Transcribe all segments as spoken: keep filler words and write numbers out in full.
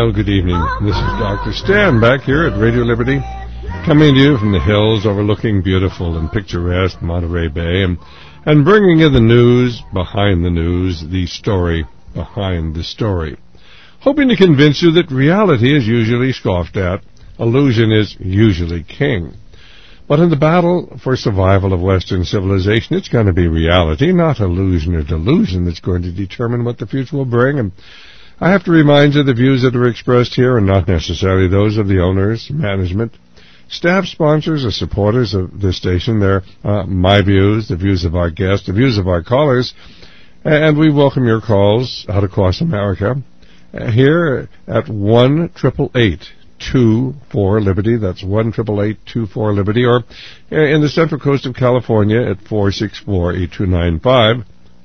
Well, good evening. This is Doctor Stan back here at Radio Liberty, coming to you from the hills overlooking beautiful and picturesque Monterey Bay, and, and bringing you the news behind the news, the story behind the story. Hoping to convince you that reality is usually scoffed at, illusion is usually king. But in the battle for survival of Western civilization, it's going to be reality, not illusion or delusion, that's going to determine what the future will bring. And I have to remind you the views that are expressed here are not necessarily those of the owners, management, staff, sponsors, or supporters of this station. They're uh, my views, the views of our guests, the views of our callers, and we welcome your calls out across America uh, here at one triple eight two four Liberty. That's one triple eight two four Liberty, or in the Central Coast of California at four six four eight two nine five.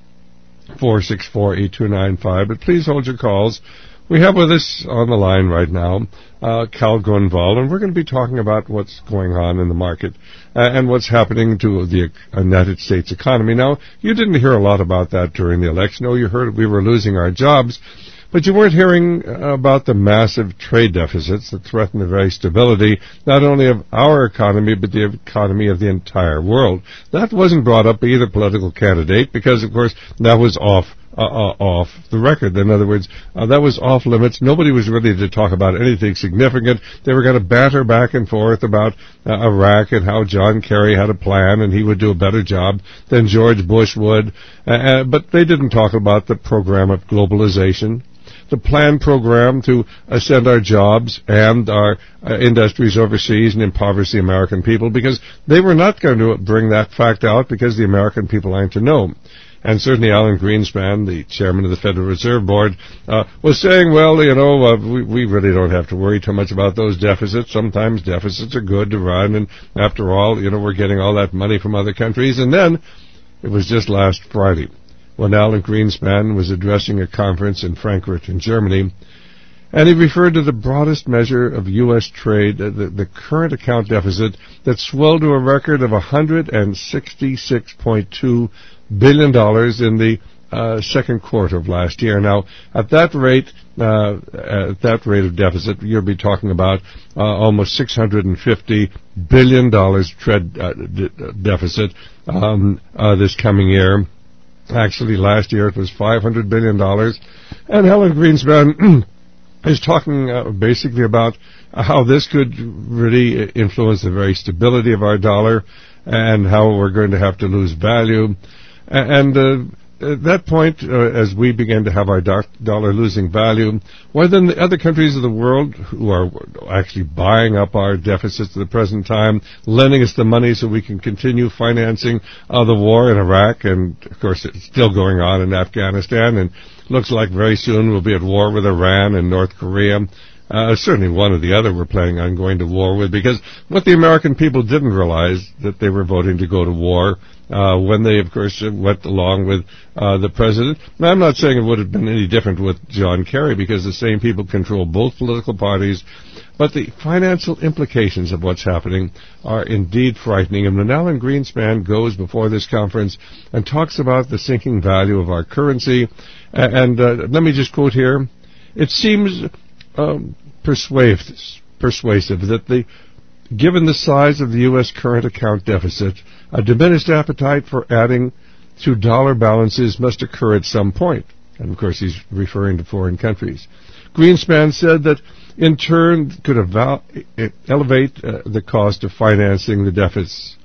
four six four eight two nine five. But please hold your calls. We have with us on the line right now uh, Cal Grunwald, and we're going to be talking about what's going on in the market uh, and what's happening to the United States economy. Now, you didn't hear a lot about that during the election. Oh, you heard we were losing our jobs, but you weren't hearing about the massive trade deficits that threaten the very stability not only of our economy, but the economy of the entire world. That wasn't brought up by either political candidate because, of course, that was off uh, uh, off the record. In other words, uh, that was off limits. Nobody was ready to talk about anything significant. They were going to banter back and forth about uh, Iraq and how John Kerry had a plan and he would do a better job than George Bush would. Uh, but they didn't talk about the program of globalization, the planned program to ascend our jobs and our uh, industries overseas and impoverish the American people, because they were not going to bring that fact out because the American people aren't to know. And certainly Alan Greenspan, the chairman of the Federal Reserve Board, uh, was saying, well, you know, uh, we, we really don't have to worry too much about those deficits. Sometimes deficits are good to run, and after all, you know, we're getting all that money from other countries. And then it was just last Friday when Alan Greenspan was addressing a conference in Frankfurt in Germany, and he referred to the broadest measure of U S trade, uh, the, the current account deficit that swelled to a record of one hundred sixty-six point two billion dollars in the uh, second quarter of last year. Now, at that rate, uh, at that rate of deficit, you'll be talking about uh, almost six hundred fifty billion dollars trade uh, d- deficit um, uh, this coming year. Actually, last year it was five hundred billion dollars. And Helen Greenspan is talking uh, basically about how this could really influence the very stability of our dollar and how we're going to have to lose value. And uh, at that point, uh, as we begin to have our do- dollar losing value, well, then the other countries of the world who are actually buying up our deficits at the present time, lending us the money so we can continue financing uh, the war in Iraq, and, of course, it's still going on in Afghanistan, and looks like very soon we'll be at war with Iran and North Korea. Uh, certainly one or the other we're planning on going to war with, because what the American people didn't realize that they were voting to go to war uh, when they, of course, went along with uh, the president. Now, I'm not saying it would have been any different with John Kerry, because the same people control both political parties, but the financial implications of what's happening are indeed frightening. And when Alan Greenspan goes before this conference and talks about the sinking value of our currency, and uh, let me just quote here, it seems Um, persuasive, persuasive that the, given the size of the U S current account deficit, a diminished appetite for adding to dollar balances must occur at some point. And, of course, he's referring to foreign countries. Greenspan said that, in turn, could eval- elevate uh, the cost of financing the deficits.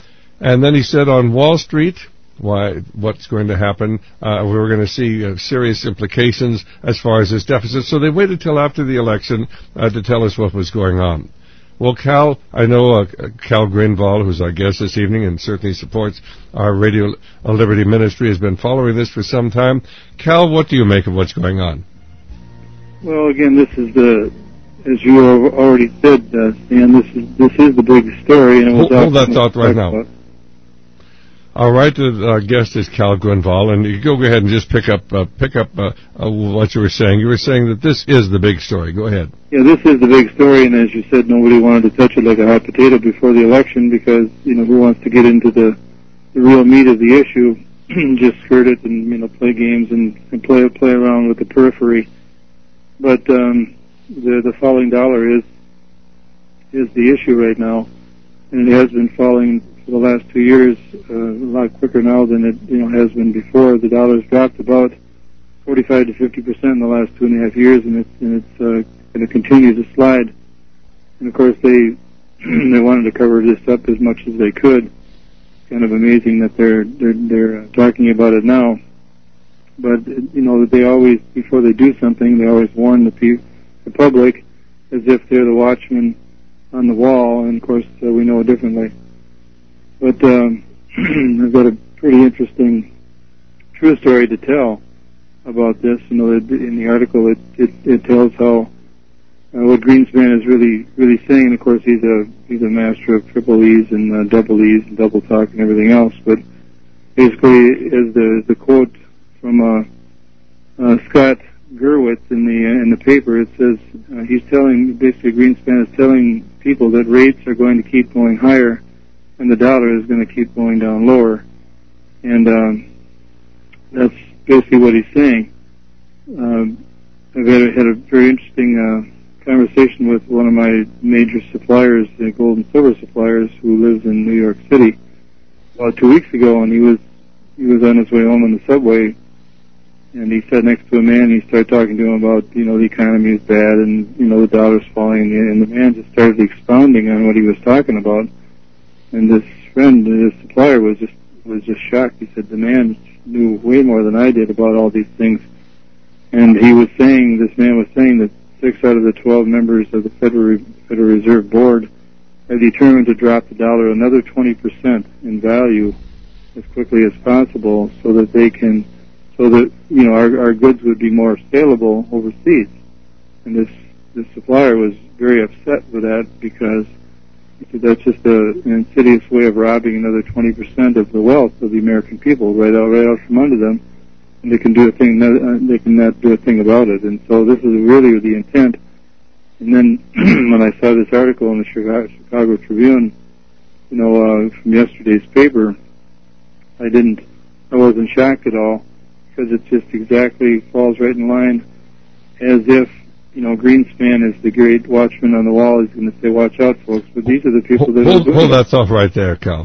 And then he said on Wall Street, why, what's going to happen. Uh, we were going to see uh, serious implications as far as this deficit. So they waited till after the election uh, to tell us what was going on. Well, Cal, I know uh, Cal Grunwald, who's our guest this evening and certainly supports our Radio Liberty ministry, has been following this for some time. Cal, what do you make of what's going on? Well, again, this is the, as you already said, uh, Stan, this is this is the big story. And hold, hold that thought right now. About. Our right uh, guest is Cal Grunwald, and you go ahead and just pick up uh, pick up uh, uh, what you were saying. You were saying that this is the big story. Go ahead. Yeah, this is the big story, and as you said, nobody wanted to touch it like a hot potato before the election because, you know, who wants to get into the, the real meat of the issue, just skirt it and, you know, play games and, and play play around with the periphery. But um, the the falling dollar is is the issue right now, and it has been falling for the last two years uh, a lot quicker now than it you know has been before. The dollar's dropped about forty-five to fifty percent in the last two and a half years, and it's and it's uh, going to continue to slide. And of course, they they wanted to cover this up as much as they could. It's kind of amazing that they're they're they're uh, talking about it now. But you know that they always, before they do something, they always warn the pe- the public as if they're the watchman on the wall. And of course, uh, we know differently. But um, I've got a pretty interesting true story to tell about this. You know, in the article, it it, it tells how uh, what Greenspan is really really saying. Of course, he's a he's a master of triple E's and uh, double E's and double talk and everything else. But basically, as the the quote from uh, uh, Scott Gerwitz in the uh, in the paper, it says uh, he's telling basically Greenspan is telling people that rates are going to keep going higher, and the dollar is going to keep going down lower, and um, that's basically what he's saying. Um, I've had a, had a very interesting uh, conversation with one of my major suppliers, the gold and silver suppliers, who lives in New York City, about two weeks ago, and he was he was on his way home on the subway. And he sat next to a man, and he started talking to him about, you know, the economy is bad, and, you know, the dollar's falling, and the man just started expounding on what he was talking about. And this friend, this supplier, was just was just shocked. He said, the man knew way more than I did about all these things. And he was saying, this man was saying that six out of the twelve members of the Federal, Federal Reserve Board are determined to drop the dollar another twenty percent in value as quickly as possible so that they can so that, you know, our, our goods would be more saleable overseas. And this, this supplier was very upset with that because he said that's just a, an insidious way of robbing another twenty percent of the wealth of the American people right out, right out from under them, and they can do a thing, they can not do a thing about it. And so this is really the intent. And then when I saw this article in the Chicago, Chicago Tribune, you know, uh, from yesterday's paper, I didn't, I wasn't shocked at all, because it just exactly falls right in line as if, you know, Greenspan is the great watchman on the wall. He's going to say, watch out, folks. But these are the people hold, that hold, are doing hold it. that thought right there, Cal.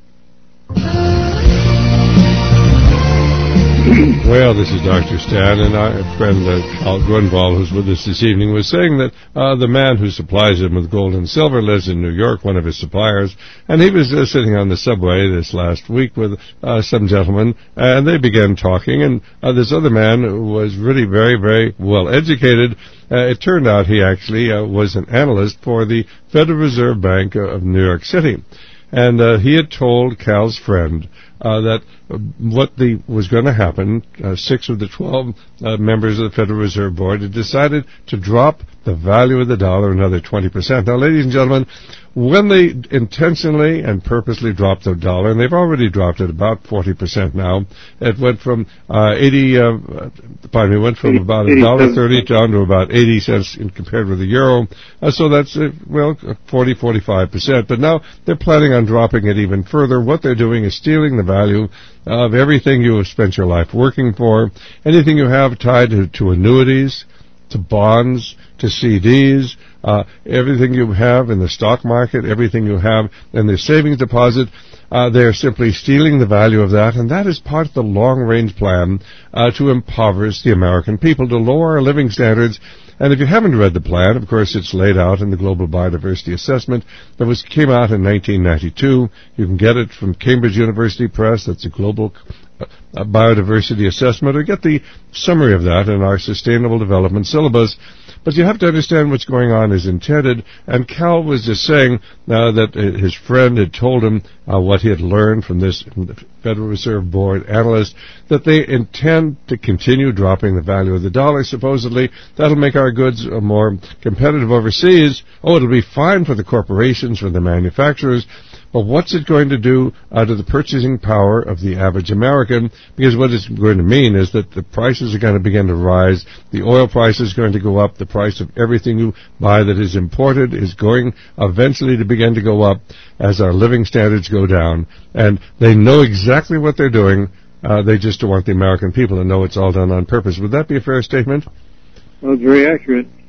Well, this is Doctor Stan, and our friend uh, Cal Grunwald, who's with us this evening, was saying that uh, the man who supplies him with gold and silver lives in New York, one of his suppliers, and he was uh, sitting on the subway this last week with uh, some gentlemen, and they began talking, and uh, this other man was really very, very well educated. Uh, it turned out he actually uh, was an analyst for the Federal Reserve Bank of New York City, and uh, he had told Cal's friend Uh, that uh, what the was going to happen, uh, six of the twelve uh, members of the Federal Reserve Board had decided to drop the value of the dollar another twenty percent. Now, ladies and gentlemen, when they intentionally and purposely dropped the dollar, and they've already dropped it about forty percent now, it went from uh, eighty, uh, pardon me, went from about a dollar thirty down to about eighty cents in, compared with the euro. Uh, so that's uh, well, forty, forty-five percent. But now they're planning on dropping it even further. What they're doing is stealing the value of everything you have spent your life working for, anything you have tied to, to annuities, to bonds, to C Ds, uh, everything you have in the stock market, everything you have in the savings deposit. Uh, they're simply stealing the value of that, and that is part of the long-range plan uh, to impoverish the American people, to lower our living standards. And if you haven't read the plan, of course, it's laid out in the Global Biodiversity Assessment that was came out in nineteen ninety-two. You can get it from Cambridge University Press. That's a Global uh, Biodiversity Assessment, or get the summary of that in our Sustainable Development Syllabus. But you have to understand what's going on is intended, and Cal was just saying uh, that his friend had told him uh, what he had learned from this Federal Reserve Board analyst, that they intend to continue dropping the value of the dollar, supposedly. That'll make our goods uh, more competitive overseas. Oh, it'll be fine for the corporations, for the manufacturers, but what's it going to do uh, to the purchasing power of the average American? Because what it's going to mean is that the prices are going to begin to rise, the oil price is going to go up, the price of everything you buy that is imported is going eventually to begin to go up as our living standards go down. And they know exactly what they're doing. Uh, they just don't want the American people to know it's all done on purpose. Would that be a fair statement? Well, it's very accurate.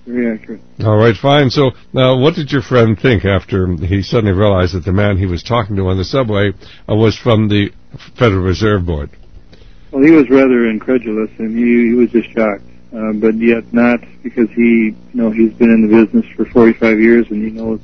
Very accurate. All right, fine. So now what did your friend think after he suddenly realized that the man he was talking to on the subway uh, was from the Federal Reserve Board? Well, he was rather incredulous, and he, he was just shocked, uh, but yet not, because he, you know, he's been in the business for forty-five years, and he knows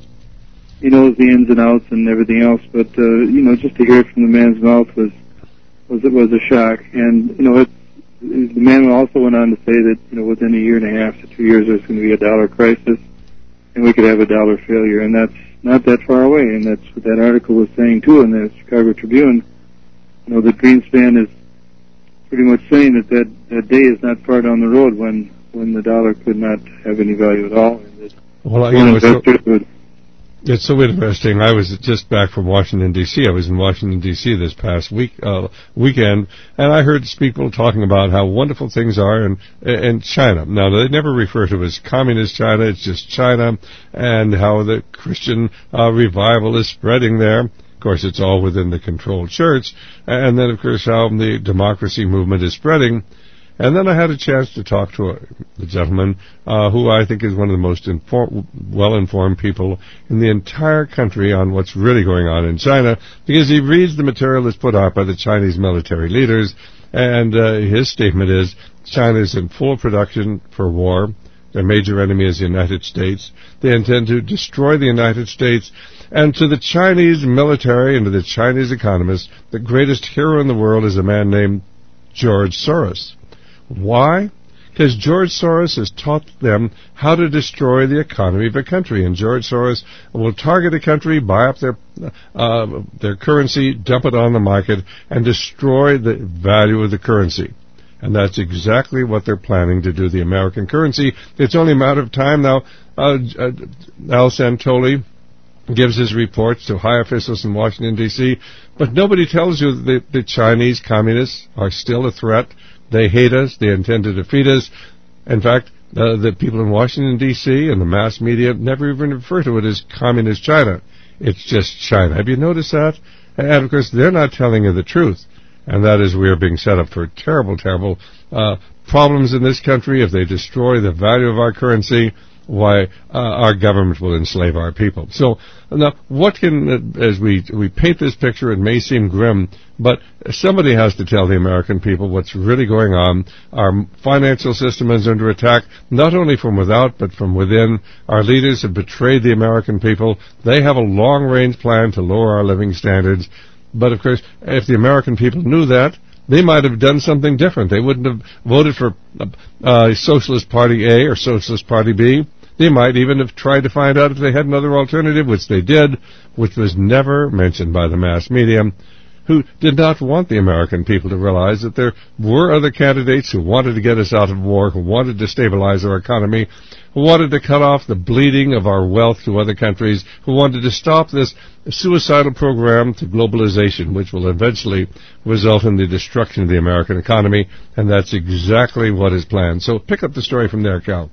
he knows the ins and outs and everything else. But uh, you know, just to hear it from the man's mouth was was it was a shock. And you know, it, the man also went on to say that you know within a year and a half to two years there's going to be a dollar crisis, and we could have a dollar failure, and that's not that far away. And that's what that article was saying too in the Chicago Tribune. You know, that Greenspan is pretty much saying that, that that day is not far down the road when when the dollar could not have any value at all. And that well, you know, it's so, it's so interesting. I was just back from Washington, D C I was in Washington, D C this past week uh, weekend, and I heard people talking about how wonderful things are in, in China. Now, they never refer to it as communist China. It's just China, and how the Christian uh, revival is spreading there. Of course, it's all within the controlled church. And then, of course, how the democracy movement is spreading. And then I had a chance to talk to a, a gentleman uh, who I think is one of the most inform- well-informed people in the entire country on what's really going on in China, because he reads the material that's put out by the Chinese military leaders, and uh, his statement is China is in full production for war. Their major enemy is the United States. They intend to destroy the United States. And to the Chinese military and to the Chinese economists, the greatest hero in the world is a man named George Soros. Why? Because George Soros has taught them how to destroy the economy of a country. And George Soros will target a country, buy up their uh, their currency, dump it on the market, and destroy the value of the currency. And that's exactly what they're planning to do, the American currency. It's only a matter of time now. Uh, uh, Al Santoli gives his reports to high officials in Washington, D C, but nobody tells you that the Chinese communists are still a threat. They hate us. They intend to defeat us. In fact, uh, the people in Washington, D C and the mass media never even refer to it as communist China. It's just China. Have you noticed that? And, of course, they're not telling you the truth. And that is, we are being set up for terrible, terrible uh, problems in this country. If they destroy the value of our currency, why, uh, our government will enslave our people. So, now, what can, uh, as we we paint this picture, it may seem grim, but somebody has to tell the American people what's really going on. Our financial system is under attack, not only from without, but from within. Our leaders have betrayed the American people. They have a long-range plan to lower our living standards. But, of course, if the American people knew that, they might have done something different. They wouldn't have voted for uh, Socialist Party A or Socialist Party B. They might even have tried to find out if they had another alternative, which they did, which was never mentioned by the mass media, who did not want the American people to realize that there were other candidates who wanted to get us out of war, who wanted to stabilize our economy, who wanted to cut off the bleeding of our wealth to other countries, who wanted to stop this suicidal program to globalization, which will eventually result in the destruction of the American economy, and that's exactly what is planned. So pick up the story from there, Cal.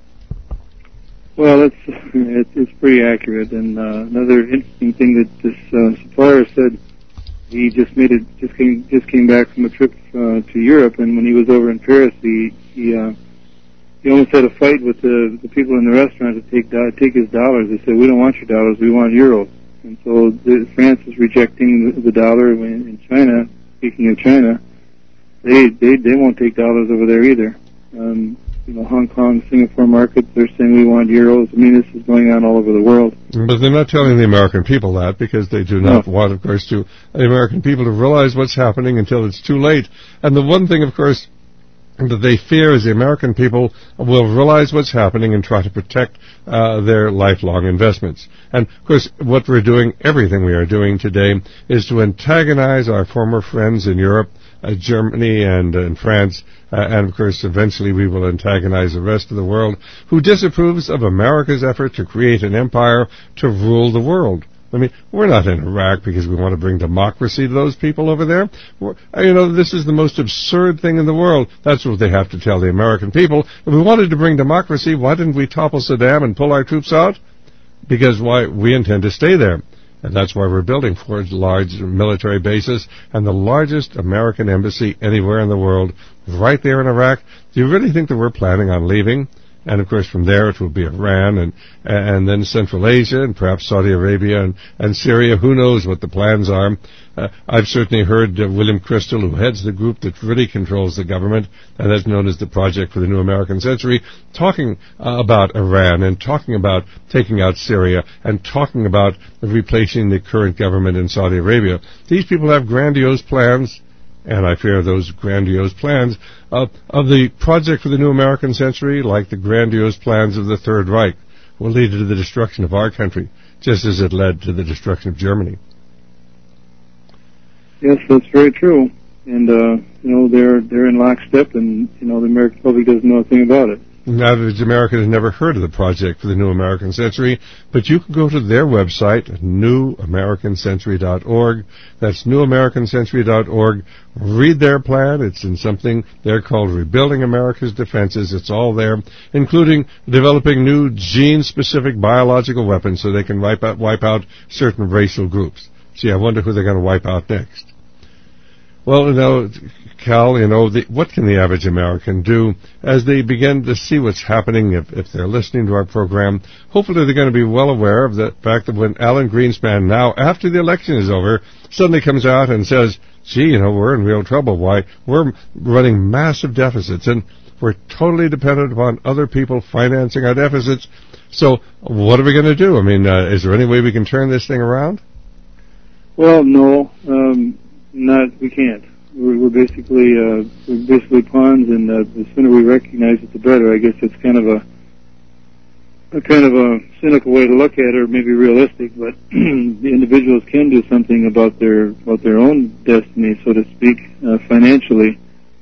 Well, it's it's, it's pretty accurate. And uh, another interesting thing that this uh, supplier said, he just made it just came just came back from a trip uh, to Europe, and when he was over in Paris, he he uh, he almost had a fight with the the people in the restaurant to take do- take his dollars. They said, "We don't want your dollars, we want euros." And so the, France is rejecting the, the dollar. In China, speaking of China, they they they won't take dollars over there either. Um, You know, Hong Kong, Singapore markets, they're saying we want euros. I mean, this is going on all over the world. But they're not telling the American people that, because they do not no. want, of course, to the American people to realize what's happening until it's too late. And the one thing, of course, that they fear is the American people will realize what's happening and try to protect uh, their lifelong investments. And, of course, what we're doing, everything we are doing today, is to antagonize our former friends in Europe, uh, Germany, and uh, in France, uh, and, of course, eventually we will antagonize the rest of the world who disapproves of America's effort to create an empire to rule the world. I mean, we're not in Iraq because we want to bring democracy to those people over there. We're, you know, this is the most absurd thing in the world. That's what they have to tell the American people. If we wanted to bring democracy, why didn't we topple Saddam and pull our troops out? Because why we intend to stay there. And that's why we're building four large military bases and the largest American embassy anywhere in the world, right there in Iraq. Do you really think that we're planning on leaving? And, of course, from there it will be Iran and and then Central Asia and perhaps Saudi Arabia and, and Syria. Who knows what the plans are? Uh, I've certainly heard uh, William Crystal, who heads the group that really controls the government, and that's known as the Project for the New American Century, talking uh, about Iran and talking about taking out Syria and talking about replacing the current government in Saudi Arabia. These people have grandiose plans, and I fear those grandiose plans uh, of the Project for the New American Century, like the grandiose plans of the Third Reich, will lead to the destruction of our country, just as it led to the destruction of Germany. Yes, that's very true. And, uh, you know, they're they're in lockstep, and, you know, the American public doesn't know a thing about it. The average American has never heard of the Project for the New American Century, but you can go to their website, new american century dot org. That's new american century dot org. Read their plan. It's in something they're called Rebuilding America's Defenses. It's all there, including developing new gene-specific biological weapons so they can wipe out, wipe out certain racial groups. Gee, I wonder who they're going to wipe out next. Well, you know, Cal, you know, the, what can the average American do as they begin to see what's happening if, if they're listening to our program? Hopefully they're going to be well aware of the fact that when Alan Greenspan now, after the election is over, suddenly comes out and says, gee, you know, we're in real trouble. Why? We're running massive deficits, and we're totally dependent upon other people financing our deficits. So what are we going to do? I mean, uh, is there any way we can turn this thing around? Well, no, um, not, we can't. We're, we're basically, uh, we're basically pawns, and uh, the sooner we recognize it, the better. I guess it's kind of a, a kind of a cynical way to look at it, or maybe realistic, but the individuals can do something about their, about their own destiny, so to speak, uh, financially.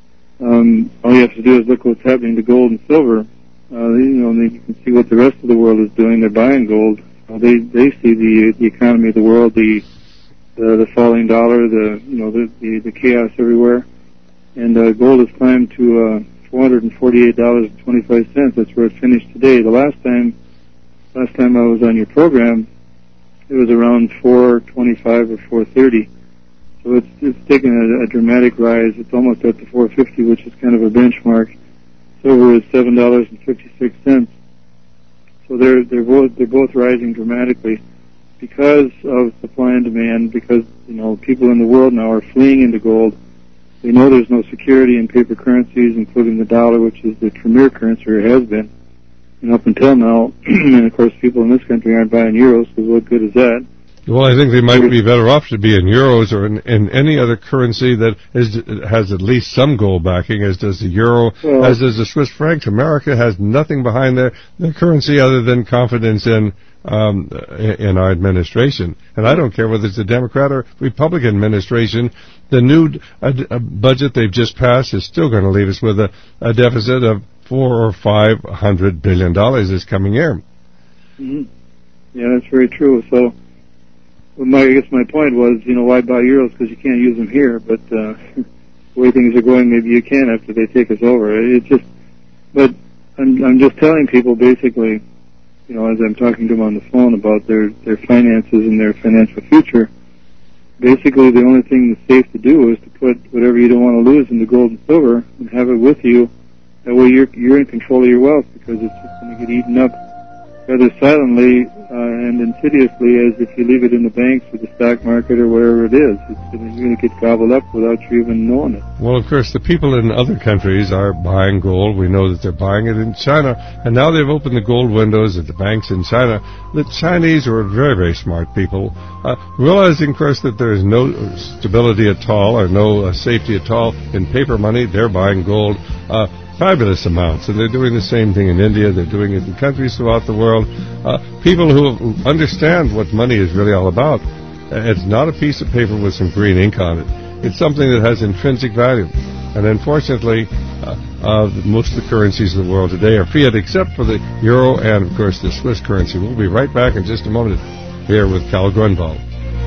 Um, all you have to do is look what's happening to gold and silver. Uh, you know, and you can see what the rest of the world is doing. They're buying gold. Uh, they, they see the, the economy of the world, the, The, the falling dollar, the you know the the, the chaos everywhere, and uh, gold has climbed to uh, four hundred and forty-eight dollars and twenty-five cents. That's where it finished today. The last time, last time I was on your program, it was around four twenty-five or four thirty. So it's it's taken a, a dramatic rise. It's almost up to four fifty, which is kind of a benchmark. Silver is seven dollars and fifty-six cents. So they're they're both they're both rising dramatically. Because of supply and demand, because, you know, people in the world now are fleeing into gold. They know there's no security in paper currencies, including the dollar, which is the premier currency, or has been. And up until now, and of course people in this country aren't buying euros, so what good is that? Well, I think they might be better off to be in euros or in, in any other currency that is, has at least some gold backing, as does the euro, well, as does the Swiss franc. America has nothing behind their, their currency other than confidence in um, in our administration. And I don't care whether it's a Democrat or Republican administration. The new uh, uh, budget they've just passed is still going to leave us with a, a deficit of four or five hundred billion dollars this coming year. Mm-hmm. Yeah, that's very true. So. Well, my, I guess my point was, you know, why buy euros because you can't use them here, but uh, the way things are going, maybe you can after they take us over. It's just, but I'm, I'm just telling people basically, you know, as I'm talking to them on the phone about their, their finances and their financial future, basically the only thing that's safe to do is to put whatever you don't want to lose into gold and silver and have it with you. That way you're, you're in control of your wealth, because it's just going to get eaten up rather silently uh, and insidiously as if you leave it in the banks or the stock market or wherever it is. It's going to get gobbled up without you even knowing it. Well, of course, the people in other countries are buying gold. We know that they're buying it in China, and now they've opened the gold windows at the banks in China. The Chinese are very, very smart people, uh, realizing, of course, that there is no stability at all or no uh, safety at all in paper money. They're buying gold. Uh, Fabulous amounts, and they're doing the same thing in India. They're doing it in countries throughout the world. Uh, people who understand what money is really all about. It's not a piece of paper with some green ink on it. It's something that has intrinsic value. And unfortunately, uh, uh, most of the currencies of the world today are fiat, except for the euro and, of course, the Swiss currency. We'll be right back in just a moment here with Cal Grunwald.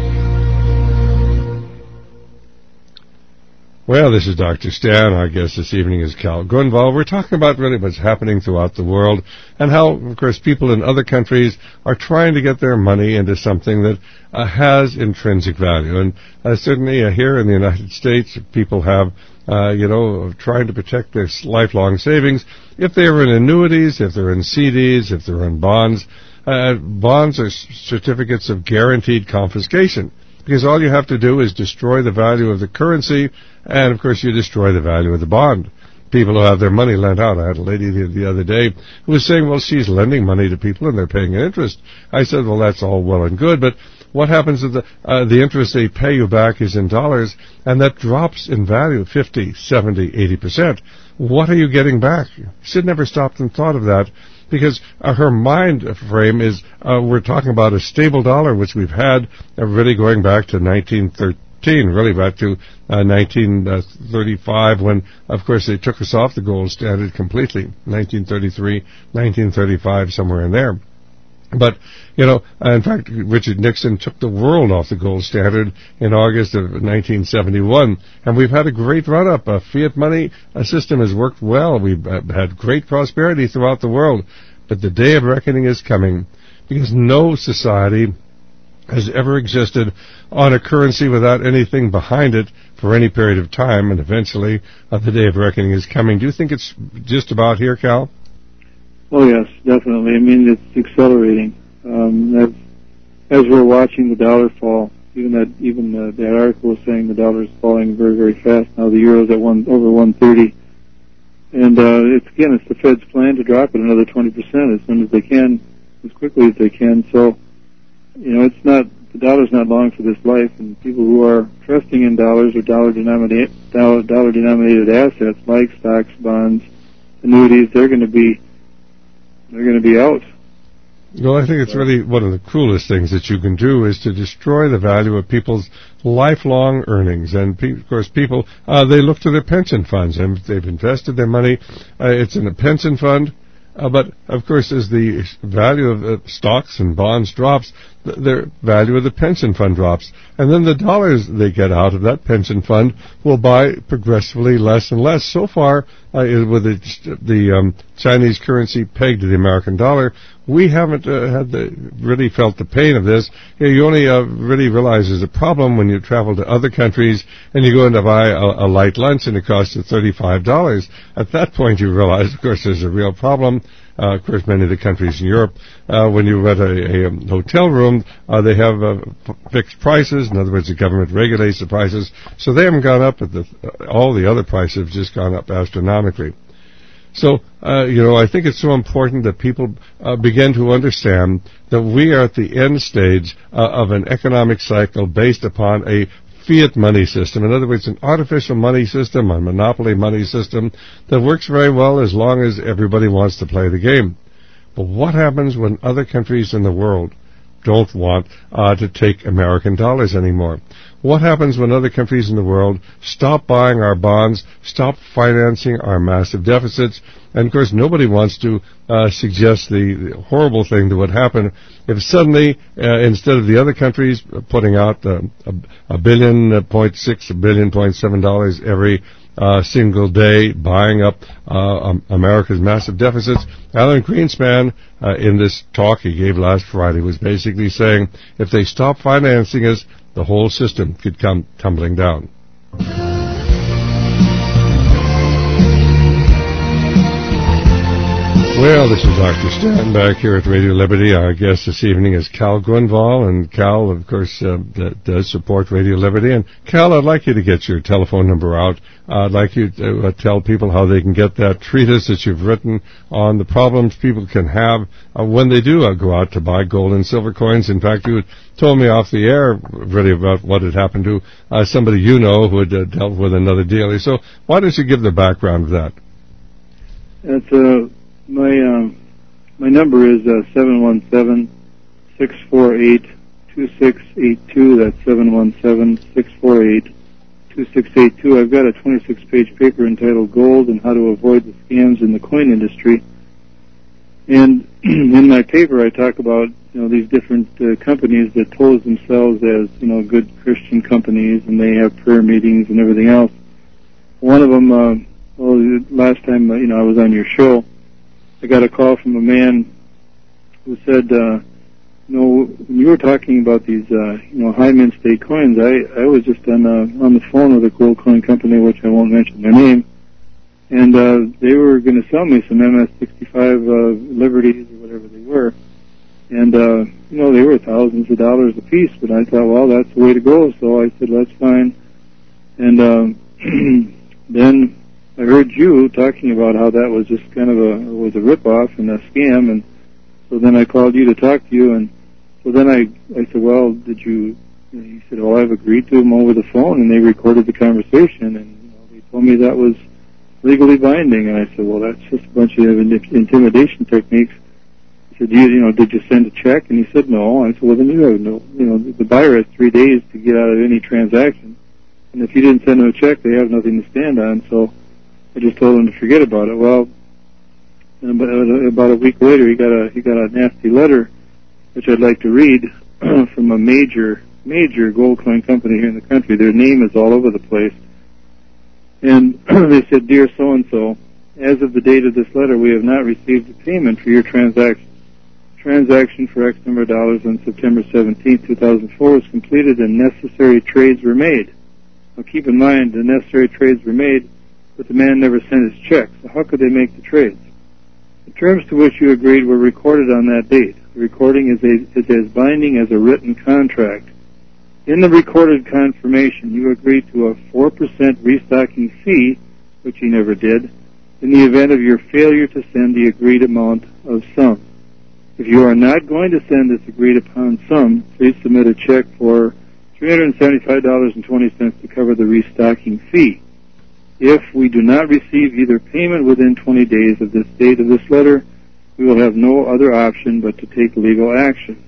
Well, this is Doctor Stan. Our guest this evening is Cal Grunwald. We're talking about really what's happening throughout the world and how, of course, people in other countries are trying to get their money into something that uh, has intrinsic value. And uh, certainly uh, here in the United States, people have uh, you know, trying to protect their lifelong savings. If they're in annuities, if they're in C Ds, if they're in bonds, uh, bonds are certificates of guaranteed confiscation, because all you have to do is destroy the value of the currency, and of course you destroy the value of the bond. People who have their money lent out. I had a lady the, the other day who was saying, well, she's lending money to people and they're paying an interest. I said, well, that's all well and good, but what happens if the, uh, the interest they pay you back is in dollars, and that drops in value fifty, seventy, eighty percent? What are you getting back? She'd never stopped and thought of that, because uh, her mind frame is, uh, we're talking about a stable dollar, which we've had uh, really going back to nineteen thirteen, really back to uh, nineteen thirty-five, when, of course, they took us off the gold standard completely, nineteen thirty-three, nineteen thirty-five, somewhere in there. But, you know, in fact, Richard Nixon took the world off the gold standard in August of nineteen seventy-one, and we've had a great run-up. A fiat money a system has worked well. We've had great prosperity throughout the world. But the day of reckoning is coming, because no society has ever existed on a currency without anything behind it for any period of time, and eventually uh, the day of reckoning is coming. Do you think it's just about here, Cal? Oh, yes, definitely. I mean, it's accelerating. Um, as, as we're watching the dollar fall, even that even uh, that article was saying the dollar is falling very, very fast now. The euro's at one over one thirty, and uh, it's again, it's the Fed's plan to drop it another twenty percent as soon as they can, as quickly as they can. So, you know, it's not the dollar's not long for this life, and people who are trusting in dollars or dollar denominated dollar, dollar denominated assets like stocks, bonds, annuities, they're going to be They're going to be out. Well, I think it's really one of the cruelest things that you can do is to destroy the value of people's lifelong earnings. And, pe- of course, people, uh, they look to their pension funds, and they've invested their money. Uh, it's in a pension fund. Uh, but, of course, as the value of uh, stocks and bonds drops, th- their value of the pension fund drops. And then the dollars they get out of that pension fund will buy progressively less and less. So far, uh, with the, the um, Chinese currency pegged to the American dollar, we haven't uh, had the, really felt the pain of this. You know, you only uh, really realize there's a problem when you travel to other countries and you go in to buy a, a light lunch and it costs you thirty-five dollars. At that point you realize, of course, there's a real problem. Uh, of course, many of the countries in Europe, uh, when you rent a, a, a hotel room, uh, they have uh, f- fixed prices. In other words, the government regulates the prices. So they haven't gone up, but the, uh, all the other prices have just gone up astronomically. So, uh, you know, I think it's so important that people uh, begin to understand that we are at the end stage uh, of an economic cycle based upon a fiat money system. In other words, an artificial money system, a monopoly money system that works very well as long as everybody wants to play the game. But what happens when other countries in the world don't want uh, to take American dollars anymore? What happens when other countries in the world stop buying our bonds, stop financing our massive deficits? And, of course, nobody wants to uh, suggest the, the horrible thing that would happen if suddenly, uh, instead of the other countries putting out uh, a, a billion, uh, point six, a billion, point seven dollars every uh, single day, buying up uh, um, America's massive deficits, Alan Greenspan, uh, in this talk he gave last Friday, was basically saying if they stop financing us, the whole system could come tumbling down. Well, this is Doctor Stan back here at Radio Liberty. Our guest this evening is Cal Grunwald, and Cal, of course, uh, does support Radio Liberty. And Cal, I'd like you to get your telephone number out. Uh, I'd like you to uh, tell people how they can get that treatise that you've written on the problems people can have uh, when they do uh, go out to buy gold and silver coins. In fact, you told me off the air really about what had happened to uh, somebody you know who had uh, dealt with another dealer. So why don't you give the background of that? It's uh, my um, my number is uh, seven one seven, six four eight, two six eight two. That's seven one seven, six four eight, two six eight two. I've got a twenty-six page paper entitled Gold and How to Avoid the Scams in the Coin Industry. And in my paper I talk about, you know, these different uh, companies that pose themselves as, you know, good Christian companies, and they have prayer meetings and everything else. One of them, uh, well, last time, uh, you know, I was on your show, I got a call from a man who said uh, you know, when you were talking about these, uh, you know, high mint state coins, I, I was just on, uh, on the phone with a gold coin company, which I won't mention their name, and uh, they were going to sell me some M S sixty-five uh, Liberties or whatever they were, and uh, you know, they were thousands of dollars a piece. But I thought, well, that's the way to go. So I said, that's fine. And um, then I heard you talking about how that was just kind of a was a ripoff and a scam, and so then I called you to talk to you, and so then I I said, well, did you? And he said, oh, I've agreed to them over the phone, and they recorded the conversation, and you know, they told me that was legally binding. And I said, well, that's just a bunch of intimidation techniques. He said, you, you know, did you send a check? And he said, no. I said, well, then you have no, you know, the buyer has three days to get out of any transaction, and if you didn't send them a check, they have nothing to stand on. So I just told him to forget about it. Well, and about a week later, he got a he got a nasty letter, which I'd like to read from a major major gold coin company here in the country. Their name is all over the place, and they said, "Dear so and so, as of the date of this letter, we have not received a payment for your transaction. Transaction for X number of dollars on September seventeenth, two thousand four was completed, and necessary trades were made. Now, keep in mind, the necessary trades were made, but the man never sent his check. So how could they make the trades? The terms to which you agreed were recorded on that date. The recording is, a, is as binding as a written contract. In the recorded confirmation, you agreed to a four percent restocking fee, which you never did, in the event of your failure to send the agreed amount of sum. If you are not going to send this agreed upon sum, please submit a check for three hundred seventy-five dollars and twenty cents to cover the restocking fee. If we do not receive either payment within twenty days of this date of this letter, we will have no other option but to take legal action."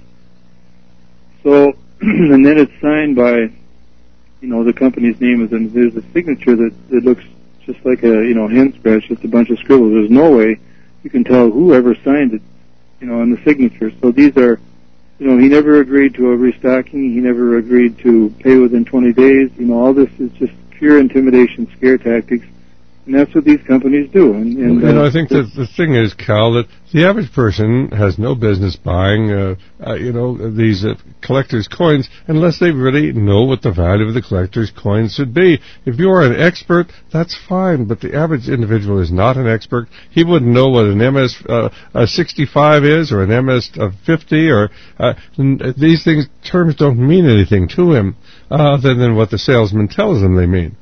So, and then it's signed by, you know, the company's name is, and there's a signature that, that looks just like a, you know, hand scratch, just a bunch of scribbles. There's no way you can tell whoever signed it, you know, on the signature. So these are, you know, he never agreed to a restocking. He never agreed to pay within twenty days. You know, all this is just pure intimidation, scare tactics, and that's what these companies do. And, and you know, uh, I think that the thing is, Cal, that the average person has no business buying, uh, uh, you know, these uh, collector's coins unless they really know what the value of the collector's coins should be. If you are an expert, that's fine, but the average individual is not an expert. He wouldn't know what an M S uh, a sixty-five is or an M S fifty, or uh, these things, terms don't mean anything to him uh, other than what the salesman tells them they mean.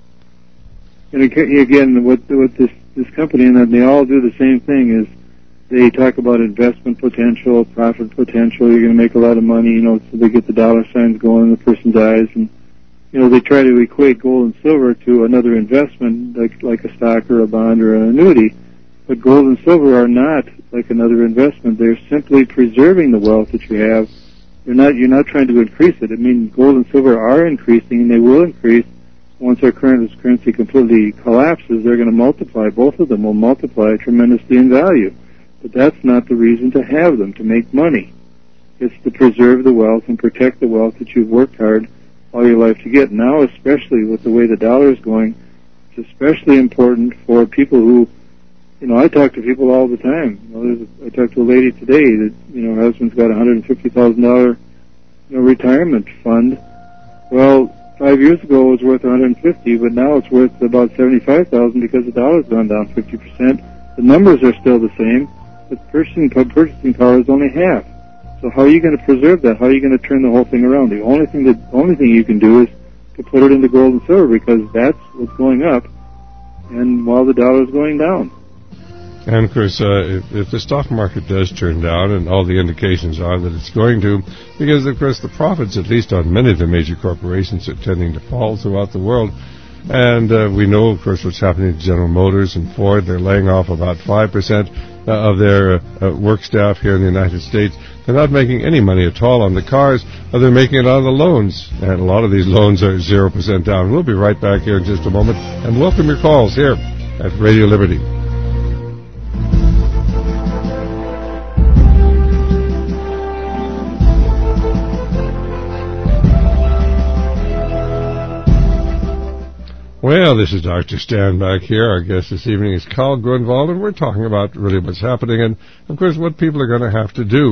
And again, what, what this, this company, and they all do the same thing, is they talk about investment potential, profit potential. You're going to make a lot of money, you know, so they get the dollar signs going in the person's eyes. And, you know, they try to equate gold and silver to another investment, like, like a stock or a bond or an annuity. But gold and silver are not like another investment. They're simply preserving the wealth that you have. You're not, you're not trying to increase it. I mean, gold and silver are increasing, and they will increase. Once our current currency completely collapses, they're going to multiply. Both of them will multiply tremendously in value. But that's not the reason to have them, to make money. It's to preserve the wealth and protect the wealth that you've worked hard all your life to get. Now, especially with the way the dollar is going, it's especially important for people who, you know, I talk to people all the time. You know, there's a, I talked to a lady today that, you know, her husband's got a one hundred fifty thousand dollars, you know, retirement fund. Well, Five years ago it was worth one hundred fifty, but now it's worth about seventy-five thousand because the dollar's gone down fifty percent. The numbers are still the same, but purchasing purchasing power is only half. So how are you going to preserve that? How are you going to turn the whole thing around? The only thing that only thing you can do is to put it into gold and silver, because that's what's going up, and while the dollar's going down. And, of course, uh, if, if the stock market does turn down, and all the indications are that it's going to, because, of course, the profits, at least on many of the major corporations, are tending to fall throughout the world. And uh, we know, of course, what's happening to General Motors and Ford. They're laying off about five percent uh, of their uh, uh, work staff here in the United States. They're not making any money at all on the cars. Uh, they're making it on the loans. And a lot of these loans are zero percent down. We'll be right back here in just a moment. And welcome your calls here at Radio Liberty. Well, this is Doctor Stan back here. Our guest this evening is Carl Grunwald, and we're talking about really what's happening and, of course, what people are going to have to do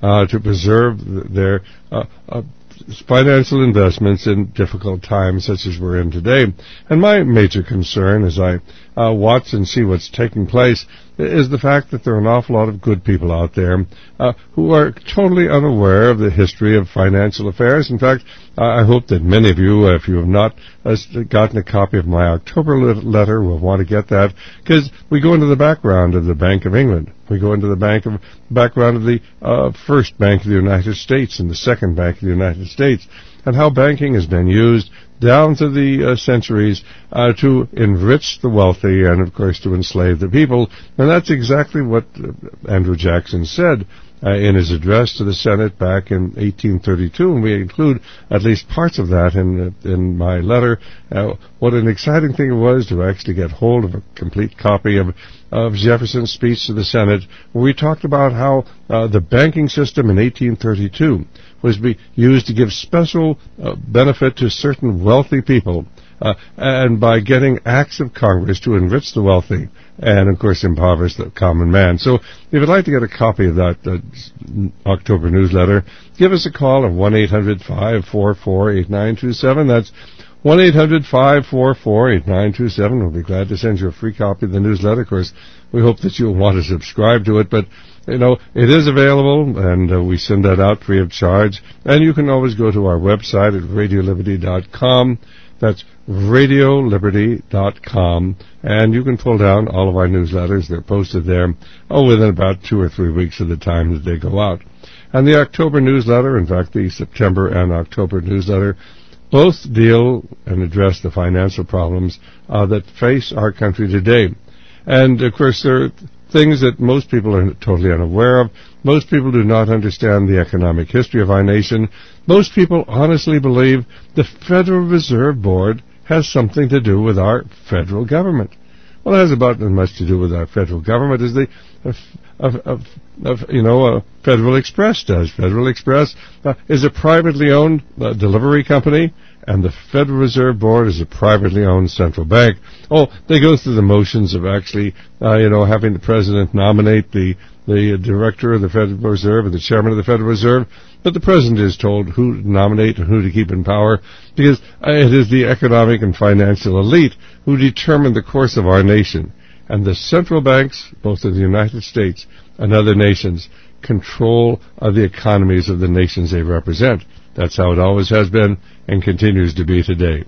uh, to preserve their uh, uh, financial investments in difficult times such as we're in today. And my major concern as I uh, watch and see what's taking place is the fact that there are an awful lot of good people out there uh, who are totally unaware of the history of financial affairs. In fact, uh, I hope that many of you, uh, if you have not uh, gotten a copy of my October letter, will want to get that, because we go into the background of the Bank of England. We go into the bank of, background of the uh, first Bank of the United States and the second Bank of the United States, and how banking has been used down through the uh, centuries uh, to enrich the wealthy and, of course, to enslave the people. And that's exactly what uh, Andrew Jackson said uh, in his address to the Senate back in eighteen thirty-two, and we include at least parts of that in uh, in my letter. Uh, what an exciting thing it was to actually get hold of a complete copy of of Jefferson's speech to the Senate, where we talked about how uh, the banking system in eighteen thirty-two was be used to give special uh, benefit to certain wealthy people, uh, and by getting acts of Congress to enrich the wealthy and, of course, impoverish the common man. So if you'd like to get a copy of that uh, October newsletter, give us a call at one eight hundred, five four four, eight nine two seven. That's one eight hundred, five four four, eight nine two seven. We'll be glad to send you a free copy of the newsletter. Of course, we hope that you'll want to subscribe to it, but, you know, it is available, and uh, we send that out free of charge. And you can always go to our website at radio liberty dot com. That's radio liberty dot com, and you can pull down all of our newsletters. They're posted there, oh, within about two or three weeks of the time that they go out. And the October newsletter, in fact, the September and October newsletter, both deal and address the financial problems uh, that face our country today. And, of course, there are things that most people are totally unaware of. Most people do not understand the economic history of our nation. Most people honestly believe the Federal Reserve Board has something to do with our federal government. Well, it has about as much to do with our federal government as the, uh, of, of, of, you know, uh, Federal Express does. Federal Express uh, is a privately owned uh, delivery company, and the Federal Reserve Board is a privately owned central bank. Oh, they go through the motions of actually, uh, you know, having the president nominate the the director of the Federal Reserve and the chairman of the Federal Reserve, but the president is told who to nominate and who to keep in power, because it is the economic and financial elite who determine the course of our nation. And the central banks, both of the United States and other nations, control of the economies of the nations they represent. That's how it always has been and continues to be today.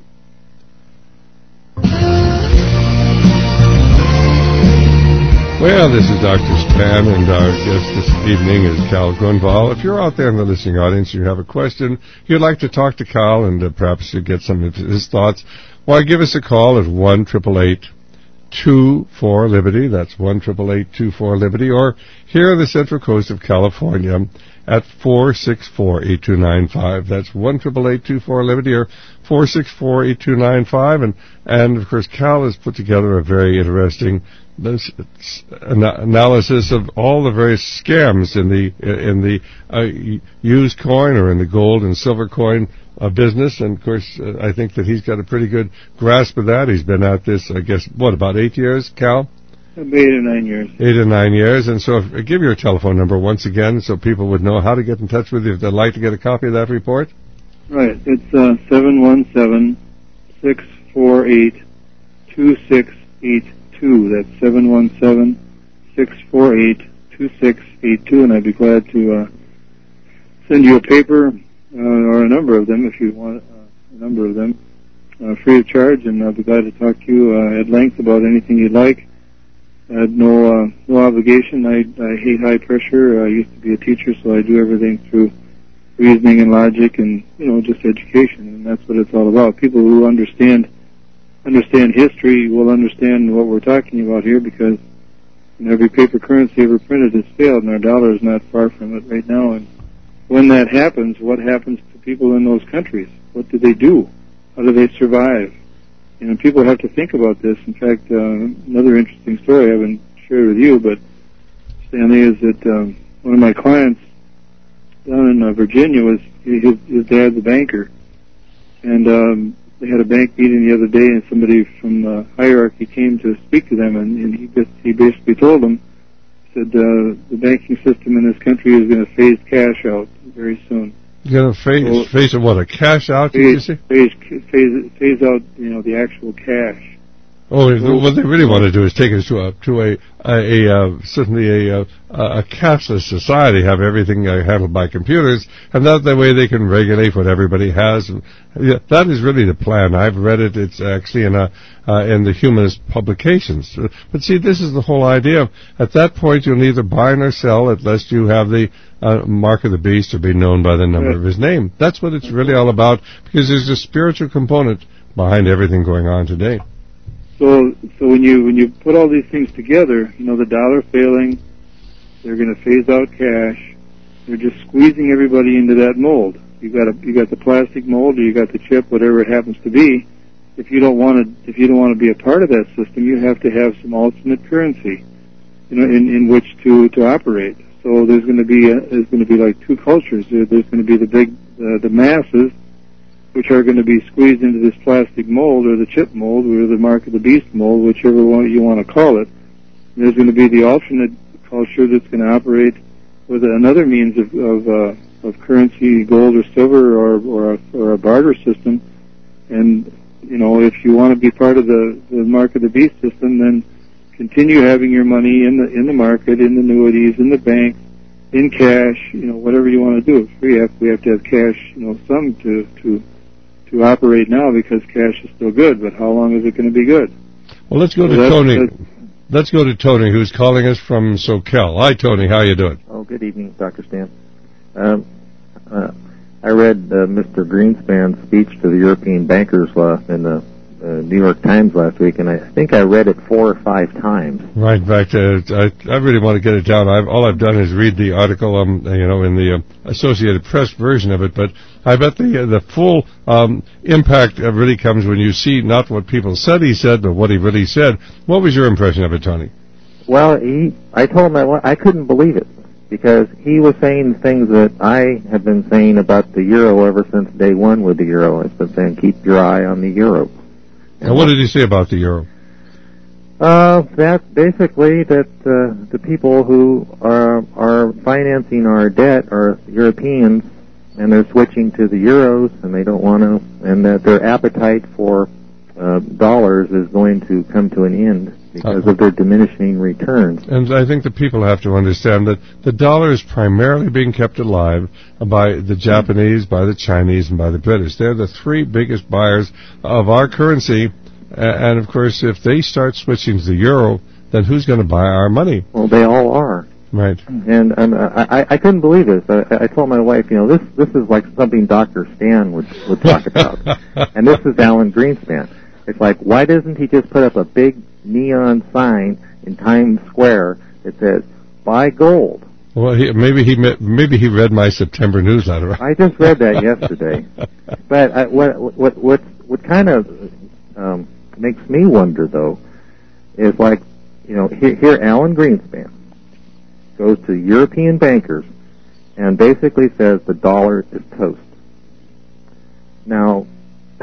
Well, this is Doctor Stan, and our guest this evening is Cal Grunwald. If you're out there in the listening audience and you have a question, you'd like to talk to Cal and uh, perhaps you get some of his thoughts, why, give us a call at one eight eight eight, two four, Liberty. That's one eight eight eight, two four, Liberty. Or here on the Central Coast of California at four six four, eight two nine five. That's one eight eight eight, two four, Liberty, or four six four, eight two nine five. And, and, of course, Cal has put together a very interesting this analysis of all the various scams in the in the uh, used coin or in the gold and silver coin uh, business, and of course uh, I think that he's got a pretty good grasp of that. He's been at this, I guess, what, about eight years, Cal? Eight or nine years. Eight or nine years, and so if, give your telephone number once again so people would know how to get in touch with you if they'd like to get a copy of that report. Right, it's uh, seven one seven, six four eight, two six eight two. That's seven one seven, six four eight, two six eight two, and I'd be glad to uh, send you a paper uh, or a number of them if you want uh, a number of them uh, free of charge, and I'll be glad to talk to you uh, at length about anything you'd like. I had no uh, no obligation. I, I hate high pressure. I used to be a teacher, so I do everything through reasoning and logic and, you know, just education, and that's what it's all about. People who understand understand history will understand what we're talking about here, because you know, every paper currency ever printed has failed, and our dollar is not far from it right now. And when that happens, what happens to people in those countries? What do they do? How do they survive? You know, people have to think about this. In fact, uh, another interesting story I haven't shared with you, but Stanley, is that um, one of my clients down in uh, Virginia was his, his dad's a banker, and um, they had a bank meeting the other day, and somebody from the hierarchy came to speak to them, and, and he just he basically told them, said uh, the banking system in this country is going to phase cash out very soon. You're going to phase, so, phase what, a cash out, phase, did you say? Phase, phase, phase out, you know, the actual cash. Oh, so, what they really want to do is take us to a to a a, a uh, certainly a, a a cashless society, have everything uh, handled by computers, and that the way they can regulate what everybody has. And, yeah, that is really the plan. I've read it. It's actually in a uh, in the humanist publications. But see, this is the whole idea. At that point, you'll neither buy nor sell unless you have the uh, mark of the beast or be known by the number right. of his name. That's what it's really all about, because there's a spiritual component behind everything going on today. So, so when you when you put all these things together, you know, the dollar failing, they're going to phase out cash. They're just squeezing everybody into that mold. You got a, you got the plastic mold, or you got the chip, whatever it happens to be. If you don't want to, if you don't want to be a part of that system, you have to have some alternate currency, you know, in, in which to to operate. So there's going to be a, there's going to be like two cultures. There, there's going to be the big uh, the masses, which are going to be squeezed into this plastic mold, or the chip mold, or the mark of the beast mold, whichever one you want to call it. And there's going to be the alternate culture that's going to operate with another means of of, uh, of currency, gold or silver, or or a, or a barter system. And you know, if you want to be part of the, the mark of the beast system, then continue having your money in the in the market, in the annuities, in the bank, in cash. You know, whatever you want to do. We have we have to have cash. You know, some to to. to operate now, because cash is still good, but how long is it going to be good? Well, let's go so to that's, Tony. That's, let's go to Tony, who's calling us from SoCal. Hi, Tony. How you doing? Oh, good evening, Doctor Stan. Um, uh, I read uh, Mister Greenspan's speech to the European bankers uh, in the uh, New York Times last week, and I think I read it four or five times. Right. In fact, uh, I, I really want to get it down. I've, all I've done is read the article, um, you know, in the uh, Associated Press version of it, but I bet the uh, the full um, impact uh, really comes when you see not what people said he said, but what he really said. What was your impression of it, Tony? Well, he, I told him I, I couldn't believe it, because he was saying things that I have been saying about the euro ever since day one with the euro. I've been saying, keep your eye on the euro. And what did he say about the euro? Uh, that basically that uh, the people who are are financing our debt are Europeans, and they're switching to the euros, and they don't want to, and that their appetite for uh, dollars is going to come to an end because uh-huh. of their diminishing returns. And I think the people have to understand that the dollar is primarily being kept alive by the Japanese, by the Chinese, and by the British. They're the three biggest buyers of our currency, and of course, if they start switching to the euro, then who's going to buy our money? Well, they all are. Right. And, and I, I couldn't believe this. I, I told my wife, you know, this this is like something Doctor Stan would, would talk about. And this is Alan Greenspan. It's like, why doesn't he just put up a big neon sign in Times Square that says, buy gold? Well, he, maybe he maybe he read my September newsletter. I just read that yesterday. But I, what what what what kind of um, makes me wonder, though, is like, you know, here, here Alan Greenspan goes to European bankers and basically says the dollar is toast. Now,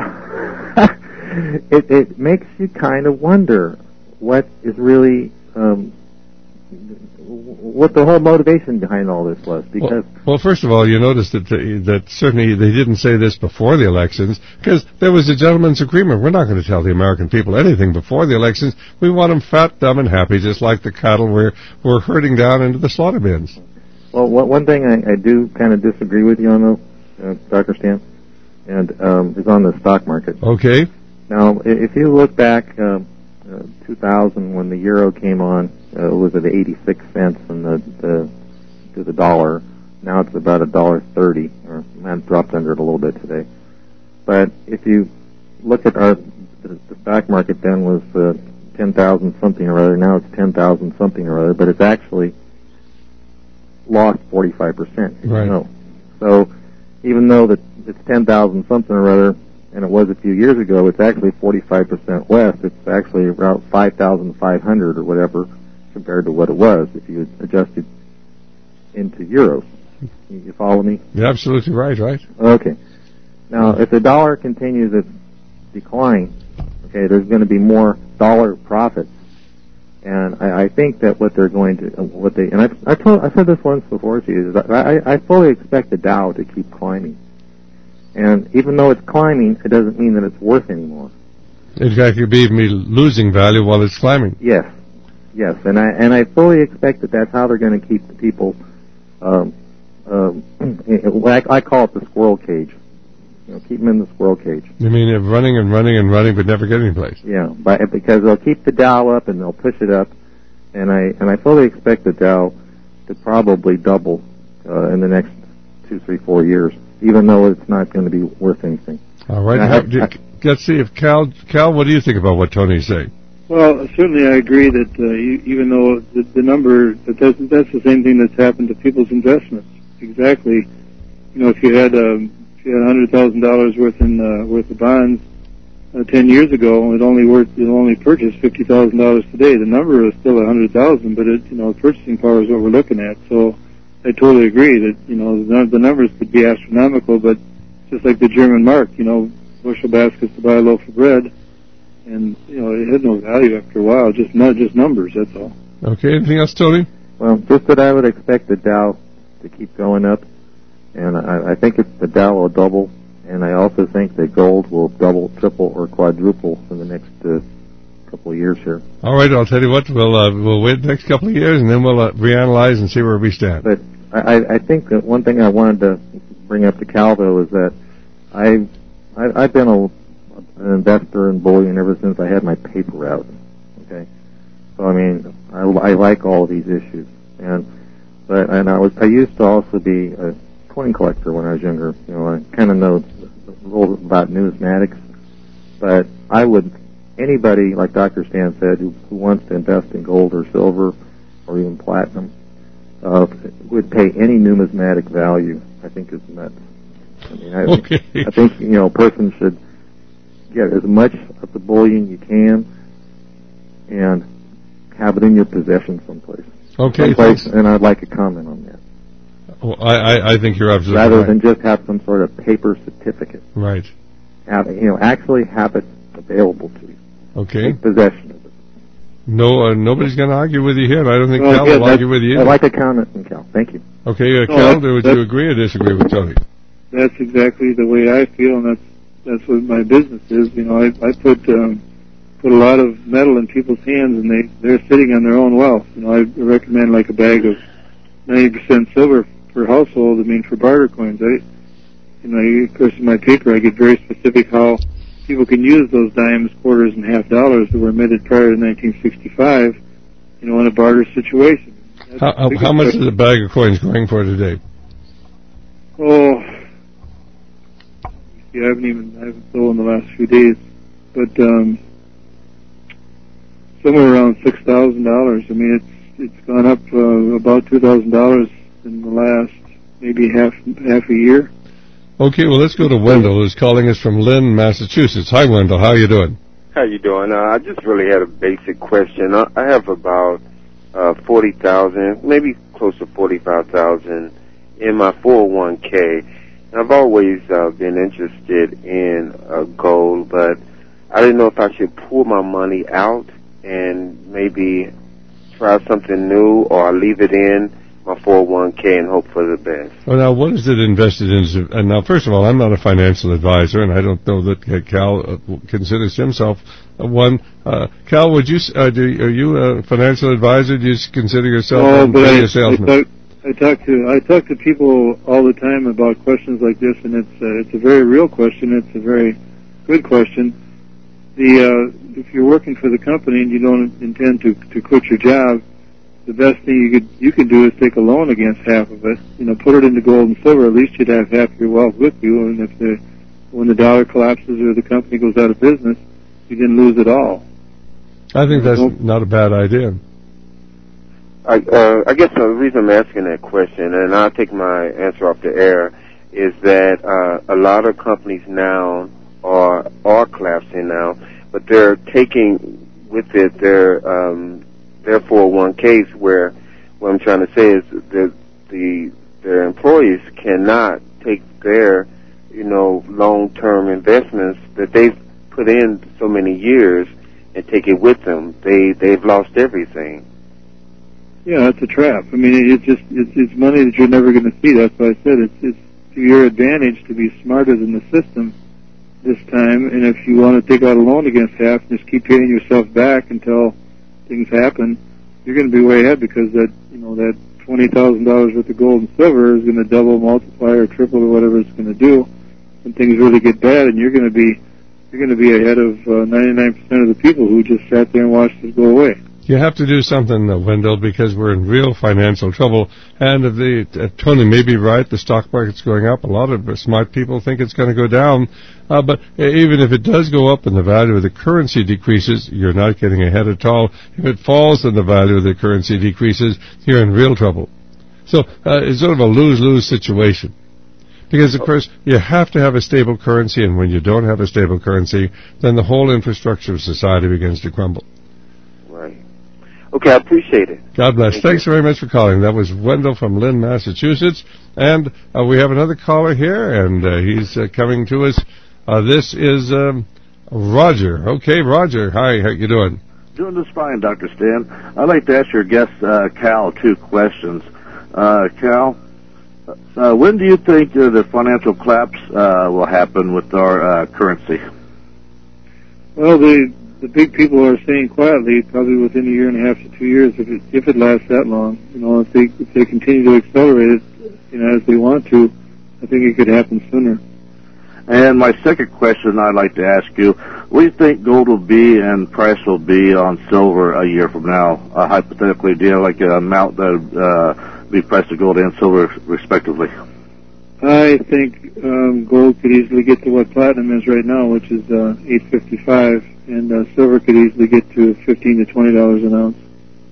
it, it makes you kind of wonder what is really, um, what the whole motivation behind all this was. Because well, well, first of all, you notice that the, that certainly they didn't say this before the elections, because there was a gentleman's agreement. We're not going to tell the American people anything before the elections. We want them fat, dumb, and happy, just like the cattle we're we're herding down into the slaughter bins. Well, one thing I, I do kind of disagree with you on, though, uh, Doctor Stan, and um, is on the stock market. Okay. Now, if you look back, uh, uh, two thousand, when the euro came on, uh, it was at eighty-six cents and the, the to the dollar. Now it's about a dollar thirty, or man, dropped under it a little bit today. But if you look at our the, the stock market, then was uh, ten thousand something or other. Now it's ten thousand something or other, but it's actually lost forty-five percent. Right. You know? So even though that it's ten thousand something or other, and it was a few years ago, it's actually forty-five percent less. It's actually about five thousand five hundred or whatever compared to what it was if you adjusted into euros. You follow me? You're absolutely right, right? Okay. Now, if the dollar continues its decline, okay, there's going to be more dollar profits And I, I think that what they're going to, what they, and I've, I told, I said this once before to you, is I, I fully expect the Dow to keep climbing. And even though it's climbing, it doesn't mean that it's worth anymore. In fact, it could be even be losing value while it's climbing. Yes, yes, and I and I fully expect that that's how they're going to keep the people. Um, um, I, I call it the squirrel cage. You know, keep them in the squirrel cage. You mean they're running and running and running, but never getting any place? Yeah, by, because they'll keep the Dow up and they'll push it up, and I and I fully expect the Dow to probably double uh, in the next two, three, four years, even though it's not going to be worth anything. All right. I, I, I, let's see if Cal. Cal, what do you think about what Tony's saying? Well, certainly I agree that uh, you, even though the, the number, that that's, that's the same thing that's happened to people's investments. Exactly. You know, if you had um, if you had one hundred thousand dollars worth in uh, worth of bonds uh, ten years ago, it only worth it only purchased fifty thousand dollars today. The number is still a hundred thousand, but it you know purchasing power is what we're looking at. So I totally agree that you know the, the numbers could be astronomical, but just like the German mark, you know, bushel baskets to buy a loaf of bread. And, you know, it had no value after a while, just not just numbers, that's all. Okay, anything else, Tony? Well, just that I would expect the Dow to keep going up, and I, I think it's the Dow will double, and I also think that gold will double, triple, or quadruple in the next uh, couple of years here. All right, I'll tell you what, we'll uh, we'll wait the next couple of years, and then we'll uh, reanalyze and see where we stand. But I, I think that one thing I wanted to bring up to Cal, though, is that I, I I've been a an investor in bullion ever since I had my paper out. Okay, so I mean, I, I like all of these issues, and but and I was I used to also be a coin collector when I was younger. You know, I kind of know a little about numismatics, but I would anybody like Doctor Stan said who, who wants to invest in gold or silver or even platinum uh, would pay any numismatic value. I think is nuts. I mean, I, okay. I think you know a person should get as much of the bullion you can and have it in your possession someplace. Okay, someplace, and I'd like a comment on that. Well, I, I, I think you're absolutely Rather right. than just have some sort of paper certificate. Right. Have, you know, actually have it available to you. Okay. Take possession of it. No, uh, nobody's going to argue with you here. I don't think Well, Cal yeah, will argue with you either. I'd like a comment from Cal. Thank you. Okay, uh, No, Cal, that- would that- you agree or disagree with Tony? That's exactly the way I feel, and that's that's what my business is. You know, I, I put um, put a lot of metal in people's hands, and they they're sitting on their own wealth. You know, I recommend like a bag of ninety percent silver per household. I mean, for barter coins. I, you know, of course, in my paper, I get very specific how people can use those dimes, quarters, and half dollars that were emitted prior to nineteen sixty-five. You know, in a barter situation. That's How, the how much question. is a bag of coins going for today? Oh, yeah, I haven't even I haven't sold in the last few days, but um, somewhere around six thousand dollars. I mean, it's it's gone up uh, about two thousand dollars in the last maybe half half a year. Okay, well, let's go to Wendell, who's calling us from Lynn, Massachusetts. Hi, Wendell. How are you doing? How you doing? Uh, I just really had a basic question. I, I have about uh, forty thousand, maybe close to forty-five thousand in my four oh one k. And I've always uh, been interested in uh, gold, but I didn't know if I should pull my money out and maybe try something new, or leave it in my four oh one k and hope for the best. Well, now, what is it invested in? And now, first of all, I'm not a financial advisor, and I don't know that uh, Cal uh, considers himself uh, one. Uh, Cal, would you? Uh, do, are you a financial advisor? Do you consider yourself No, one? but I, A I, salesman? talk, I talk to I talk to people all the time about questions like this, and it's uh, it's a very real question. It's a very good question. The uh, if you're working for the company and you don't intend to to quit your job, the best thing you could you could do is take a loan against half of it. You know, put it into gold and silver. At least you'd have half your wealth with you, and if the when the dollar collapses or the company goes out of business, you didn't lose it all. I think that's not a bad idea. I, uh, I guess the reason I'm asking that question, and I'll take my answer off the air, is that uh, a lot of companies now are are collapsing now, but they're taking with it their um, their four oh one k's, where what I'm trying to say is that the their employees cannot take their you know long-term investments that they've put in so many years and take it with them, they they've lost everything. Yeah, it's a trap. I mean, it's just it's, it's money that you're never going to see. That's why I said it's it's to your advantage to be smarter than the system this time. And if you want to take out a loan against half and just keep paying yourself back until things happen, you're going to be way ahead, because that you know that twenty thousand dollars worth of gold and silver is going to double, multiply, or triple, or whatever it's going to do when things really get bad, and you're going to be you're going to be ahead of uh, ninety-nine percent of the people who just sat there and watched it go away. You have to do something, uh, Wendell, because we're in real financial trouble. And if the, uh, Tony may be right, the stock market's going up. A lot of smart people think it's going to go down. Uh, but even if it does go up and the value of the currency decreases, you're not getting ahead at all. If it falls and the value of the currency decreases, you're in real trouble. So uh, it's sort of a lose-lose situation. Because, of course, you have to have a stable currency, and when you don't have a stable currency, then the whole infrastructure of society begins to crumble. Right. Okay, I appreciate it. God bless. Thank Thanks you. very much for calling. That was Wendell from Lynn, Massachusetts. And uh, we have another caller here, and uh, he's uh, coming to us. Uh, this is um, Roger. Okay, Roger. Hi, how you doing? Doing just fine, Doctor Stan. I'd like to ask your guest, uh, Cal, two questions. Uh, Cal, uh, when do you think uh, the financial collapse uh, will happen with our uh, currency? Well, the the big people are saying quietly, probably within a year and a half to two years, if it if it lasts that long. You know, if they if they continue to accelerate it, you know, as they want to, I think it could happen sooner. And my second question I'd like to ask you, what do you think gold will be and price will be on silver a year from now? Uh, hypothetically, do you have like an amount that would uh, be priced of gold and silver respectively? I think um, gold could easily get to what platinum is right now, which is uh, eight fifty-five, and uh, silver could easily get to fifteen to twenty dollars an ounce.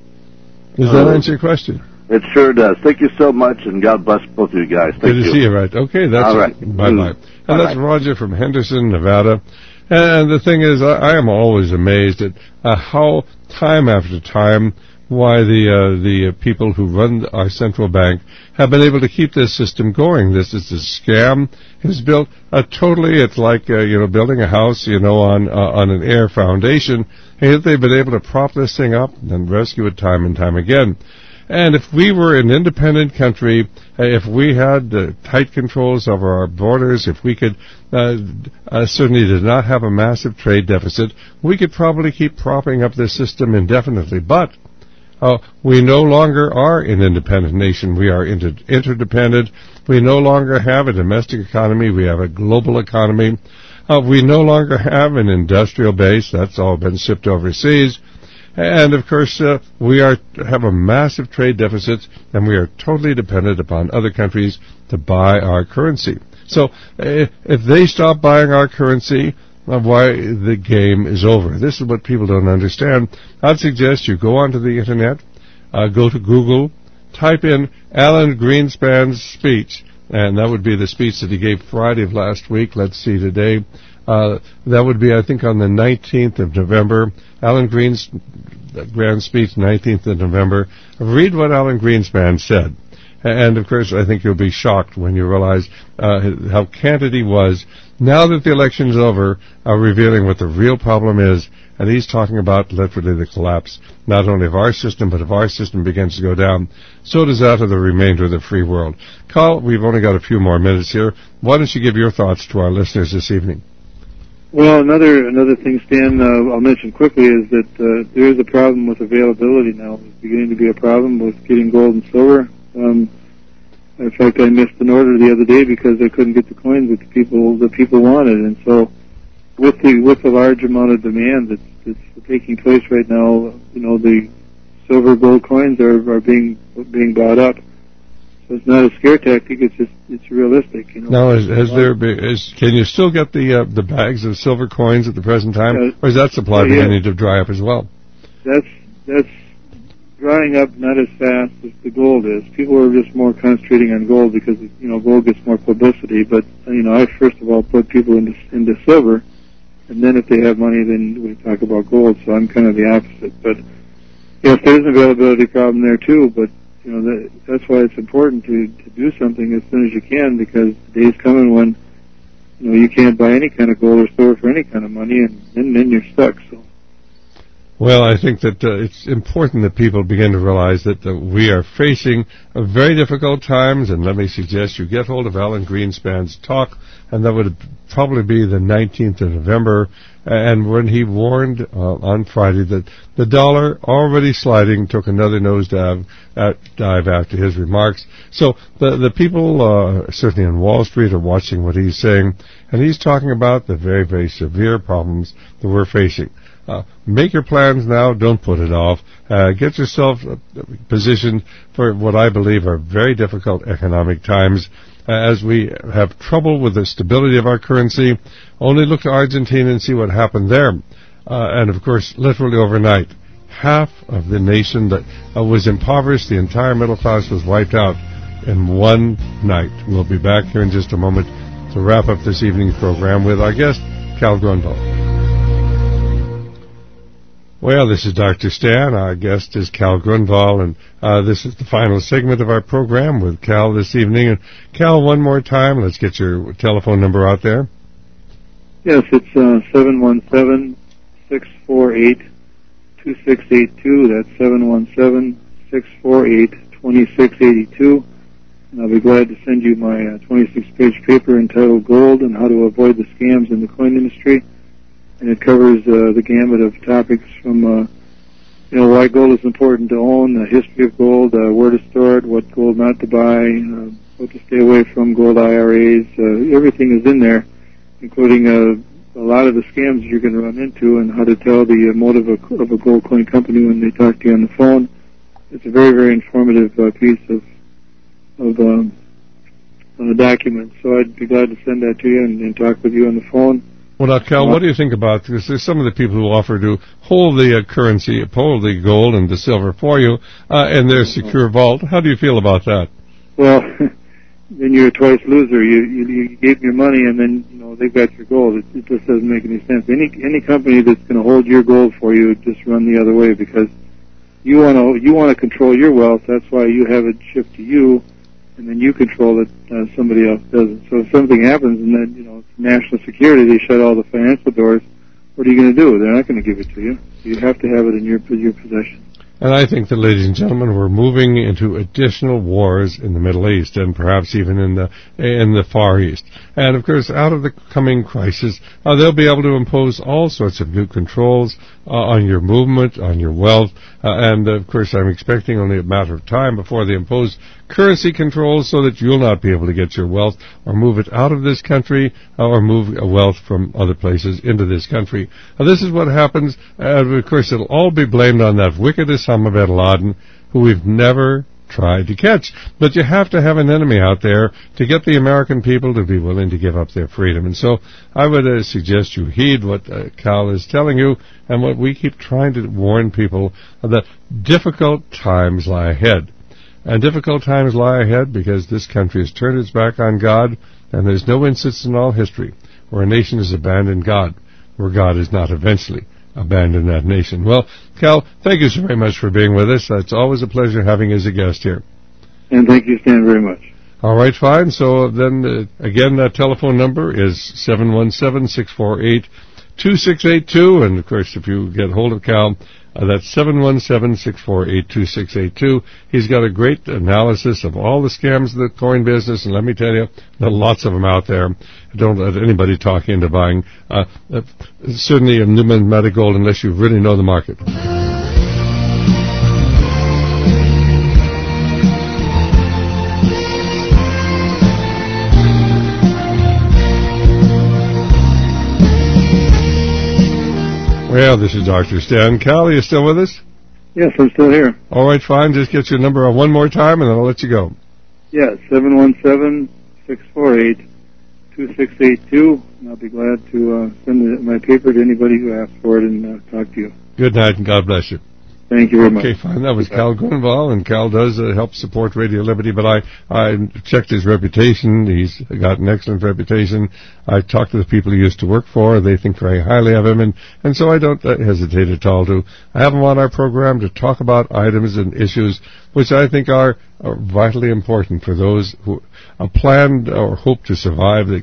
Does that answer your question? It sure does. Thank you so much, and God bless both of you guys. Thank Good you. to see you, right. Okay, that's all right. Bye-bye. Mm. And Bye-bye. that's Roger from Henderson, Nevada. And the thing is, I, I am always amazed at uh, how time after time why the uh, the uh, people who run our central bank have been able to keep this system going. This is a scam. It's built uh, totally. It's like uh, you know building a house, you know, on uh, on an air foundation. And yet they've been able to prop this thing up and rescue it time and time again. And if we were an independent country, uh, if we had uh, tight controls over our borders, if we could uh, uh, certainly did not have a massive trade deficit, we could probably keep propping up this system indefinitely. But Uh, we no longer are an independent nation. We are inter- interdependent. We no longer have a domestic economy. We have a global economy. Uh, we no longer have an industrial base. That's all been shipped overseas. And, of course, uh, we are have a massive trade deficit, and we are totally dependent upon other countries to buy our currency. So uh, if they stop buying our currency, of why the game is over. This is what people don't understand. I'd suggest you go onto the Internet, uh, go to Google, type in Alan Greenspan's speech, and that would be the speech that he gave Friday of last week. Let's see, today. Uh, that would be, I think, on the nineteenth of November. Alan Greenspan's speech, nineteenth of November. Read what Alan Greenspan said. And, of course, I think you'll be shocked when you realize uh, how candid he was. Now that the election's over, uh, revealing what the real problem is, and he's talking about literally the collapse, not only of our system, but if our system begins to go down, so does that of the remainder of the free world. Carl, we've only got a few more minutes here. Why don't you give your thoughts to our listeners this evening? Well, another another thing, Stan, uh, I'll mention quickly is that uh, there is a problem with availability now. It's beginning to be a problem with getting gold and silver. Um, in fact, I missed an order the other day because I couldn't get the coins that the people the people wanted, and so with the with the large amount of demand that's, that's taking place right now, you know, the silver gold coins are, are being being bought up. So it's not a scare tactic; it's just it's realistic. You know. Now, has, has there been, is, can you still get the uh, the bags of silver coins at the present time, uh, or is that supply yeah, beginning to dry up as well? That's that's. drying up not as fast as the gold is. People are just more concentrating on gold because, you know, gold gets more publicity. But, you know, I first of all put people into, into silver, and then if they have money, then we talk about gold. So I'm kind of the opposite. But, yes, there's an availability problem there too, but, you know, that, that's why it's important to, to do something as soon as you can, because the day's coming when, you know, you can't buy any kind of gold or silver for any kind of money, and then, then you're stuck, so. Well, I think that uh, it's important that people begin to realize that uh, we are facing uh, very difficult times, and let me suggest you get hold of Alan Greenspan's talk, and that would probably be the nineteenth of November, and when he warned uh, on Friday that the dollar, already sliding, took another nosedive uh, dive after his remarks. So the, the people, uh, certainly on Wall Street, are watching what he's saying, and he's talking about the very, very severe problems that we're facing. Uh, make your plans now. Don't put it off. Uh, get yourself uh, positioned for what I believe are very difficult economic times. Uh, as we have trouble with the stability of our currency, only look to Argentina and see what happened there. Uh, and, of course, literally overnight, half of the nation that uh, was impoverished, the entire middle class was wiped out in one night. We'll be back here in just a moment to wrap up this evening's program with our guest, Cal Grunwald. Well, this is Doctor Stan. Our guest is Cal Grunwald, and uh, this is the final segment of our program with Cal this evening. And Cal, one more time, let's get your telephone number out there. Yes, it's uh, seven one seven, six four eight, two six eight two. That's seven one seven, six four eight, two six eight two. And I'll be glad to send you my uh, twenty-six page paper entitled Gold and How to Avoid the Scams in the Coin Industry. And it covers uh, the gamut of topics from, uh, you know, why gold is important to own, the history of gold, uh, where to store it, what gold not to buy, uh, what to stay away from, gold I R As. Uh, everything is in there, including uh, a lot of the scams you're going to run into and how to tell the uh, motive of, of a gold coin company when they talk to you on the phone. It's a very, very informative uh, piece of, of um, uh, document. So I'd be glad to send that to you and, and talk with you on the phone. Well, now, Cal, what do you think about this? There's some of the people who offer to hold the uh, currency, hold the gold and the silver for you uh, in their secure vault. How do you feel about that? Well, then you're a twice loser. You, you you gave your money and then, you know, they've got your gold. It, it just doesn't make any sense. Any any company that's going to hold your gold for you, just run the other way, because you want to you want to control your wealth. That's why you have it shipped to you, and then you control it. Uh, somebody else doesn't. So if something happens and then, you know, it's national security, they shut all the financial doors, what are you going to do? They're not going to give it to you. You have to have it in your your possession. And I think that, ladies and gentlemen, we're moving into additional wars in the Middle East and perhaps even in the in the Far East. And, of course, out of the coming crisis, uh, they'll be able to impose all sorts of new controls uh, on your movement, on your wealth. Uh, and, of course, I'm expecting only a matter of time before they impose currency controls so that you'll not be able to get your wealth or move it out of this country uh, or move wealth from other places into this country. Uh, this is what happens. Uh, of course, it'll all be blamed on that wicked Osama bin Laden, who we've never tried to catch. But you have to have an enemy out there to get the American people to be willing to give up their freedom. And so I would uh, suggest you heed what uh, Cal is telling you and what we keep trying to warn people, uh, that difficult times lie ahead. And difficult times lie ahead because this country has turned its back on God, and there's no instance in all history where a nation has abandoned God, where God has not eventually abandoned that nation. Well, Cal, thank you so very much for being with us. It's always a pleasure having you as a guest here. And thank you, Stan, very much. All right, fine. So then, uh, again, that telephone number is seven one seven, six four eight, two six eight two. And, of course, if you get hold of Cal, Uh, that's seven one seven, six four eight, two six eight two. He's got a great analysis of all the scams of the coin business, and let me tell you, there are lots of them out there. Don't let anybody talk you into buying, uh, uh, certainly a numismatic gold, unless you really know the market. Well, this is Doctor Stan. Cal, are you still with us? Yes, I'm still here. All right, fine. Just get your number one more time, and then I'll let you go. Yeah, seven one seven, six four eight, two six eight two. And I'll be glad to uh, send my paper to anybody who asks for it and uh, talk to you. Good night, and God bless you. Thank you very much. Okay, fine. That was Cal Grunwald, and Cal does uh, help support Radio Liberty, but I, I checked his reputation. He's got an excellent reputation. I talked to the people he used to work for. They think very highly of him, and, and so I don't uh, hesitate at all to have him on our program to talk about items and issues which I think are, are vitally important for those who uh, planned or hope to survive the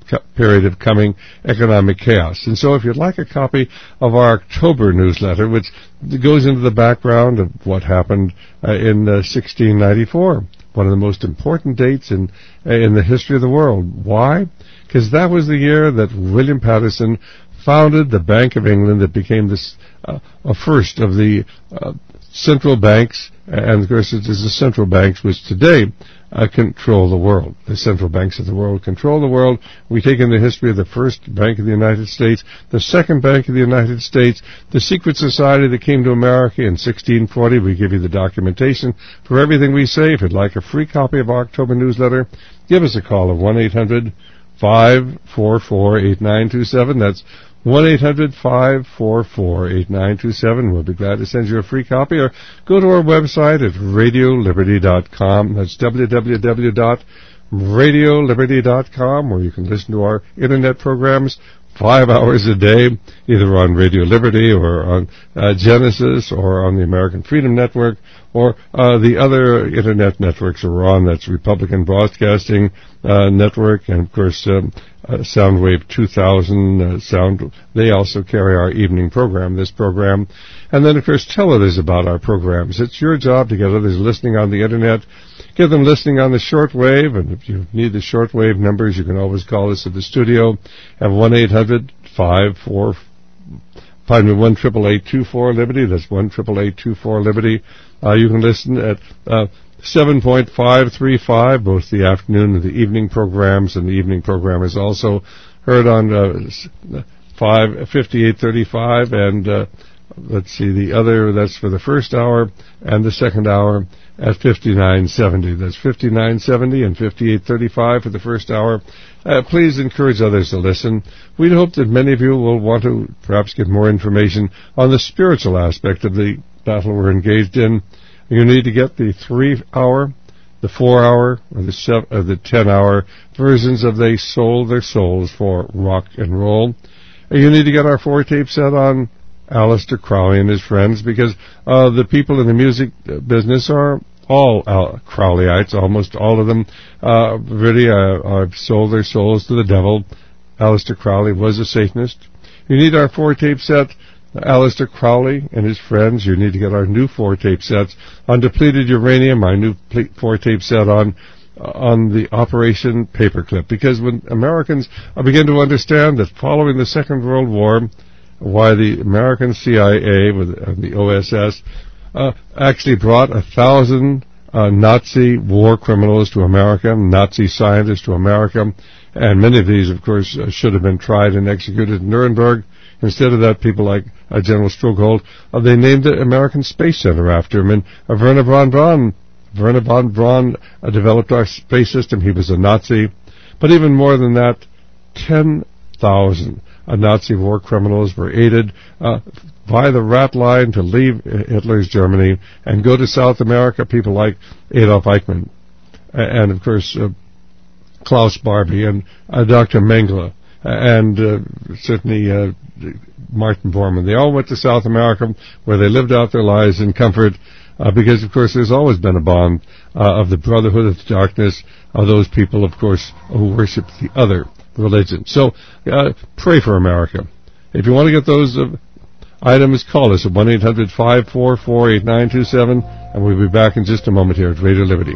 period of coming economic chaos. And so if you'd like a copy of our October newsletter, which goes into the background of what happened uh, in uh, sixteen ninety-four, one of the most important dates in uh, in the history of the world. Why? Because that was the year that William Paterson founded the Bank of England that became this uh, a first of the uh, central banks, and of course it is the central banks which today uh, control the world. The central banks of the world control the world. We take in the history of the first Bank of the United States, the second Bank of the United States, the secret society that came to America in sixteen forty. We give you the documentation for everything we say. If you'd like a free copy of our October newsletter, give us a call at one eight hundred five four four eight nine two seven. That's one eight hundred five four four eight nine two seven. We'll be glad to send you a free copy, or go to our website at radio liberty dot com. That's w w w dot radio liberty dot com, where you can listen to our internet programs five hours a day, either on Radio Liberty or on uh, Genesis or on the American Freedom Network or uh, the other internet networks we're on. That's Republican Broadcasting uh, Network, and of course um, uh, Soundwave two thousand. Uh, Sound. They also carry our evening program, this program. And then, of course, tell others about our programs. It's your job to get others listening on the internet. Get them listening on the shortwave, and if you need the shortwave numbers, you can always call us at the studio at one eight hundred five four, pardon me, one eight eight eight two four Liberty. That's one eight eight eight two four Liberty. Uh, you can listen at uh, seven point five three five, both the afternoon and the evening programs, and the evening program is also heard on uh, five fifty-eight thirty-five, and uh, let's see, the other, that's for the first hour, and the second hour at fifty-nine seventy. That's fifty-nine seventy and fifty-eight thirty-five for the first hour. Uh, please encourage others to listen. We hope that many of you will want to perhaps get more information on the spiritual aspect of the battle we're engaged in. You need to get the three-hour, the four-hour, or the seven, or the ten-hour versions of They Sold Their Souls for Rock and Roll. You need to get our four-tape set on Aleister Crowley and his friends, because uh, the people in the music business are all Al- Crowleyites, almost all of them uh, really uh, have sold their souls to the devil. Aleister Crowley was a Satanist. You need our four-tape set, Aleister Crowley and his friends. You need to get our new four-tape sets on depleted uranium, our new four-tape set on uh, on the Operation Paperclip, because when Americans uh, begin to understand that following the Second World War, why the American C I A with uh, the O S S uh, actually brought a thousand uh, Nazi war criminals to America, Nazi scientists to America, and many of these, of course, uh, should have been tried and executed in Nuremberg. Instead of that, people like uh, General Strogold, uh, they named the American Space Center after him, and uh, Werner von Braun, Werner von Braun uh, developed our space system. He was a Nazi. But even more than that, ten thousand Uh, Nazi war criminals were aided uh, by the rat line to leave Hitler's Germany and go to South America. People like Adolf Eichmann and, of course, uh, Klaus Barbie and uh, Doctor Mengele and uh, certainly uh, Martin Bormann. They all went to South America, where they lived out their lives in comfort, uh, because, of course, there's always been a bond uh, of the Brotherhood of the Darkness, of those people, of course, who worship the other religion. So uh, pray for America. If you want to get those uh, items, call us at one eight hundred five four four eight nine two seven, and we'll be back in just a moment here at Radio Liberty.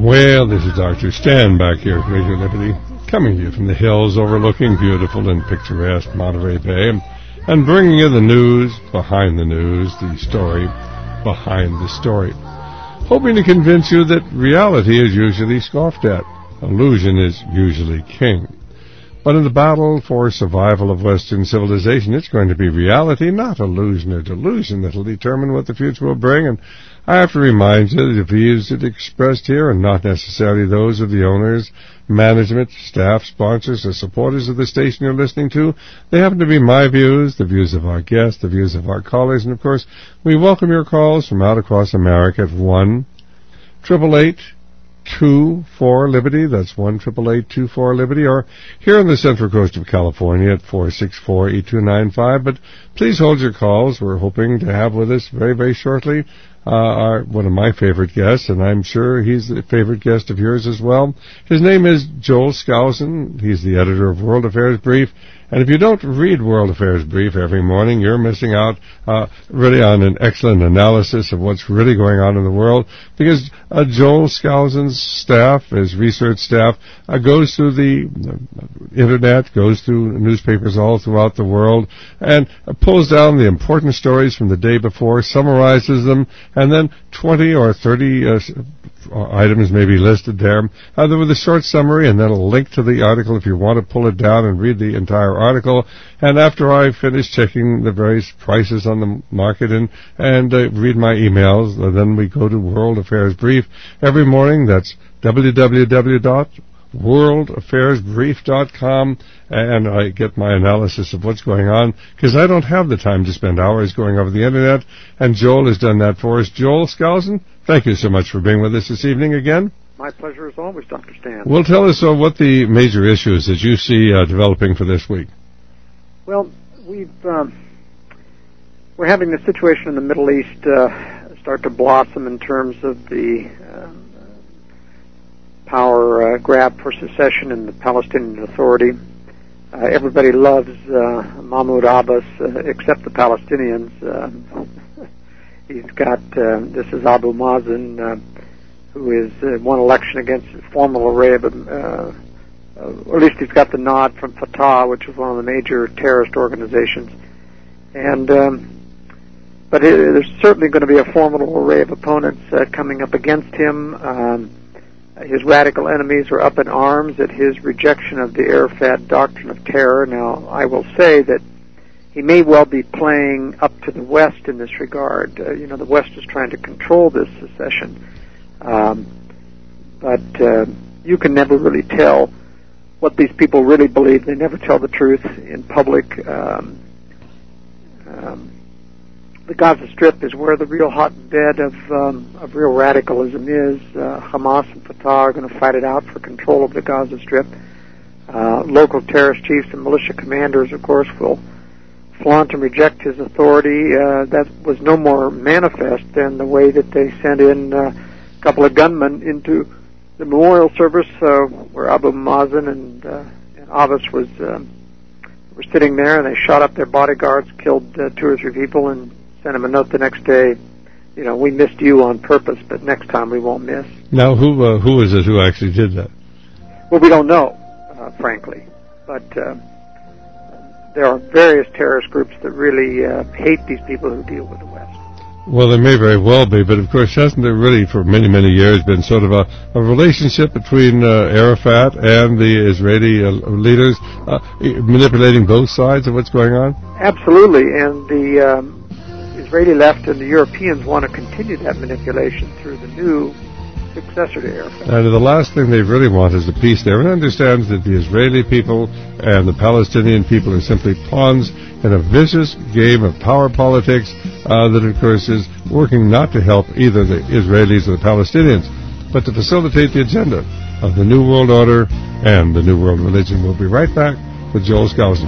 Well, this is Doctor Stan back here at Radio Liberty, coming to you from the hills overlooking beautiful and picturesque Monterey Bay, and bringing you the news behind the news, the story behind the story. Hoping to convince you that reality is usually scoffed at. Illusion is usually king. But in the battle for survival of Western civilization, it's going to be reality, not illusion or delusion, that will determine what the future will bring. And I have to remind you that the views that are expressed here are not necessarily those of the owners, management, staff, sponsors, or supporters of the station you're listening to. They happen to be my views, the views of our guests, the views of our callers, and of course, we welcome your calls from out across America at one triple eight two four Liberty. That's one triple eight two four Liberty, or here on the Central Coast of California at four six four eight two nine five. But please hold your calls. We're hoping to have with us very, very shortly uh, our, one of my favorite guests, and I'm sure he's the favorite guest of yours as well. His name is Joel Skousen. He's the editor of World Affairs Brief. And if you don't read World Affairs Brief every morning, you're missing out uh, really on an excellent analysis of what's really going on in the world, because uh, Joel Skousen's staff, his research staff, uh, goes through the uh, Internet, goes through newspapers all throughout the world, and uh, pulls down the important stories from the day before, summarizes them, and then twenty or thirty uh, items may be listed there, either with a short summary and then a link to the article if you want to pull it down and read the entire article. And after I finish checking the various prices on the market and, and uh, read my emails, uh, then we go to World Affairs Brief every morning. That's w w w dot world affairs brief dot com, and I get my analysis of what's going on, because I don't have the time to spend hours going over the Internet, and Joel has done that for us. Joel Skousen, thank you so much for being with us this evening again. My pleasure as always, Doctor Stan. Well, tell us uh, what the major issues that you see uh, developing for this week. Well, we've um, we're having the situation in the Middle East uh, start to blossom in terms of the uh, power uh, grab for secession in the Palestinian Authority. Uh, everybody loves uh, Mahmoud Abbas uh, except the Palestinians. Uh, he's got, uh, this is Abu Mazen, uh, who is uh, won election against a formal array of, uh, uh, or at least he's got the nod from Fatah, which is one of the major terrorist organizations. And um, but it, there's certainly going to be a formidable array of opponents uh, coming up against him. Um, His radical enemies are up in arms at his rejection of the Arafat doctrine of terror. Now, I will say that he may well be playing up to the West in this regard. Uh, you know, the West is trying to control this secession. Um, but uh, you can never really tell what these people really believe. They never tell the truth in public. Um, um, The Gaza Strip is where the real hotbed of um, of real radicalism is. Uh, Hamas and Fatah are going to fight it out for control of the Gaza Strip. Uh, local terrorist chiefs and militia commanders, of course, will flaunt and reject his authority. Uh, that was no more manifest than the way that they sent in uh, a couple of gunmen into the memorial service uh, where Abu Mazen and, uh, and Abbas was um, were sitting there, and they shot up their bodyguards, killed uh, two or three people, and sent him a note the next day, you know, we missed you on purpose, but next time we won't miss. Now, who uh, who is it who actually did that? Well, we don't know, uh, frankly. But uh, there are various terrorist groups that really uh, hate these people who deal with the West. Well, there may very well be, but of course, hasn't there really for many, many years been sort of a, a relationship between uh, Arafat and the Israeli uh, leaders uh, manipulating both sides of what's going on? Absolutely, and the um, Israeli left and the Europeans want to continue that manipulation through the new successor to Arafat. And the last thing they really want is the peace there. Everyone understands that the Israeli people and the Palestinian people are simply pawns in a vicious game of power politics uh, that, of course, is working not to help either the Israelis or the Palestinians, but to facilitate the agenda of the New World Order and the New World Religion. We'll be right back with Joel Skousen.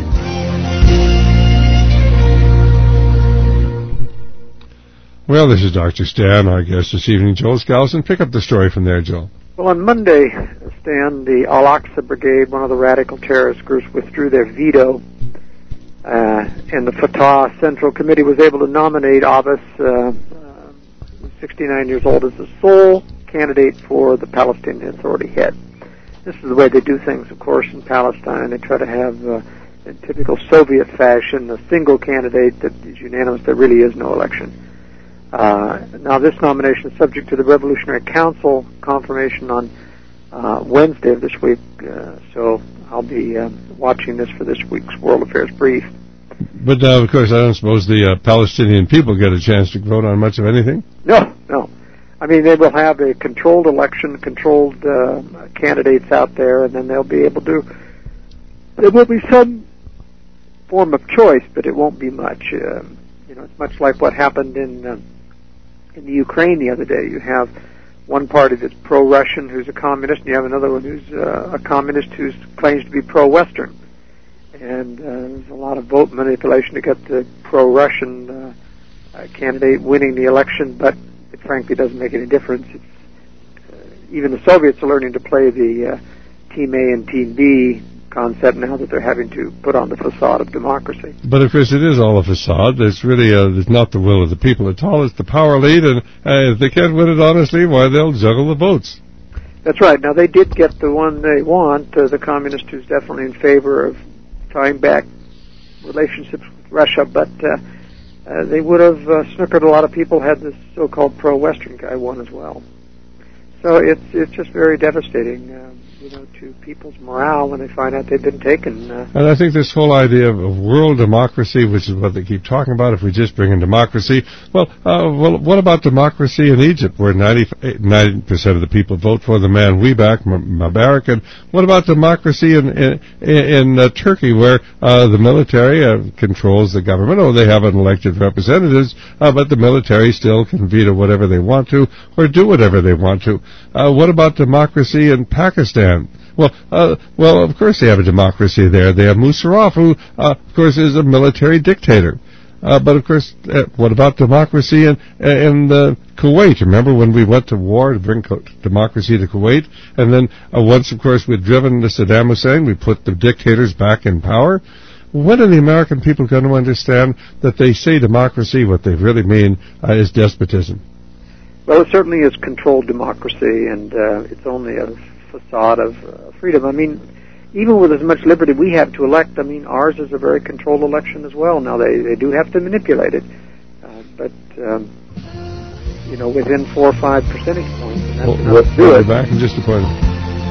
Well, this is Doctor Stan, our guest this evening, Joel Skousen. Pick up the story from there, Joel. Well, on Monday, Stan, the Al-Aqsa Brigade, one of the radical terrorist groups, withdrew their veto, uh, and the Fatah Central Committee was able to nominate Abbas, uh, uh, sixty-nine years old, as the sole candidate for the Palestinian Authority head. This is the way they do things, of course, in Palestine. They try to have, uh, in typical Soviet fashion, a single candidate that is unanimous. There really is no election. Uh, now, this nomination is subject to the Revolutionary Council confirmation on uh, Wednesday of this week, uh, so I'll be uh, watching this for this week's World Affairs Brief. But, uh, of course, I don't suppose the uh, Palestinian people get a chance to vote on much of anything? No, no. I mean, they will have a controlled election, controlled uh, candidates out there, and then they'll be able to... There will be some form of choice, but it won't be much. Uh, you know, it's much like what happened in... Uh, in the Ukraine the other day. You have one party that's pro-Russian who's a communist, and you have another one who's uh, a communist who claims to be pro-Western. And uh, there's a lot of vote manipulation to get the pro-Russian uh, uh, candidate winning the election, but it frankly doesn't make any difference. It's, uh, even the Soviets are learning to play the uh, Team A and Team B concept now that they're having to put on the facade of democracy. But of course it is all a facade. It's really uh, it's not the will of the people at all. It's the power elite, and uh, if they can't win it honestly, why, they'll juggle the votes. That's right. Now, they did get the one they want, uh, the communist who's definitely in favor of tying back relationships with Russia, but uh, uh, they would have uh, snookered a lot of people had this so-called pro-Western guy won as well. So it's it's just very devastating, uh, you know, to people's morale when they find out they've been taken. Uh, and I think this whole idea of, of world democracy, which is what they keep talking about, if we just bring in democracy, well, uh, well, what about democracy in Egypt, where ninety percent of the people vote for the man we back, Mubarak? And what about democracy in in, in uh, Turkey, where uh, the military uh, controls the government? Oh, they have elected representatives, uh, but the military still can veto whatever they want to or do whatever they want to. Uh, what about democracy in Pakistan? Well, uh, well, of course they have a democracy there. They have Musharraf, who, uh, of course, is a military dictator. Uh, but, of course, uh, what about democracy in, in uh, Kuwait? Remember when we went to war to bring co- democracy to Kuwait? And then uh, once, of course, we'd driven to Saddam Hussein, we put the dictators back in power. When are the American people going to understand that they say democracy, what they really mean uh, is despotism? Well, it certainly is controlled democracy, and uh, it's only a facade of uh, freedom. I mean, even with as much liberty we have to elect, I mean, ours is a very controlled election as well. Now, they, they do have to manipulate it, uh, but, um, you know, within four or five percentage points, and that's well, enough to do we'll it. be back in just a point.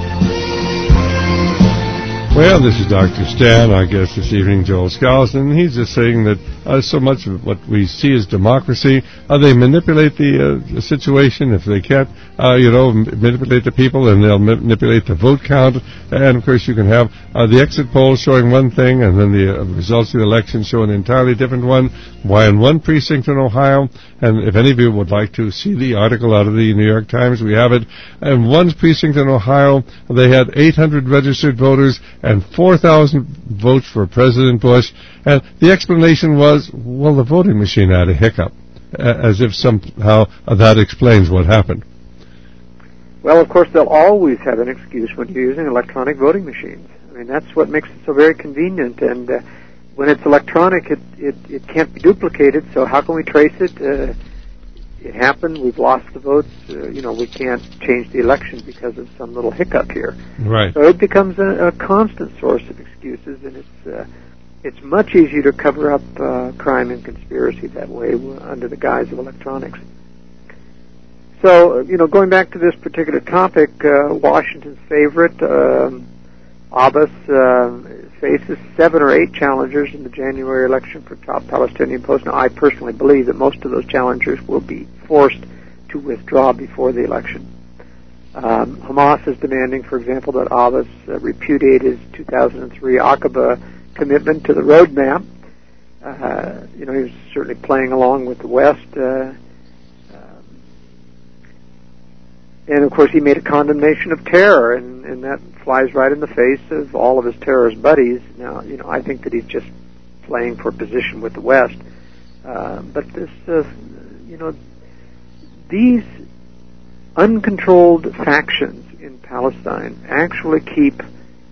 Well, this is Doctor Stan, our guest this evening, Joel Skousen, and he's just saying that uh, so much of what we see as democracy, uh, they manipulate the, uh, the situation. If they can't, uh, you know, m- manipulate the people, and they'll ma- manipulate the vote count. And, of course, you can have uh, the exit polls showing one thing, and then the uh, results of the election show an entirely different one. Why, in one precinct in Ohio, and if any of you would like to see the article out of the New York Times, we have it. In one precinct in Ohio, they had eight hundred registered voters and four thousand votes for President Bush, and the explanation was, well, the voting machine had a hiccup, as if somehow that explains what happened. Well, of course, they'll always have an excuse when you're using electronic voting machines. I mean, that's what makes it so very convenient, and uh, when it's electronic, it, it, it can't be duplicated, so how can we trace it? Uh, it happened, we've lost the votes, uh, you know, we can't change the election because of some little hiccup here. Right. So it becomes a, a constant source of excuses, and it's uh, it's much easier to cover up uh, crime and conspiracy that way under the guise of electronics. So, you know, going back to this particular topic, uh, Washington's favorite, um, Abbas, uh, faces seven or eight challengers in the January election for top Palestinian post. Now, I personally believe that most of those challengers will be forced to withdraw before the election. Um, Hamas is demanding, for example, that Abbas uh, repudiate his two thousand three Aqaba commitment to the roadmap. Uh, you know, he was certainly playing along with the West. Uh, um, and, of course, he made a condemnation of terror, and, and that flies right in the face of all of his terrorist buddies. Now, you know, I think that he's just playing for position with the West. Uh, but this, uh, you know, these uncontrolled factions in Palestine actually keep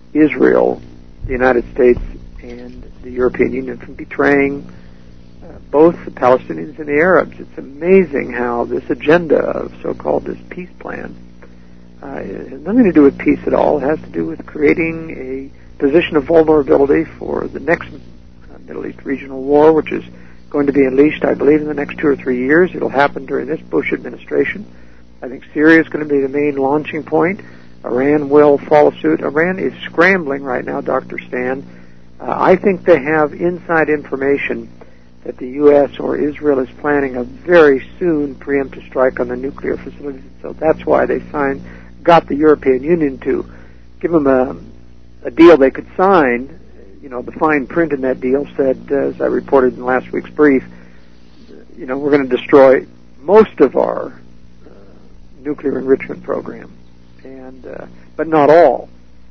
Israel, the United States, and the European Union from betraying uh, both the Palestinians and the Arabs. It's amazing how this agenda of so-called this peace plan uh, it has nothing to do with peace at all. It has to do with creating a position of vulnerability for the next uh, Middle East regional war, which is going to be unleashed, I believe, in the next two or three years. It'll happen during this Bush administration. I think Syria is going to be the main launching point. Iran will follow suit. Iran is scrambling right now, Doctor Stan. Uh, I think they have inside information that the U S or Israel is planning a very soon preemptive strike on the nuclear facilities. So that's why they signed, got the European Union to give them a, a deal they could sign. You know, the fine print in that deal said, uh, as I reported in last week's brief, you know, we're going to destroy most of our uh, nuclear enrichment program, and uh, but not all.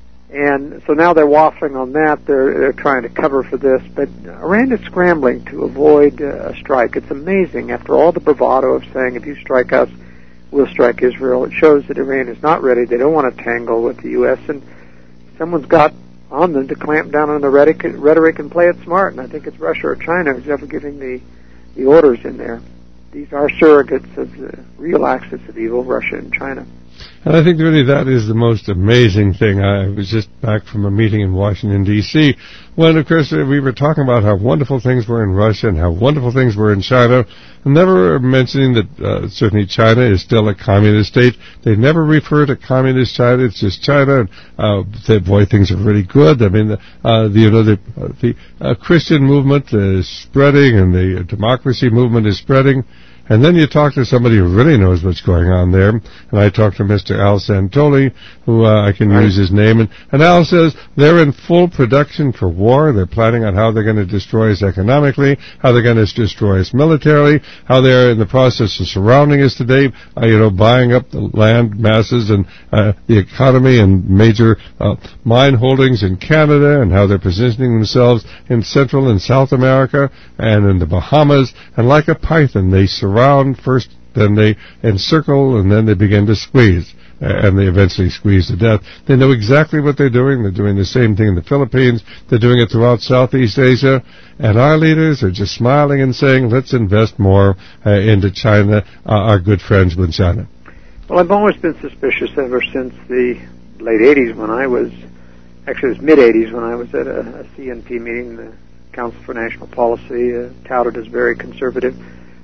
And so now they're waffling on that. They're, they're trying to cover for this. But Iran is scrambling to avoid uh, a strike. It's amazing. After all the bravado of saying, if you strike us, we'll strike Israel, it shows that Iran is not ready. They don't want to tangle with the U S. And someone's got on them to clamp down on the rhetoric and play it smart. And I think it's Russia or China who's ever giving the, the orders in there. These are surrogates of the real axis of evil, Russia and China. And I think really that is the most amazing thing. I was just back from a meeting in Washington, D C, when, of course, we were talking about how wonderful things were in Russia and how wonderful things were in China, never mentioning that uh, certainly China is still a communist state. They never refer to communist China. It's just China. And, uh, they, boy, things are really good. I mean, uh, the, you know, the, uh, the uh, Christian movement is spreading and the democracy movement is spreading. And then you talk to somebody who really knows what's going on there. And I talked to Mister Al Santoli, who uh, I can right. use his name. And, and Al says they're in full production for war. They're planning on how they're going to destroy us economically, how they're going to destroy us militarily, how they're in the process of surrounding us today, uh, you know, buying up the land masses and uh, the economy and major uh, mine holdings in Canada, and how they're positioning themselves in Central and South America and in the Bahamas. And like a python, they surround Around first, then they encircle, and then they begin to squeeze, uh, and they eventually squeeze to death. They know exactly what they're doing. They're doing the same thing in the Philippines. They're doing it throughout Southeast Asia, and our leaders are just smiling and saying, let's invest more uh, into China, uh, our good friends with China. Well, I've always been suspicious ever since the late eighties when I was, actually it was mid-eighties when I was at a, a C N P meeting, the Council for National Policy, uh, touted as very conservative.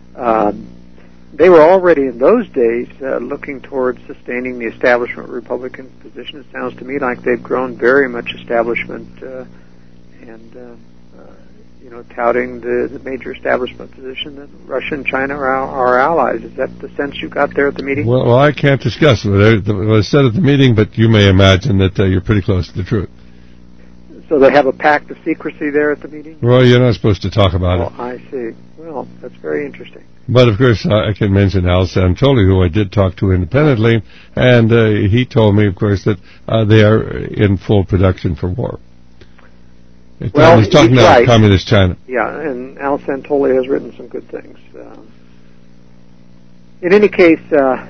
Um, they were already in those days uh, looking towards sustaining the establishment Republican position. It sounds to me like they've grown very much establishment uh, and, uh, uh, you know, touting the, the major establishment position that Russia and China are our allies. Is that the sense you got there at the meeting? Well, well I can't discuss what was said at the meeting, but you may imagine that uh, you're pretty close to the truth. So they have a pact of secrecy there at the meeting? Well, you're not supposed to talk about oh, it. I see. Well, that's very interesting. But, of course, uh, I can mention Al Santoli, who I did talk to independently, and uh, he told me, of course, that uh, they are in full production for war. It, well, uh, he's talking he's about right. Communist China. Yeah, and Al Santoli has written some good things. Uh, in any case, uh,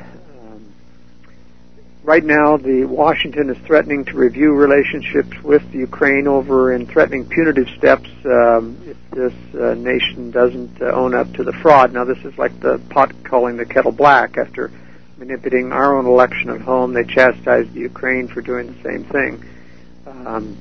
right now, the Washington is threatening to review relationships with Ukraine over and threatening punitive steps um, if this uh, nation doesn't uh, own up to the fraud. Now, this is like the pot calling the kettle black. After manipulating our own election at home, they chastised the Ukraine for doing the same thing. Um,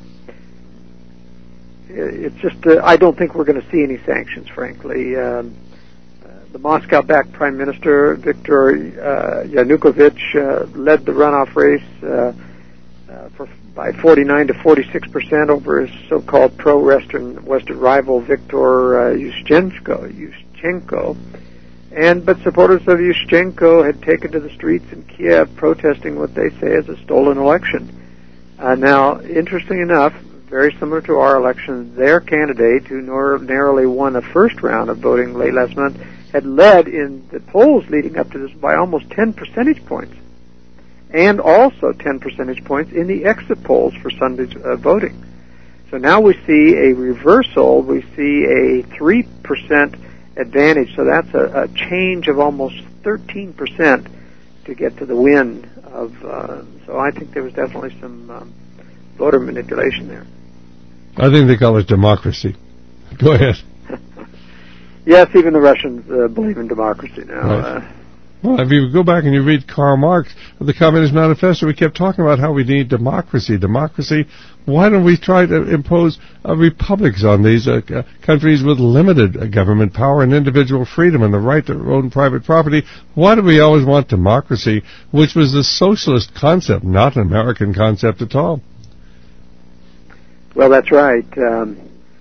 it's just, uh, I don't think we're going to see any sanctions, frankly. Um, The Moscow-backed Prime Minister, Viktor uh, Yanukovych, uh, led the runoff race uh, uh, for, by forty-nine to forty-six percent over his so-called pro-Western Western rival, Viktor uh, Yushchenko. Yushchenko. And, but supporters of Yushchenko had taken to the streets in Kiev protesting what they say is a stolen election. Uh, now, interesting enough, very similar to our election, their candidate, who nor- narrowly won the first round of voting late last month, had led in the polls leading up to this by almost ten percentage points, and also ten percentage points in the exit polls for Sunday's uh, voting. So now we see a reversal. We see a three percent advantage, so that's a, a change of almost thirteen percent to get to the win of, uh, so I think there was definitely some um, voter manipulation there. I think they call it democracy. Go ahead. Yes, even the Russians uh, believe in democracy now. Right. Uh, Well, if you go back and you read Karl Marx, the Communist Manifesto, we kept talking about how we need democracy. Democracy, why don't we try to impose uh, republics on these uh, uh, countries with limited uh, government power and individual freedom and the right to own private property? Why do we always want democracy, which was a socialist concept, not an American concept at all? Well, that's right. Um,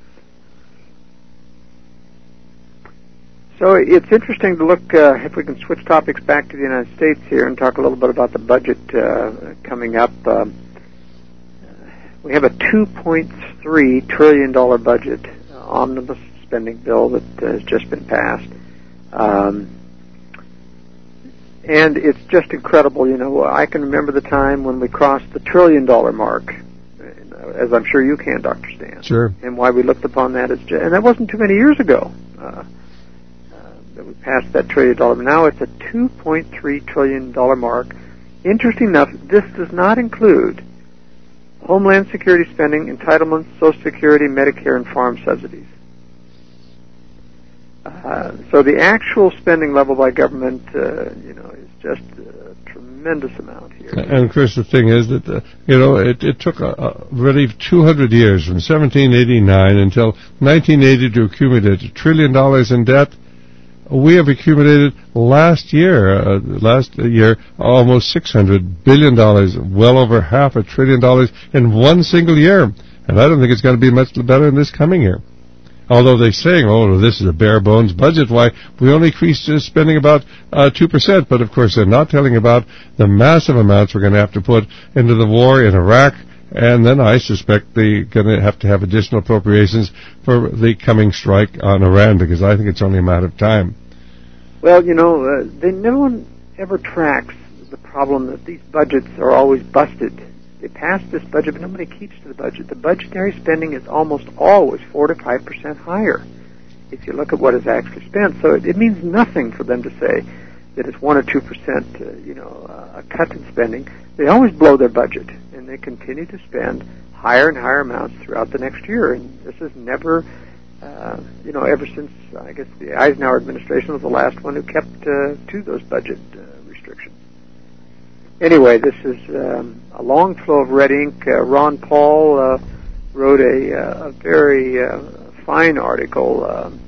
So it's interesting to look, uh, if we can switch topics back to the United States here and talk a little bit about the budget uh, coming up. Uh, we have a two point three trillion dollars budget, uh, omnibus spending bill that uh, has just been passed. Um, and it's just incredible. You know, I can remember the time when we crossed the trillion dollar mark, as I'm sure you can, Doctor Stan. Sure. And why we looked upon that as, and that wasn't too many years ago. Uh, that we passed that trillion dollar. Now it's a two point three trillion dollars mark. Interesting enough, this does not include Homeland Security spending, entitlements, Social Security, Medicare, and farm subsidies. Uh, so the actual spending level by government, uh, you know, is just a tremendous amount here. And of course, the thing is that uh, you know it, it took a, a really two hundred years from seventeen eighty-nine until nineteen eighty to accumulate a trillion dollars in debt. We have accumulated last year, uh, last year, almost six hundred billion dollars, well over half a trillion dollars in one single year. And I don't think it's going to be much better in this coming year. Although they're saying, oh, this is a bare-bones budget, why, we only increased uh, spending about uh, two percent. But, of course, they're not telling about the massive amounts we're going to have to put into the war in Iraq. And then I suspect they're going to have to have additional appropriations for the coming strike on Iran, because I think it's only a matter of time. Well, you know, uh, they, no one ever tracks the problem that these budgets are always busted. They pass this budget, but nobody keeps to the budget. The budgetary spending is almost always four to five percent higher if you look at what is actually spent. So it, it means nothing for them to say that it's one or two percent, uh, you know, uh, a cut in spending. They always blow their budget, and they continue to spend higher and higher amounts throughout the next year. And this is never, uh, you know, ever since, I guess, the Eisenhower administration was the last one who kept uh, to those budget uh, restrictions. Anyway, this is um, a long flow of red ink. Uh, Ron Paul uh, wrote a, uh, a very uh, fine article um,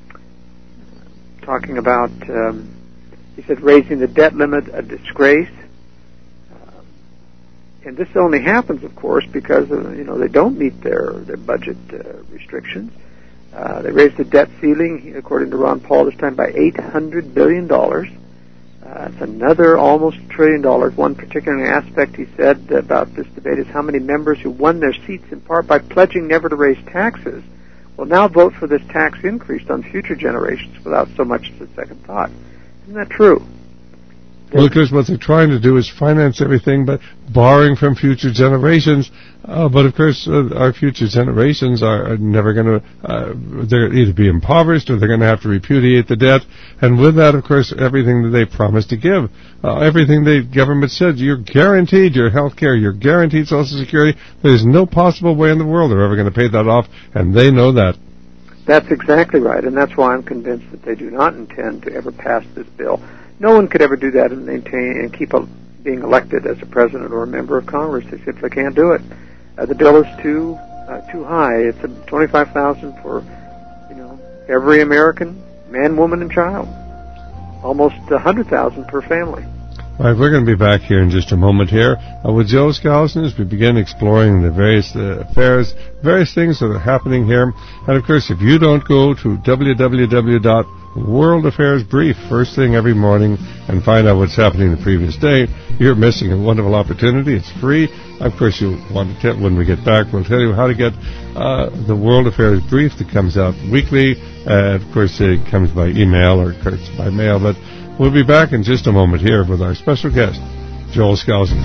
talking about, um, he said, raising the debt limit a disgrace. Um, and this only happens, of course, because uh, you know they don't meet their their budget uh, restrictions. Uh, they raised the debt ceiling, according to Ron Paul, this time by eight hundred billion dollars. Uh, it's another almost trillion dollars. One particular aspect, he said, about this debate is how many members who won their seats in part by pledging never to raise taxes will now vote for this tax increase on future generations without so much as a second thought. Isn't that true? Well, because what they're trying to do is finance everything by borrowing from future generations. Uh, but, of course, uh, our future generations are, are never going to, uh, they're either be impoverished or they're going to have to repudiate the debt. And with that, of course, everything that they promised to give, uh, everything the government said, you're guaranteed your health care, you're guaranteed Social Security. There's no possible way in the world they're ever going to pay that off, and they know that. That's exactly right, and that's why I'm convinced that they do not intend to ever pass this bill. No one could ever do that and maintain and keep a, being elected as a president or a member of Congress. They simply can't do it. Uh, the bill is too uh, too high. It's a twenty-five thousand dollars for you know every American, man, woman, and child. Almost a hundred thousand dollars per family. All right, we're going to be back here in just a moment here uh, with Joe Skousen as we begin exploring the various uh, affairs, various things that are happening here. And, of course, if you don't go to w w w dot world affairs brief first thing every morning and find out what's happening the previous day, you're missing a wonderful opportunity. It's free. Of course, you'll want to tell, when we get back, we'll tell you how to get uh, the World Affairs brief that comes out weekly. Uh, of course, it comes by email or it's by mail, but we'll be back in just a moment here with our special guest, Joel Skousen.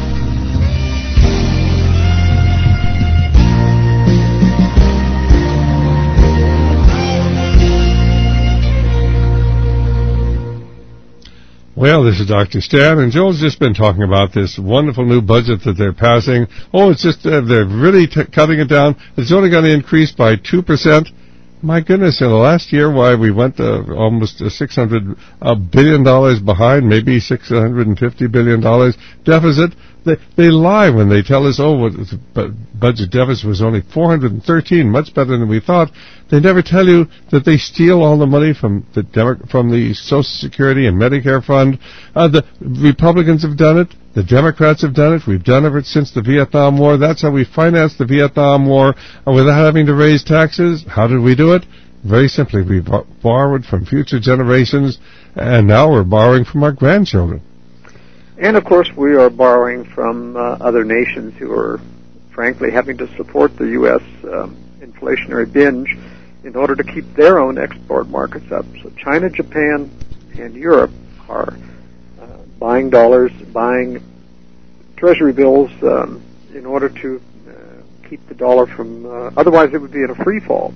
Well, this is Doctor Stan, and Joel's just been talking about this wonderful new budget that they're passing. Oh, it's just, uh, they're really t- cutting it down. It's only going to increase by two percent. My goodness, in the last year, why we went uh, almost uh, six hundred billion dollars behind, maybe six hundred fifty billion dollars deficit. They, they lie when they tell us, oh, what, the budget deficit was only four hundred thirteen, much better than we thought. They never tell you that they steal all the money from the Demo- from the Social Security and Medicare fund. Uh, the Republicans have done it. The Democrats have done it. We've done it since the Vietnam War. That's how we financed the Vietnam War uh, without having to raise taxes. How did we do it? Very simply, we b- borrowed from future generations, and now we're borrowing from our grandchildren. And, of course, we are borrowing from uh, other nations who are, frankly, having to support the U S um, inflationary binge in order to keep their own export markets up. So China, Japan, and Europe are uh, buying dollars, buying treasury bills um, in order to uh, keep the dollar from... Uh, otherwise, it would be in a free fall.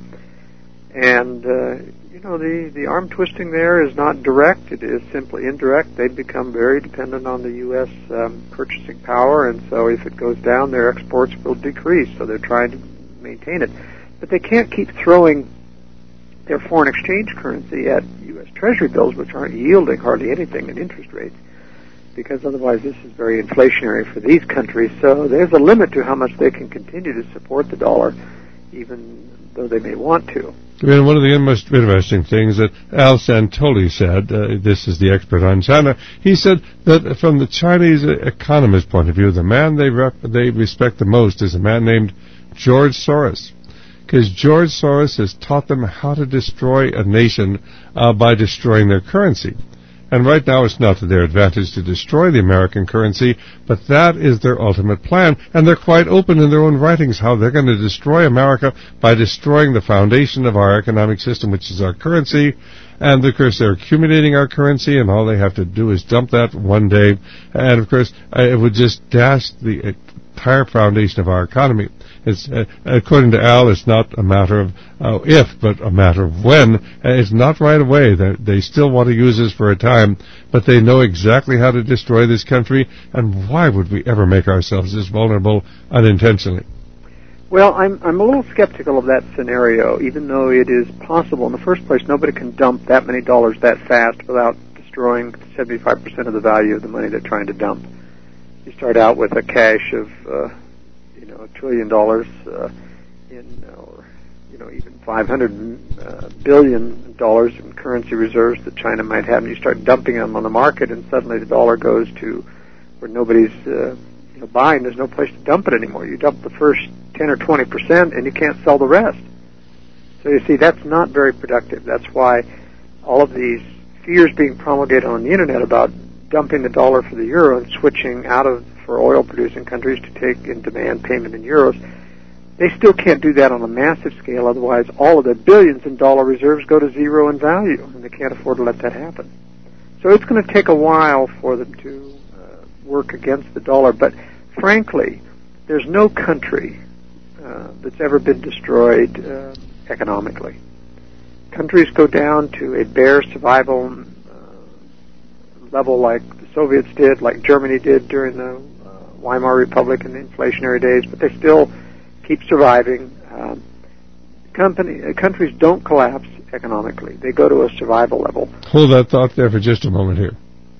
And... Uh, You know, the, the arm twisting there is not direct. It is simply indirect. They've become very dependent on the U S um, purchasing power, and so if it goes down, their exports will decrease. So they're trying to maintain it. But they can't keep throwing their foreign exchange currency at U S Treasury bills, which aren't yielding hardly anything in interest rates, because otherwise this is very inflationary for these countries. So there's a limit to how much they can continue to support the dollar, even though they may want to. I mean, one of the most interesting things that Al Santoli said, uh, this is the expert on China, he said that from the Chinese economist point of view, the man they rep- they respect the most is a man named George Soros. Because George Soros has taught them how to destroy a nation uh, by destroying their currency. And right now it's not to their advantage to destroy the American currency, but that is their ultimate plan. And they're quite open in their own writings how they're going to destroy America by destroying the foundation of our economic system, which is our currency. And, of course, they're accumulating our currency, and all they have to do is dump that one day. And, of course, it would just dash the entire foundation of our economy. It's, uh, according to Al, it's not a matter of uh, if, but a matter of when. Uh, it's not right away. They, they still want to use this for a time, but they know exactly how to destroy this country, and why would we ever make ourselves this vulnerable unintentionally? Well, I'm I'm a little skeptical of that scenario, even though it is possible. In the first place, nobody can dump that many dollars that fast without destroying seventy-five percent of the value of the money they're trying to dump. You start out with a cache of... Uh, a trillion dollars uh, in, or you know, even five hundred uh, billion dollars in currency reserves that China might have, and you start dumping them on the market, and suddenly the dollar goes to where nobody's uh, you know, buying. There's no place to dump it anymore. You dump the first ten or twenty percent, and you can't sell the rest. So you see, that's not very productive. That's why all of these fears being promulgated on the internet about dumping the dollar for the euro and switching out of for oil-producing countries to take in demand payment in euros, they still can't do that on a massive scale. Otherwise, all of their billions in dollar reserves go to zero in value, and they can't afford to let that happen. So it's going to take a while for them to uh, work against the dollar. But frankly, there's no country uh, that's ever been destroyed uh, economically. Countries go down to a bare survival uh, level like the Soviets did, like Germany did during the Weimar Republic in the inflationary days, but they still keep surviving. Um, company, uh, countries don't collapse economically. They go to a survival level. Hold that thought there for just a moment here.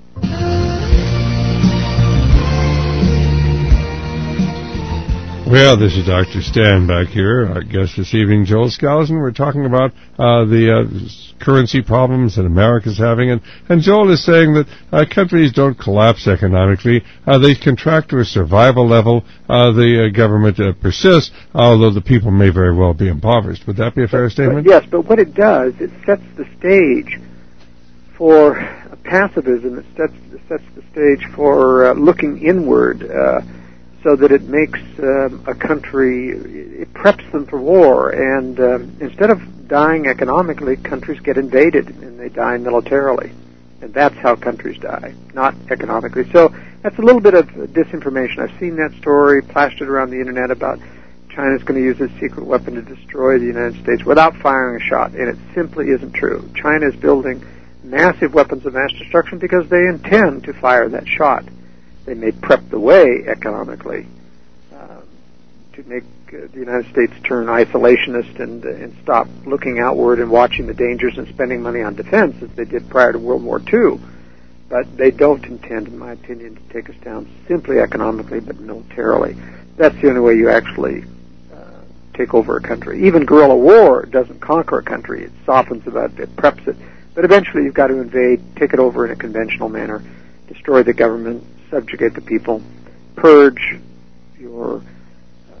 Well, this is Doctor Stan back here. Our guest this evening, Joel Skousen. We're talking about uh, the uh, currency problems that America's having. And, and Joel is saying that uh, countries don't collapse economically. Uh, they contract to a survival level. Uh, the uh, government uh, persists, although the people may very well be impoverished. Would that be a fair but, statement? But yes, but what it does, it sets the stage for uh, pacifism. It sets, it sets the stage for uh, looking inward, uh, so that it makes um, a country, it preps them for war. And um, instead of dying economically, countries get invaded and they die militarily. And that's how countries die, not economically. So that's a little bit of disinformation. I've seen that story plastered around the internet about China's going to use its secret weapon to destroy the United States without firing a shot. And it simply isn't true. China is building massive weapons of mass destruction because they intend to fire that shot. They may prep the way economically, uh, to make uh, the United States turn isolationist and, uh, and stop looking outward and watching the dangers and spending money on defense as they did prior to World War Two. But they don't intend, in my opinion, to take us down simply economically, but militarily. That's the only way you actually uh, take over a country. Even guerrilla war doesn't conquer a country. It softens it up, it preps it. But eventually you've got to invade, take it over in a conventional manner, destroy the government, subjugate the people, purge your uh,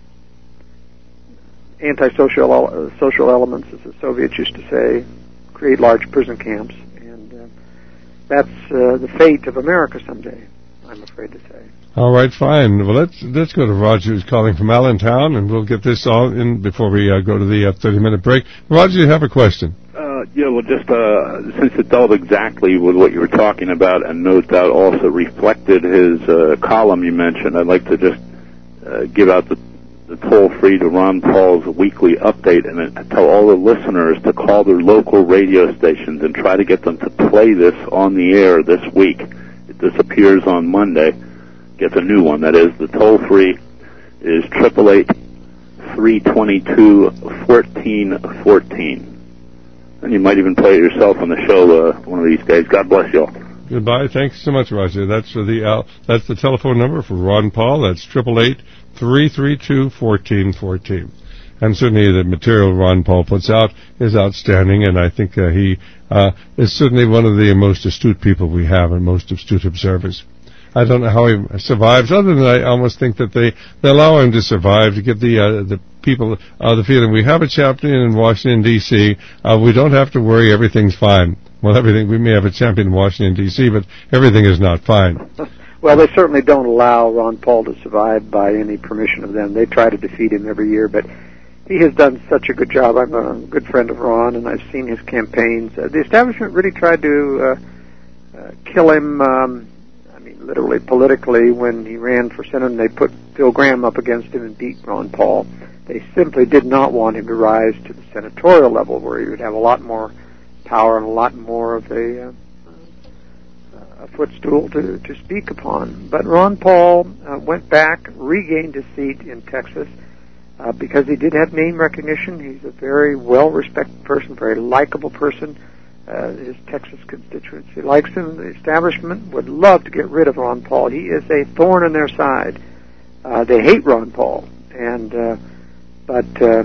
anti-social uh, social elements, as the Soviets used to say, create large prison camps. And uh, that's uh, the fate of America someday, I'm afraid to say. All right, fine. Well, let's let's go to Roger, who's calling from Allentown, and we'll get this all in before we uh, go to the uh, thirty-minute break. Roger, you have a question? Uh, yeah, well, just uh, since it dealt exactly with what you were talking about, and no doubt also reflected his uh, column you mentioned, I'd like to just uh, give out the, the toll-free to Ron Paul's weekly update and uh, tell all the listeners to call their local radio stations and try to get them to play this on the air this week. It disappears on Monday. Gets a new one. That is, the toll-free is eight eight eight, three two two, one four one four. And you might even play it yourself on the show uh, one of these days. God bless you all. Goodbye. Thanks so much, Roger. That's for the uh, that's the telephone number for Ron Paul. That's eight eight eight, three three two, one four one four. And certainly the material Ron Paul puts out is outstanding, and I think uh, he uh, is certainly one of the most astute people we have and most astute observers. I don't know how he survives, other than I almost think that they, they allow him to survive, to give the uh, the people uh, the feeling we have a champion in Washington, D C Uh, we don't have to worry, everything's fine. Well, everything, we may have a champion in Washington, D C, but everything is not fine. Well, they certainly don't allow Ron Paul to survive by any permission of them. They try to defeat him every year, but he has done such a good job. I'm a good friend of Ron, and I've seen his campaigns. Uh, the establishment really tried to uh, uh, kill him, um, literally politically, when he ran for Senate, and they put Phil Gramm up against him and beat Ron Paul. They simply did not want him to rise to the senatorial level, where he would have a lot more power and a lot more of a, uh, a footstool to, to speak upon. But Ron Paul uh, went back, regained his seat in Texas, uh, because he did have name recognition. He's a very well-respected person, very likable person. Uh, his Texas constituency likes him. The establishment would love to get rid of Ron Paul. He is a thorn in their side. Uh, they hate Ron Paul, and uh, but uh,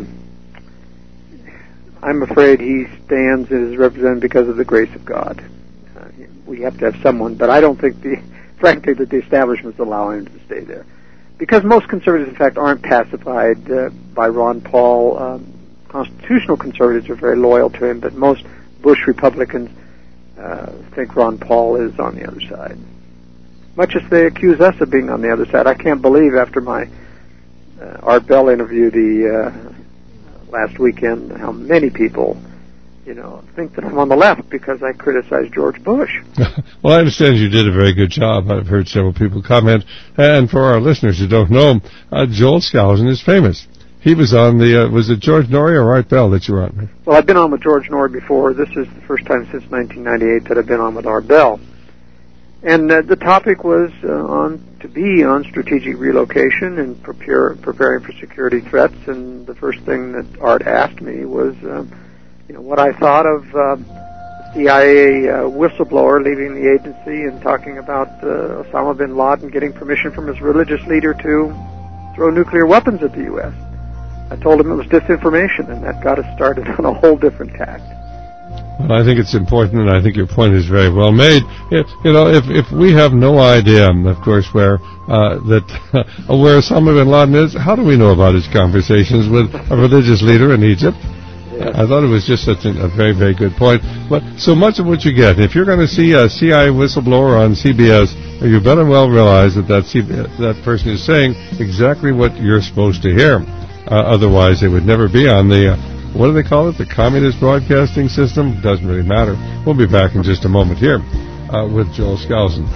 I'm afraid he stands and is represented because of the grace of God. Uh, we have to have someone, but I don't think, the, frankly, that the establishment is allowing him to stay there, because most conservatives, in fact, aren't pacified uh, by Ron Paul. Um, constitutional conservatives are very loyal to him, but most Bush Republicans uh, think Ron Paul is on the other side, much as they accuse us of being on the other side. I can't believe, after my uh, Art Bell interview the uh, last weekend, how many people, you know, think that I'm on the left because I criticized George Bush. Well, I understand you did a very good job. I've heard several people comment, and for our listeners who don't know, uh, Joel Skousen is famous. He was on the, uh, was it George Norrie or Art Bell that you were on? Well, I've been on with George Norrie before. This is the first time since nineteen ninety-eight that I've been on with Art Bell. And uh, the topic was uh, on to be on strategic relocation and prepare, preparing for security threats. And the first thing that Art asked me was, um, you know, what I thought of uh, the C I A uh, whistleblower leaving the agency and talking about uh, Osama bin Laden getting permission from his religious leader to throw nuclear weapons at the U S I told him it was disinformation, and that got us started on a whole different tack. Well, I think it's important, and I think your point is very well made. If, you know, if if we have no idea, of course, where uh, that uh, where Osama bin Laden is, how do we know about his conversations with a religious leader in Egypt? Yes. I thought it was just such a, a very, very good point. But so much of what you get, if you're going to see a C I A whistleblower on C B S, you better well realize that that, C- that person is saying exactly what you're supposed to hear. Uh, otherwise, they would never be on the, uh, what do they call it, the communist broadcasting system? Doesn't really matter. We'll be back in just a moment here uh, with Joel Skousen.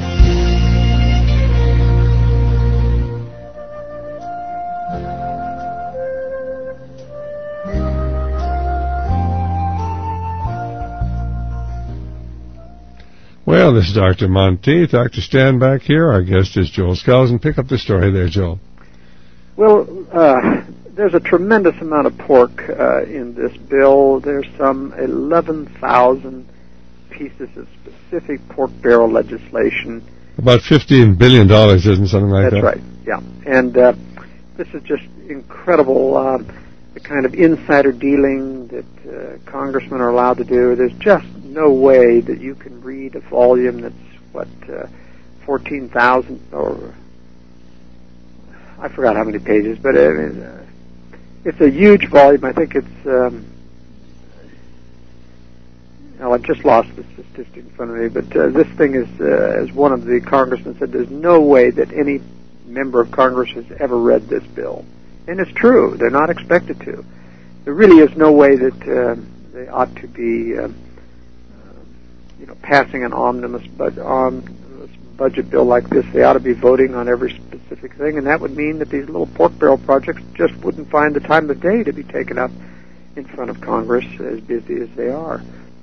Well, this is Doctor Monteith. Doctor Stan back here. Our guest is Joel Skousen. Pick up the story there, Joel. Well, uh, there's a tremendous amount of pork uh, in this bill. There's some eleven thousand pieces of specific pork barrel legislation. About fifteen billion dollars, isn't something like That's that? That's right, yeah. And uh, this is just incredible, uh, the kind of insider dealing that uh, congressmen are allowed to do. There's just no way that you can read a volume that's, what, uh, fourteen thousand, or I forgot how many pages, but I mean, uh, it's a huge volume. I think it's, um, well, I've just lost the statistic in front of me, but uh, this thing is, uh, as one of the congressmen said, there's no way that any member of Congress has ever read this bill. And it's true. They're not expected to. There really is no way that uh, they ought to be, uh, uh, you know, passing an omnibus, bud- omnibus budget bill like this. They ought to be voting on every specific thing, and that would mean that these little pork barrel projects just wouldn't find the time of day to be taken up in front of Congress, as busy as they are.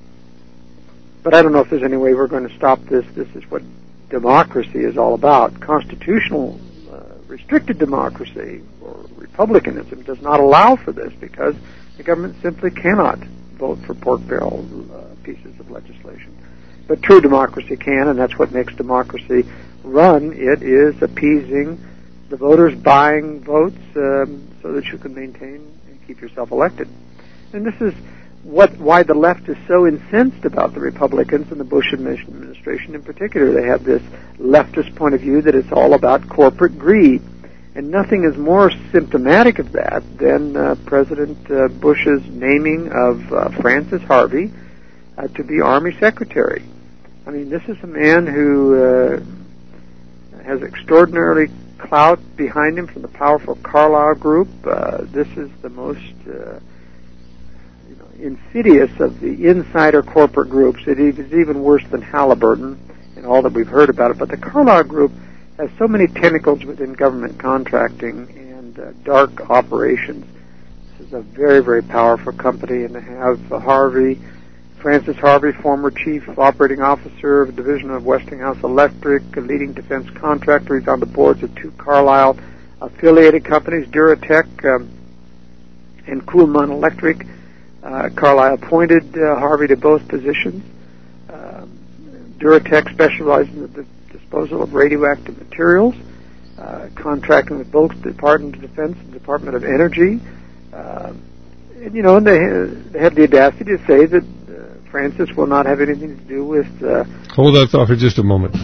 But I don't know if there's any way we're going to stop this. This is what democracy is all about. Constitutional uh, restricted democracy or republicanism does not allow for this because the government simply cannot vote for pork barrel uh, pieces of legislation. But true democracy can, and that's what makes democracy run. It is appeasing the voters, buying votes um, so that you can maintain and keep yourself elected. And this is what why the left is so incensed about the Republicans and the Bush administration in particular. They have this leftist point of view that it's all about corporate greed. And nothing is more symptomatic of that than uh, President uh, Bush's naming of uh, Francis Harvey uh, to be Army Secretary. I mean, this is a man who uh, has extraordinarily clout behind him from the powerful Carlyle Group. Uh, this is the most uh, insidious of the insider corporate groups. It is even worse than Halliburton and all that we've heard about it. But the Carlyle Group has so many tentacles within government contracting and uh, dark operations. This is a very, very powerful company, and to have uh, Harvey, Francis Harvey, former chief operating officer of the division of Westinghouse Electric, a leading defense contractor. He's on the boards of two Carlyle affiliated companies, Duratec um, and Kuhlman Electric. Uh, Carlyle appointed uh, Harvey to both positions. Uh, Duratec specializes in the disposal of radioactive materials, uh, contracting with both the Department of Defense and the Department of Energy. Uh, and, you know, and they, they have the audacity to say that uh, Francis will not have anything to do with... Uh, Hold that thought for just a moment.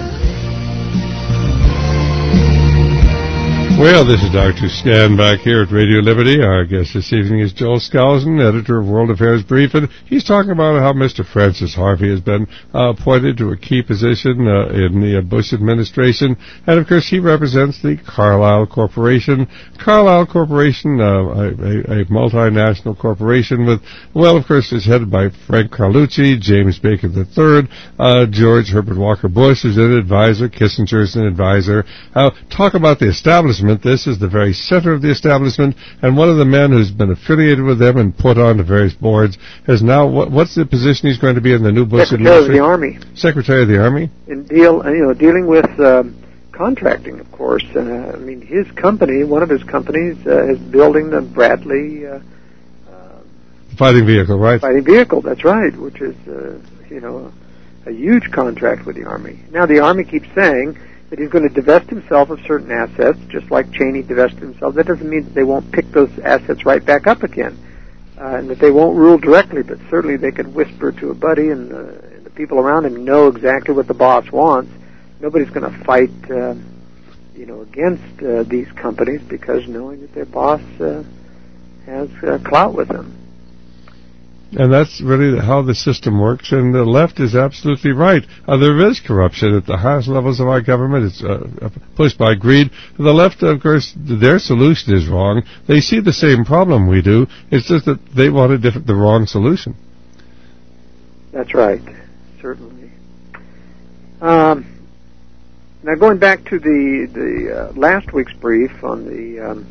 Well, this is Doctor Stan back here at Radio Liberty. Our guest this evening is Joel Skousen, editor of World Affairs Brief, and he's talking about how Mister Francis Harvey has been uh, appointed to a key position uh, in the uh, Bush administration, and of course he represents the Carlyle Corporation. Carlyle Corporation, uh, a, a, a multinational corporation with, well, of course, is headed by Frank Carlucci, James Baker the third, uh, George Herbert Walker Bush is an advisor, Kissinger is an advisor. Uh, talk about the establishment. This is the very center of the establishment, and one of the men who's been affiliated with them and put on to various boards has now, what, what's the position he's going to be in the new Bush administration? Secretary of the Army. Secretary of the Army? In deal, you know, dealing with um, contracting, of course. Uh, I mean, his company, one of his companies, uh, is building the Bradley uh, uh, fighting vehicle, right? Fighting vehicle, that's right, which is, uh, you know, a huge contract with the Army. Now, the Army keeps saying that he's going to divest himself of certain assets, just like Cheney divested himself. That doesn't mean that they won't pick those assets right back up again, uh, and that they won't rule directly, but certainly they could whisper to a buddy, and, uh, and the people around him know exactly what the boss wants. Nobody's going to fight, uh, you know, against uh, these companies because knowing that their boss uh, has uh, clout with them. And that's really how the system works, and the left is absolutely right. Uh, there is corruption at the highest levels of our government. It's uh, pushed by greed. The left, of course, their solution is wrong. They see the same problem we do. It's just that they want a different, the wrong solution. That's right, certainly. Um, now, going back to the, the uh, last week's brief on the, um,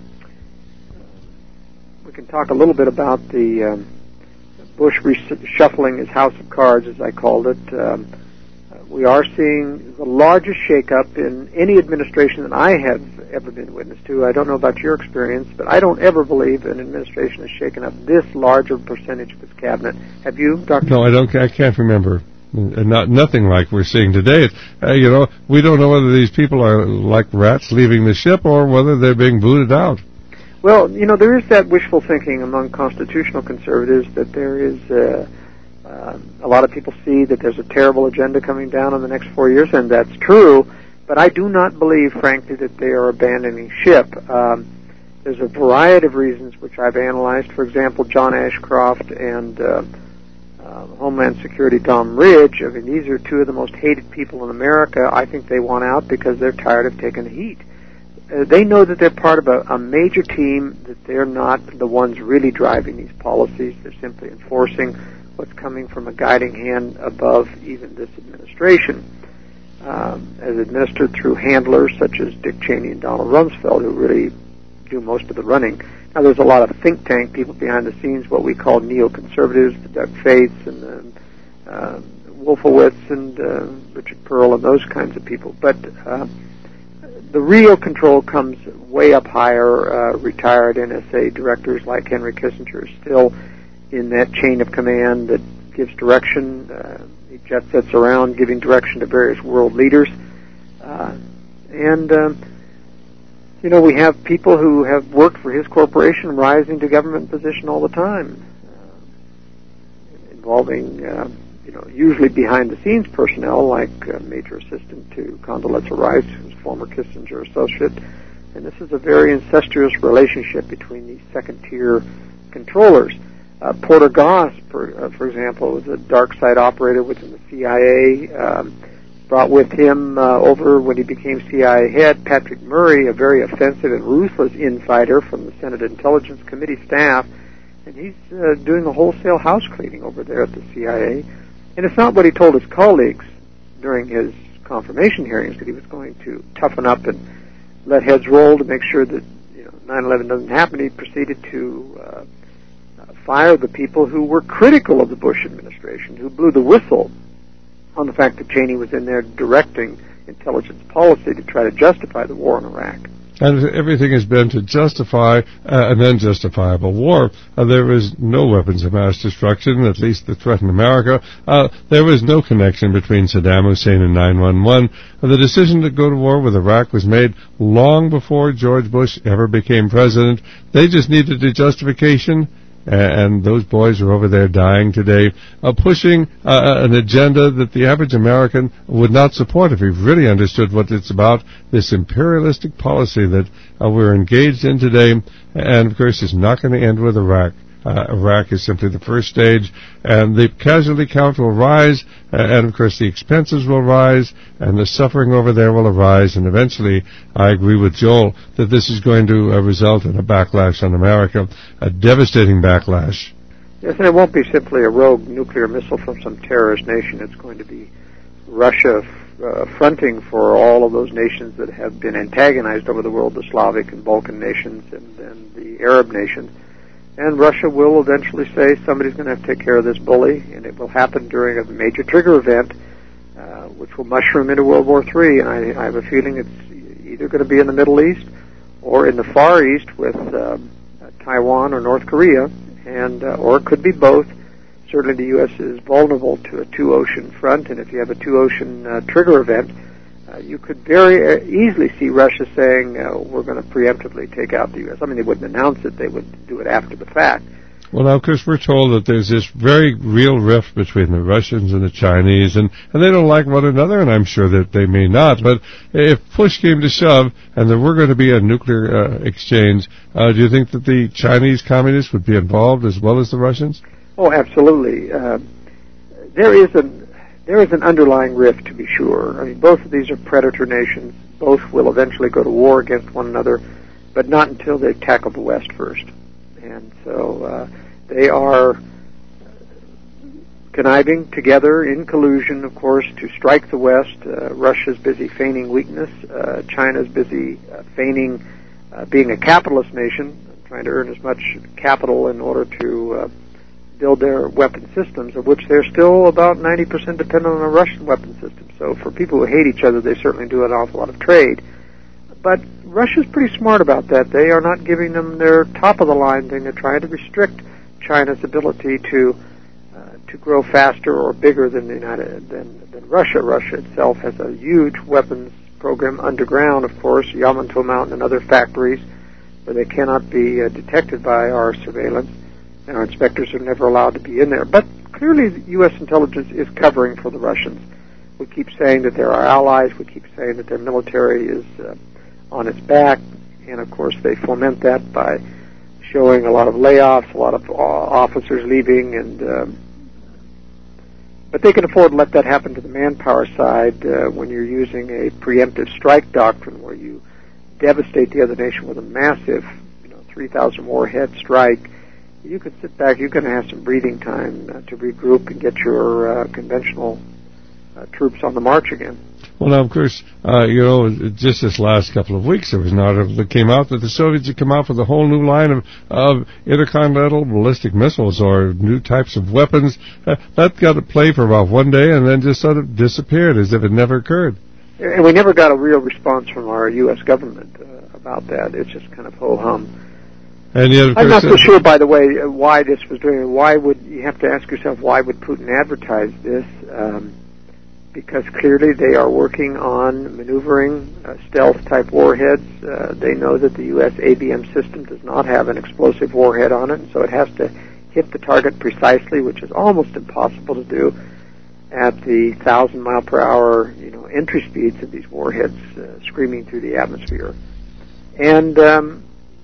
we can talk a little bit about the... Um, Bush reshuffling his house of cards, as I called it, um, we are seeing the largest shakeup in any administration that I have ever been witness to. I don't know about your experience, but I don't ever believe an administration has shaken up this large a percentage of its cabinet. Have you, Doctor No, I don't. I can't remember. And not nothing like we're seeing today. Uh, you know, we don't know whether these people are like rats leaving the ship or whether they're being booted out. Well, you know, there is that wishful thinking among constitutional conservatives that there is uh, uh, a lot of people see that there's a terrible agenda coming down in the next four years, and that's true. But I do not believe, frankly, that they are abandoning ship. Um, there's a variety of reasons which I've analyzed. For example, John Ashcroft and uh, uh, Homeland Security Tom Ridge. I mean, these are two of the most hated people in America. I think they want out because they're tired of taking the heat. Uh, they know that they're part of a, a major team, that they're not the ones really driving these policies. They're simply enforcing what's coming from a guiding hand above even this administration, um, as administered through handlers such as Dick Cheney and Donald Rumsfeld, who really do most of the running. Now, there's a lot of think tank people behind the scenes, what we call neoconservatives, the Doug Faiths and the uh, Wolfowitz and uh, Richard Pearl and those kinds of people. But uh, the real control comes way up higher. Uh, retired N S A directors like Henry Kissinger are still in that chain of command that gives direction. Uh, he jet sets around giving direction to various world leaders. Uh, and, um, you know, we have people who have worked for his corporation rising to government position all the time, uh, involving, uh, you know, usually behind-the-scenes personnel like uh, Major Assistant to Condoleezza Rice, who's a former Kissinger associate. And this is a very incestuous relationship between these second-tier controllers. Uh, Porter Goss, for, uh, for example, was a dark side operator within the C I A. Um, brought with him uh, over when he became C I A head Patrick Murray, a very offensive and ruthless infighter from the Senate Intelligence Committee staff, and he's uh, doing the wholesale house cleaning over there at the C I A. And it's not what he told his colleagues during his confirmation hearings, that he was going to toughen up and let heads roll to make sure that, you know, nine eleven doesn't happen. He proceeded to uh, fire the people who were critical of the Bush administration, who blew the whistle on the fact that Cheney was in there directing intelligence policy to try to justify the war in Iraq. And everything has been to justify uh, an unjustifiable war. Uh, there was no weapons of mass destruction, at least that threatened America. Uh, there was no connection between Saddam Hussein and nine one one. Uh, the decision to go to war with Iraq was made long before George Bush ever became president. They just needed a justification. And those boys are over there dying today, uh, pushing uh, an agenda that the average American would not support if he really understood what it's about, this imperialistic policy that uh, we're engaged in today. And, of course, it's not going to end with Iraq. Uh, Iraq is simply the first stage, and the casualty count will rise, uh, and, of course, the expenses will rise, and the suffering over there will arise, and eventually, I agree with Joel, that this is going to uh, result in a backlash on America, a devastating backlash. Yes, and it won't be simply a rogue nuclear missile from some terrorist nation. It's going to be Russia uh, fronting for all of those nations that have been antagonized over the world, the Slavic and Balkan nations and, and the Arab nations. And Russia will eventually say somebody's going to have to take care of this bully, and it will happen during a major trigger event, uh, which will mushroom into World War Three. And I, I have a feeling it's either going to be in the Middle East or in the Far East with um, Taiwan or North Korea, and uh, or it could be both. Certainly the U S is vulnerable to a two-ocean front, and if you have a two-ocean uh, trigger event, Uh, you could very easily see Russia saying, uh, we're going to preemptively take out the U S I mean, they wouldn't announce it. They would do it after the fact. Well, now, Chris, we're told that there's this very real rift between the Russians and the Chinese, and, and they don't like one another, and I'm sure that they may not. But if push came to shove and there were going to be a nuclear uh, exchange, uh, do you think that the Chinese communists would be involved as well as the Russians? Oh, absolutely. Uh, there is a... There is an underlying rift, to be sure. I mean, both of these are predator nations. Both will eventually go to war against one another, but not until they've tackled the West first. And so uh, they are conniving together in collusion, of course, to strike the West. Uh, Russia's busy feigning weakness. Uh, China's busy uh, feigning uh, being a capitalist nation, trying to earn as much capital in order to uh, build their weapon systems, of which they're still about ninety percent dependent on a Russian weapon system. So for people who hate each other, they certainly do an awful lot of trade. But Russia's pretty smart about that. They are not giving them their top-of-the-line thing. They're trying to restrict China's ability to uh, to grow faster or bigger than the United than, than Russia. Russia itself has a huge weapons program underground, of course, Yamato Mountain and other factories where they cannot be uh, detected by our surveillance, and our inspectors are never allowed to be in there. But clearly the U S intelligence is covering for the Russians. We keep saying that they're our allies. We keep saying that their military is uh, on its back, and of course they foment that by showing a lot of layoffs, a lot of uh, officers leaving, and um, but they can afford to let that happen to the manpower side uh, when you're using a preemptive strike doctrine where you devastate the other nation with a massive, you know, three thousand warhead strike. You can sit back, you're going to have some breathing time uh, to regroup and get your uh, conventional uh, troops on the march again. Well, now, of course, uh, you know, just this last couple of weeks, there was an article that came out that the Soviets had come out with a whole new line of, of intercontinental ballistic missiles or new types of weapons. Uh, that got to play for about one day and then just sort of disappeared as if it never occurred. And we never got a real response from our U S government uh, about that. It's just kind of ho-hum. And yet, of I'm course, not so sure, by the way, uh, why this was doing. Why would you have to ask yourself, why would Putin advertise this? Um, because clearly they are working on maneuvering uh, stealth-type warheads. Uh, they know that the U S A B M system does not have an explosive warhead on it, and so it has to hit the target precisely, which is almost impossible to do at the thousand mile per hour, you know, entry speeds of these warheads uh, screaming through the atmosphere. And um,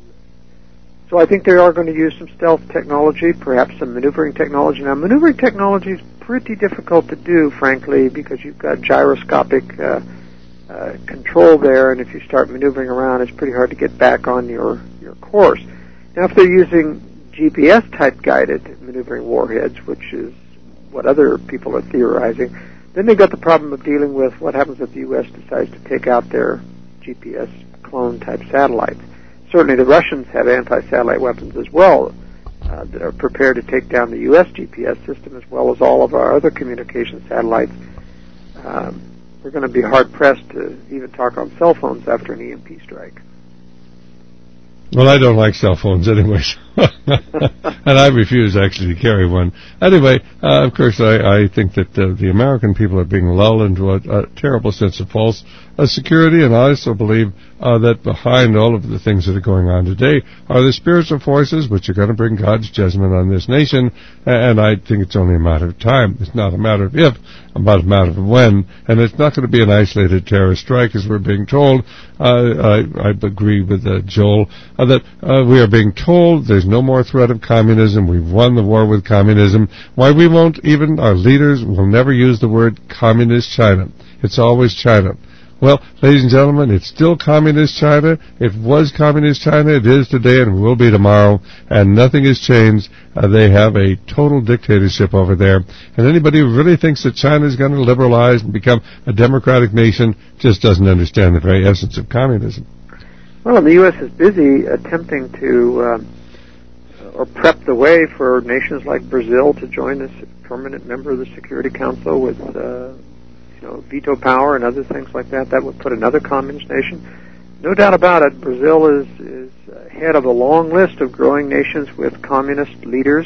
so I think they are going to use some stealth technology, perhaps some maneuvering technology. Now, maneuvering technology is pretty difficult to do, frankly, because you've got gyroscopic uh, uh, control there, and if you start maneuvering around, it's pretty hard to get back on your, your course. Now, if they're using G P S-type guided maneuvering warheads, which is what other people are theorizing, then they've got the problem of dealing with what happens if the U S decides to take out their G P S clone-type satellites. Certainly the Russians have anti-satellite weapons as well uh, that are prepared to take down the U S G P S system as well as all of our other communication satellites. Um, we're going to be hard-pressed to even talk on cell phones after an E M P strike. Well, I don't like cell phones anyway, and I refuse actually to carry one. Anyway, uh, of course, I, I think that uh, the American people are being lulled into a, a terrible sense of false uh, security, and I also believe uh, that behind all of the things that are going on today are the spiritual forces which are going to bring God's judgment on this nation, and I think it's only a matter of time. It's not a matter of if, but a matter of when, and it's not going to be an isolated terrorist strike, as we're being told. Uh, I, I agree with uh, Joel uh, that uh, we are being told there's no more threat of communism. We've won the war with communism. Why we won't, even our leaders will never use the word communist China. It's always China. Well, ladies and gentlemen, it's still communist China. It was communist China. It is today and will be tomorrow. And nothing has changed. Uh, they have a total dictatorship over there. And anybody who really thinks that China is going to liberalize and become a democratic nation just doesn't understand the very essence of communism. Well, and the U S is busy attempting to um, or prep the way for nations like Brazil to join this permanent member of the Security Council with uh, you know, veto power and other things like that. That would put another communist nation. No doubt about it, Brazil is, is head of a long list of growing nations with communist leaders.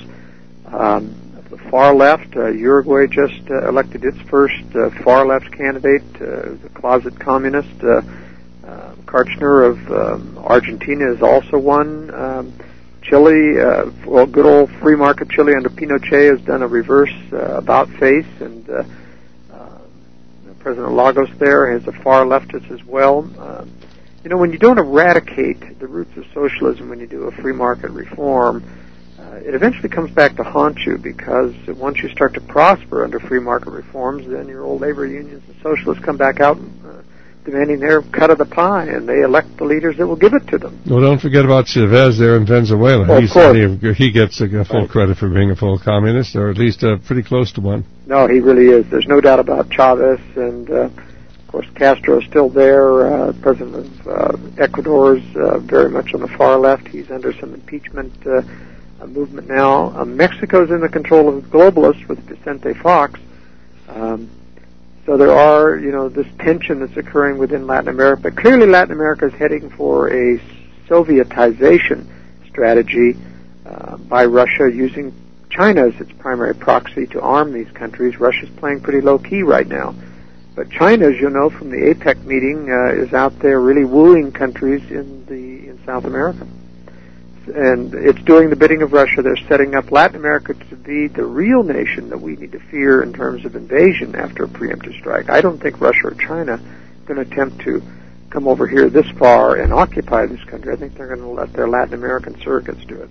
Um, the far left, uh, Uruguay just uh, elected its first uh, far left candidate, uh, the closet communist. Uh, uh, Kirchner of um, Argentina is also one. Um, Chile, uh, well, good old free market Chile under Pinochet has done a reverse uh, about face, and uh, uh, President Lagos there has a far leftist as well. Uh, you know, when you don't eradicate the roots of socialism, when you do a free market reform, uh, it eventually comes back to haunt you, because once you start to prosper under free market reforms, then your old labor unions and socialists come back out and uh, demanding their cut of the pie, and they elect the leaders that will give it to them. Well, don't forget about Chavez there in Venezuela. Well, He's, of course. He, he gets a, a full Right. credit for being a full communist, or at least uh, pretty close to one. No, he really is. There's no doubt about Chavez, and uh, of course Castro is still there. Uh, President of uh, Ecuador is uh, very much on the far left. He's under some impeachment uh, uh, movement now. Uh, Mexico's in the control of the globalists with Vicente Fox. Um, so there are, you know, this tension that's occurring within Latin America. But clearly Latin America is heading for a Sovietization strategy uh, by Russia, using China as its primary proxy to arm these countries. Russia's playing pretty low-key right now. But China, as you know from the APEC meeting, uh, is out there really wooing countries in the in South America. And it's doing the bidding of Russia. They're setting up Latin America to be the real nation that we need to fear in terms of invasion after a preemptive strike. I don't think Russia or China are going to attempt to come over here this far and occupy this country. I think they're going to let their Latin American surrogates do it.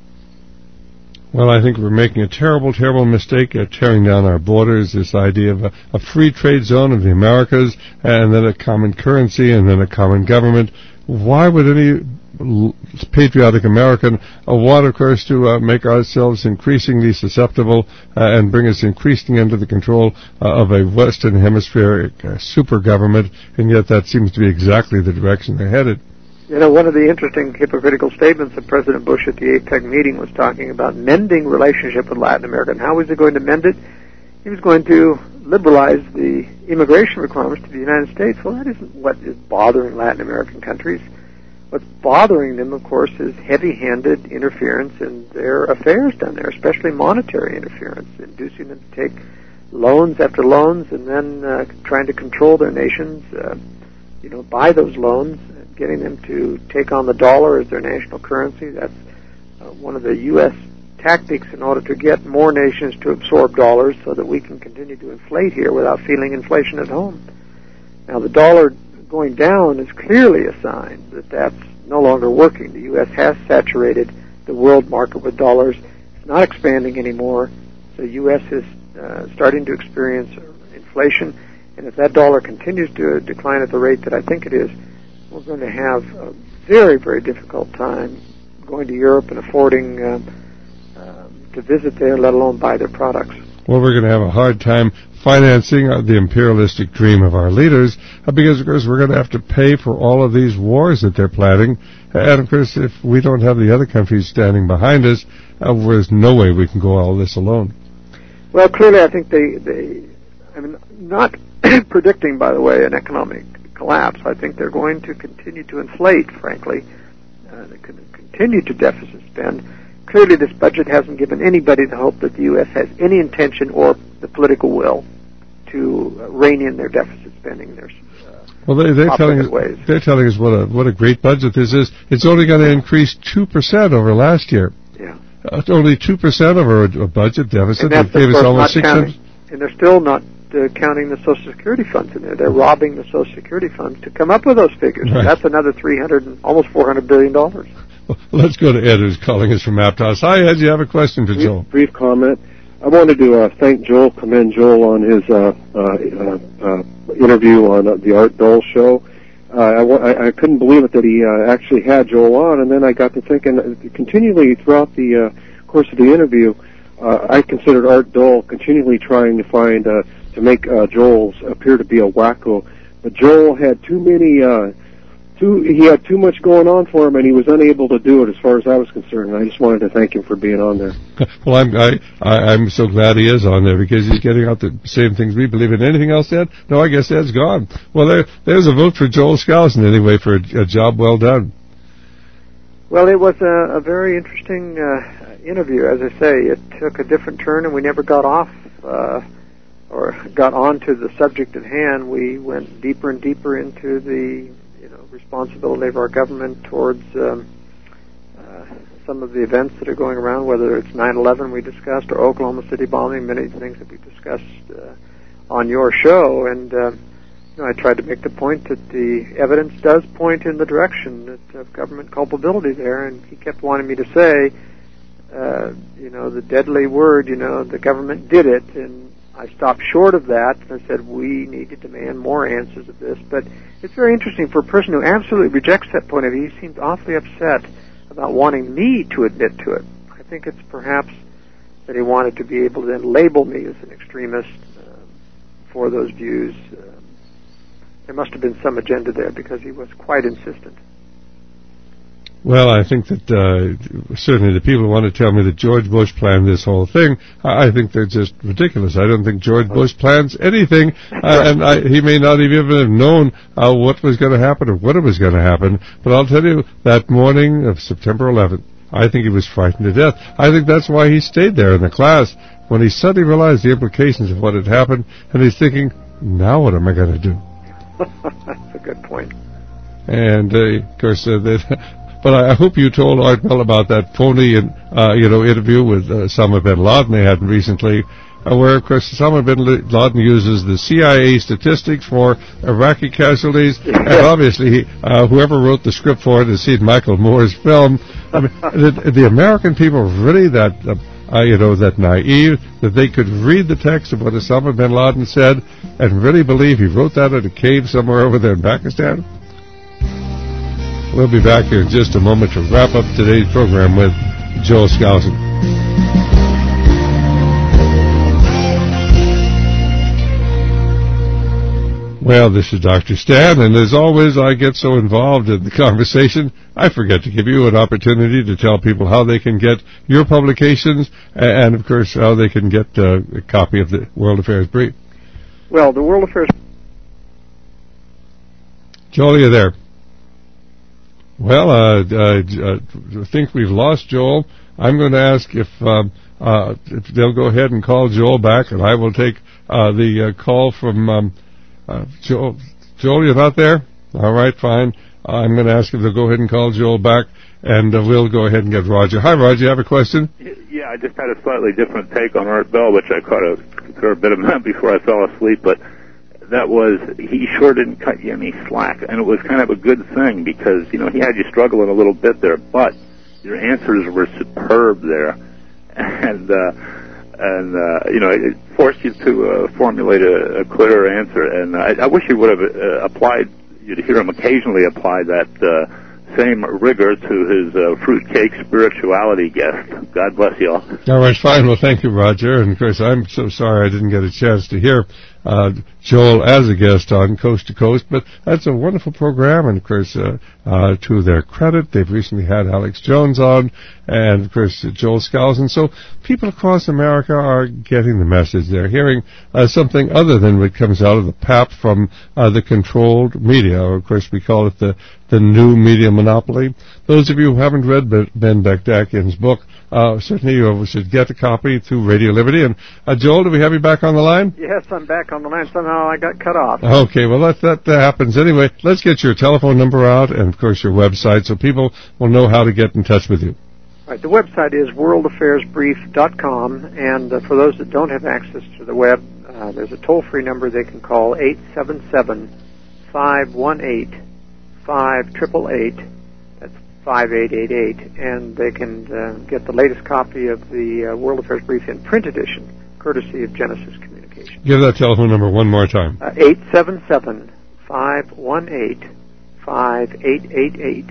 Well, I think we're making a terrible, terrible mistake at tearing down our borders, this idea of a, a free trade zone of the Americas, and then a common currency, and then a common government. Why would any patriotic American uh, want, of course, to uh, make ourselves increasingly susceptible uh, and bring us increasingly under the control uh, of a Western Hemispheric uh, super government, and yet that seems to be exactly the direction they're headed. You know, one of the interesting hypocritical statements of President Bush at the APEC meeting was talking about mending relationship with Latin America. And how was he going to mend it? He was going to liberalize the immigration requirements to the United States. Well, that isn't what is bothering Latin American countries. What's bothering them, of course, is heavy-handed interference in their affairs down there, especially monetary interference, inducing them to take loans after loans and then uh, trying to control their nations, uh, you know, buy those loans, getting them to take on the dollar as their national currency. That's uh, one of the U S tactics in order to get more nations to absorb dollars so that we can continue to inflate here without feeling inflation at home. Now, the dollar going down is clearly a sign that that's no longer working. The U S has saturated the world market with dollars. It's not expanding anymore. So the U S is uh, starting to experience inflation. And if that dollar continues to decline at the rate that I think it is, we're going to have a very, very difficult time going to Europe and affording uh, uh, to visit there, let alone buy their products. Well, we're going to have a hard time financing uh, the imperialistic dream of our leaders uh, because, of course, we're going to have to pay for all of these wars that they're planning. And, of course, if we don't have the other countries standing behind us, uh, there's no way we can go all this alone. Well, clearly, I think they, they I mean, not predicting, by the way, an economic collapse. I think they're going to continue to inflate, frankly. Uh, they could continue to deficit spend. Clearly, this budget hasn't given anybody the hope that the U S has any intention or the political will to uh, rein in their deficit spending. Their uh, well, they, they're telling us ways. they're telling us what a what a great budget this is. It's only going to increase two percent over last year. Yeah, uh, it's only two percent of our uh, budget deficit. And that's, they gave of us course, almost not six hundred. And they're still not uh, counting the Social Security funds in there. They're robbing the Social Security funds to come up with those figures. Right. That's another three hundred and almost four hundred billion dollars. Well, let's go to Ed, who's calling us from Aptos. Hi, Ed. You have a question for brief, Joel? Brief comment. I wanted to uh, thank Joel, commend Joel on his uh, uh, uh, interview on uh, the Art Dole show. Uh, I, I, I couldn't believe it that he uh, actually had Joel on, and then I got to thinking uh, continually throughout the uh, course of the interview, uh, I considered Art Dole continually trying to find uh, to make uh, Joel appear to be a wacko, but Joel had too many. Uh, Too, he had too much going on for him, and he was unable to do it as far as I was concerned. And I just wanted to thank him for being on there. Well, I'm I, I, I'm so glad he is on there because he's getting out the same things we believe in. Anything else, Ed? No, I guess Ed's gone. Well, there, there's a vote for Joel Skousen anyway for a, a job well done. Well, it was a, a very interesting uh, interview. As I say, it took a different turn, and we never got off uh, or got on to the subject at hand. We went deeper and deeper into the responsibility of our government towards um, uh, some of the events that are going around, whether it's nine eleven we discussed or Oklahoma City bombing, many things that we discussed uh, on your show. And uh, you know, I tried to make the point that the evidence does point in the direction that of government culpability there, and he kept wanting me to say, uh, you know, the deadly word, you know, the government did it, and I stopped short of that, and I said we need to demand more answers of this. But it's very interesting for a person who absolutely rejects that point of view. He seemed awfully upset about wanting me to admit to it. I think it's perhaps that he wanted to be able to then label me as an extremist uh, for those views. Uh, there must have been some agenda there because he was quite insistent. Well, I think that uh, certainly the people who want to tell me that George Bush planned this whole thing, I, I think they're just ridiculous. I don't think George Bush plans anything, uh, and I, he may not even have known uh, what was going to happen or when it was going to happen. But I'll tell you, that morning of September eleventh, I think he was frightened to death. I think that's why he stayed there in the class when he suddenly realized the implications of what had happened, and he's thinking, now what am I going to do? That's a good point. And, uh, of course, uh, that... But I hope you told Art Bell about that phony, uh, you know, interview with uh, Osama bin Laden they had recently, uh, where, of course, Osama bin Laden uses the C I A statistics for Iraqi casualties, and obviously he, uh, whoever wrote the script for it has seen Michael Moore's film. I mean, the, the American people are really that, uh, uh, you know, that naive that they could read the text of what Osama bin Laden said and really believe he wrote that in a cave somewhere over there in Pakistan? We'll be back here in just a moment to wrap up today's program with Joel Skousen. Well, this is Doctor Stan, and as always, I get so involved in the conversation, I forget to give you an opportunity to tell people how they can get your publications, and, of course, how they can get uh, a copy of the World Affairs Brief. Well, the World Affairs... Joel, are you there? Well, uh, uh, I think we've lost Joel. I'm going to ask if, um, uh, if they'll go ahead and call Joel back, and I will take uh, the uh, call from um, uh, Joel. Joel, you're not there? All right, fine. Uh, I'm going to ask if they'll go ahead and call Joel back, and uh, we'll go ahead and get Roger. Hi, Roger. You have a question? Yeah, I just had a slightly different take on Art Bell, which I caught a fair bit of that before I fell asleep, but that was, he sure didn't cut you any slack, and it was kind of a good thing because, you know, he had you struggling a little bit there, but your answers were superb there, and, uh, and uh, you know, it forced you to uh, formulate a, a clearer answer, and I, I wish he would have uh, applied, you'd hear him occasionally apply that uh, same rigor to his uh, fruitcake spirituality guest. God bless you all. All right, fine. Well, thank you, Roger. And, of course, I'm so sorry I didn't get a chance to hear uh, Joel as a guest on Coast to Coast, but that's a wonderful program, and, of course, uh, uh, to their credit, they've recently had Alex Jones on, and, of course, uh, Joel Skousen. So people across America are getting the message. They're hearing uh, something other than what comes out of the pap from uh, the controlled media, or, of course, we call it the, the new media monopoly. Those of you who haven't read Ben Bekdakian's book, uh, certainly you should get a copy through Radio Liberty. And, uh, Joel, do we have you back on the line? Yes, I'm back on the line. Somehow I got cut off. Okay, well, that, that, that happens. Anyway, let's get your telephone number out and, of course, your website so people will know how to get in touch with you. All right, the website is world affairs brief dot com, and uh, for those that don't have access to the web, uh, there's a toll-free number they can call, eight seven seven, five one eight, five eight eight eight. That's five eight eight eight, and they can uh, get the latest copy of the uh, World Affairs Brief in print edition, courtesy of Genesis Communications. Give that telephone number one more time. Uh, eight seven seven, five one eight, five eight eight eight.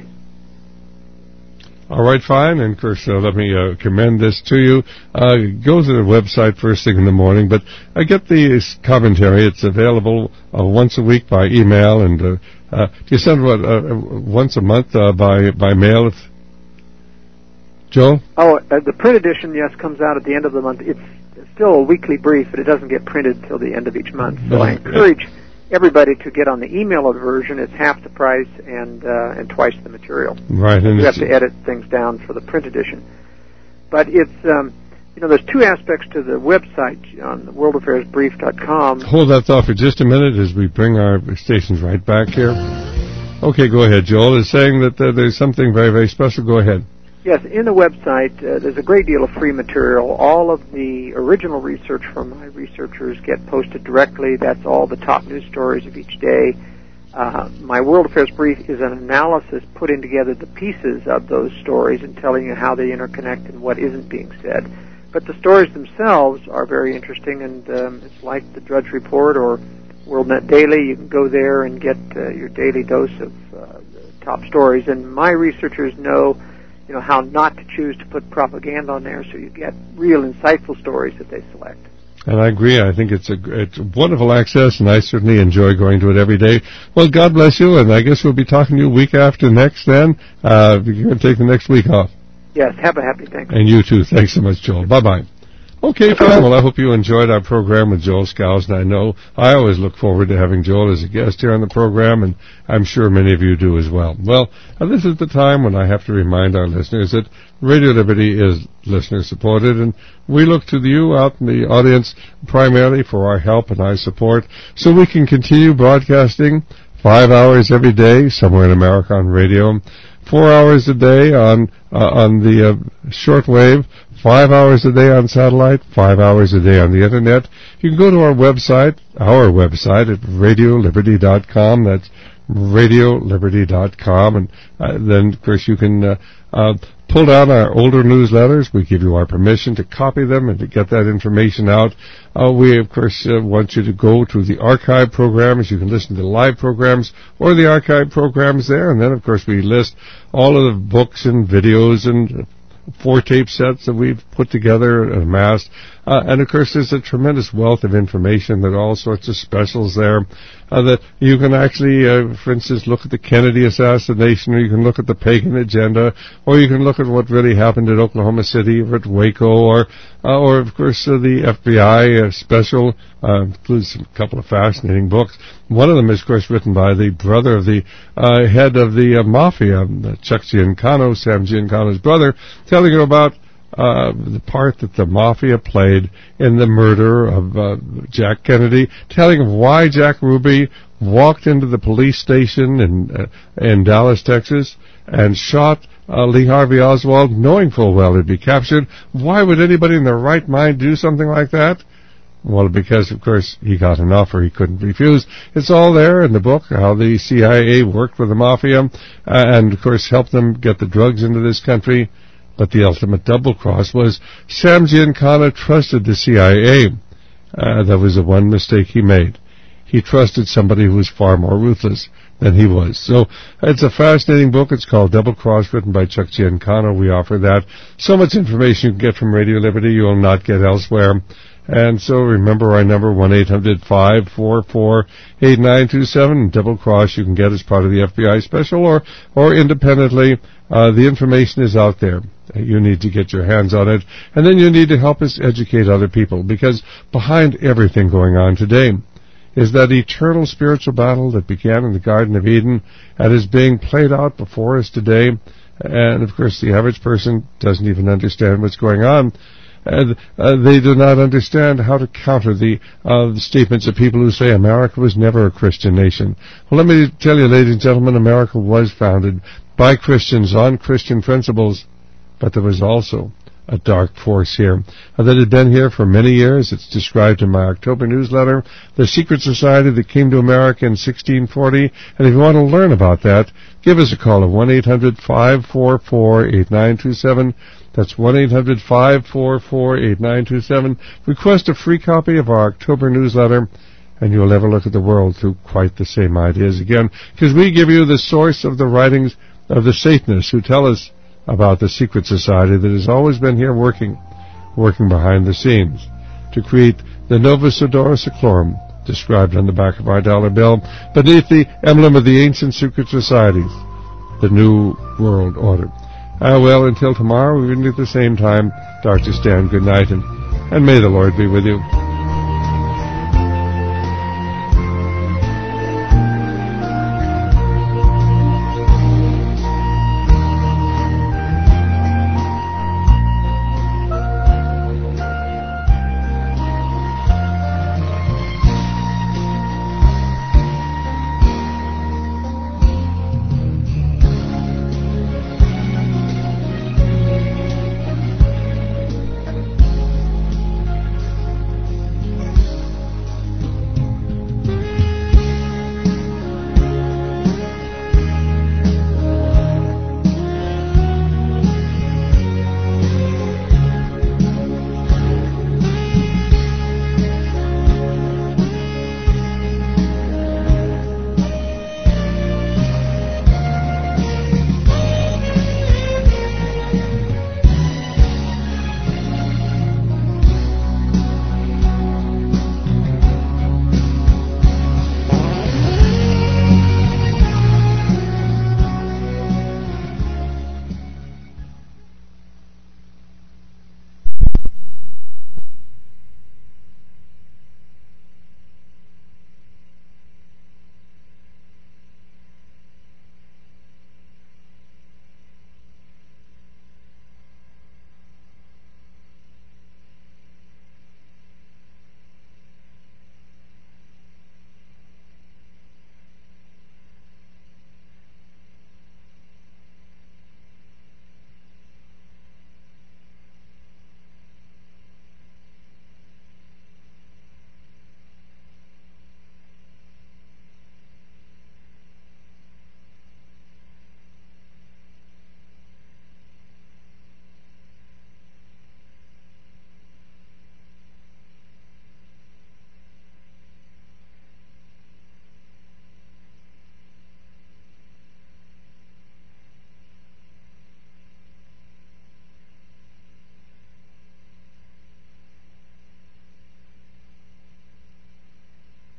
All right, fine. And, of course, uh, let me uh, commend this to you. Uh, go to the website first thing in the morning, but uh, get the commentary. It's available uh, once a week by email, and uh, uh, do you send what uh, once a month uh, by by mail? If, Joel? Oh, uh, the print edition, yes, comes out at the end of the month. It's still a weekly brief, but it doesn't get printed till the end of each month. So I encourage everybody to get on the email version. It's half the price and uh, and twice the material. Right, and you have to edit things down for the print edition. But it's um, you know, there's two aspects to the website on world affairs brief dot com. Hold that thought for just a minute as we bring our stations right back here. Okay, go ahead, Joel. Is saying that uh, there's something very, very special. Go ahead. Yes, in the website, uh, there's a great deal of free material. All of the original research from my researchers get posted directly. That's all the top news stories of each day. Uh, my World Affairs Brief is an analysis putting together the pieces of those stories and telling you how they interconnect and what isn't being said. But the stories themselves are very interesting, and um, it's like the Drudge Report or WorldNet Daily. You can go there and get uh, your daily dose of uh, the top stories. And my researchers know you know, how not to choose to put propaganda on there, so you get real insightful stories that they select. And I agree. I think it's a it's wonderful access, and I certainly enjoy going to it every day. Well, God bless you, and I guess we'll be talking to you week after next then. Uh, you're going to take the next week off. Yes, have a happy Thanksgiving. And you too. Thanks so much, Joel. Bye-bye. Okay, fine. Well, I hope you enjoyed our program with Joel Scouse, and I know I always look forward to having Joel as a guest here on the program, and I'm sure many of you do as well. Well, uh, this is the time when I have to remind our listeners that Radio Liberty is listener-supported, and we look to you out in the audience primarily for our help and our support so we can continue broadcasting five hours every day somewhere in America on radio, four hours a day on uh, on the uh, shortwave, five hours a day on satellite, five hours a day on the Internet. You can go to our website, our website at radio liberty dot com. That's radio liberty dot com. And uh, then, of course, you can uh, uh, pull down our older newsletters. We give you our permission to copy them and to get that information out. Uh, we, of course, uh, want you to go to the archive programs. You can listen to the live programs or the archive programs there. And then, of course, we list all of the books and videos and four tape sets that we've put together and amassed. Uh, and, of course, there's a tremendous wealth of information. There are all sorts of specials there uh, that you can actually, uh, for instance, look at the Kennedy assassination, or you can look at the pagan agenda, or you can look at what really happened at Oklahoma City or at Waco, or, uh, or of course, uh, the F B I uh, special uh, includes a couple of fascinating books. One of them is, of course, written by the brother of the uh, head of the uh, mafia, uh, Chuck Giancano, Sam Giancano's brother, telling you about Uh, the part that the mafia played in the murder of uh, Jack Kennedy, telling of why Jack Ruby walked into the police station in uh, in Dallas, Texas, and shot uh, Lee Harvey Oswald, knowing full well he'd be captured. Why would anybody in their right mind do something like that? Well, because, of course, he got an offer he couldn't refuse. It's all there in the book, how the C I A worked with the mafia uh, and, of course, helped them get the drugs into this country. But the ultimate double cross was Sam Giancano trusted the C I A. Uh, that was the one mistake he made. He trusted somebody who was far more ruthless than he was. So it's a fascinating book. It's called Double Cross, written by Chuck Giancano. We offer that. So much information you can get from Radio Liberty you will not get elsewhere. And so remember our number, one eight hundred five four four eight nine two seven. Double Cross you can get as part of the F B I special or, or independently. Uh, the information is out there. You need to get your hands on it. And then you need to help us educate other people, because behind everything going on today is that eternal spiritual battle that began in the Garden of Eden and is being played out before us today. And, of course, the average person doesn't even understand what's going on. And uh, they do not understand how to counter the, uh, the statements of people who say America was never a Christian nation. Well, let me tell you, ladies and gentlemen, America was founded by Christians on Christian principles, but there was also a dark force here uh, that had been here for many years. It's described in my October newsletter, The Secret Society That Came to America in sixteen forty. And if you want to learn about that, give us a call at one eight hundred five four four eight nine two seven. That's one eight hundred five four four eight nine two seven. Request a free copy of our October newsletter, and you'll ever look at the world through quite the same ideas again, because we give you the source of the writings of the Satanists who tell us about the secret society that has always been here working, working behind the scenes to create the Novus Ordo Seclorum, described on the back of our dollar bill, beneath the emblem of the ancient secret societies, the New World Order. Ah, well, until tomorrow, we meet at the same time. Doctor Stan, good night, and, and may the Lord be with you.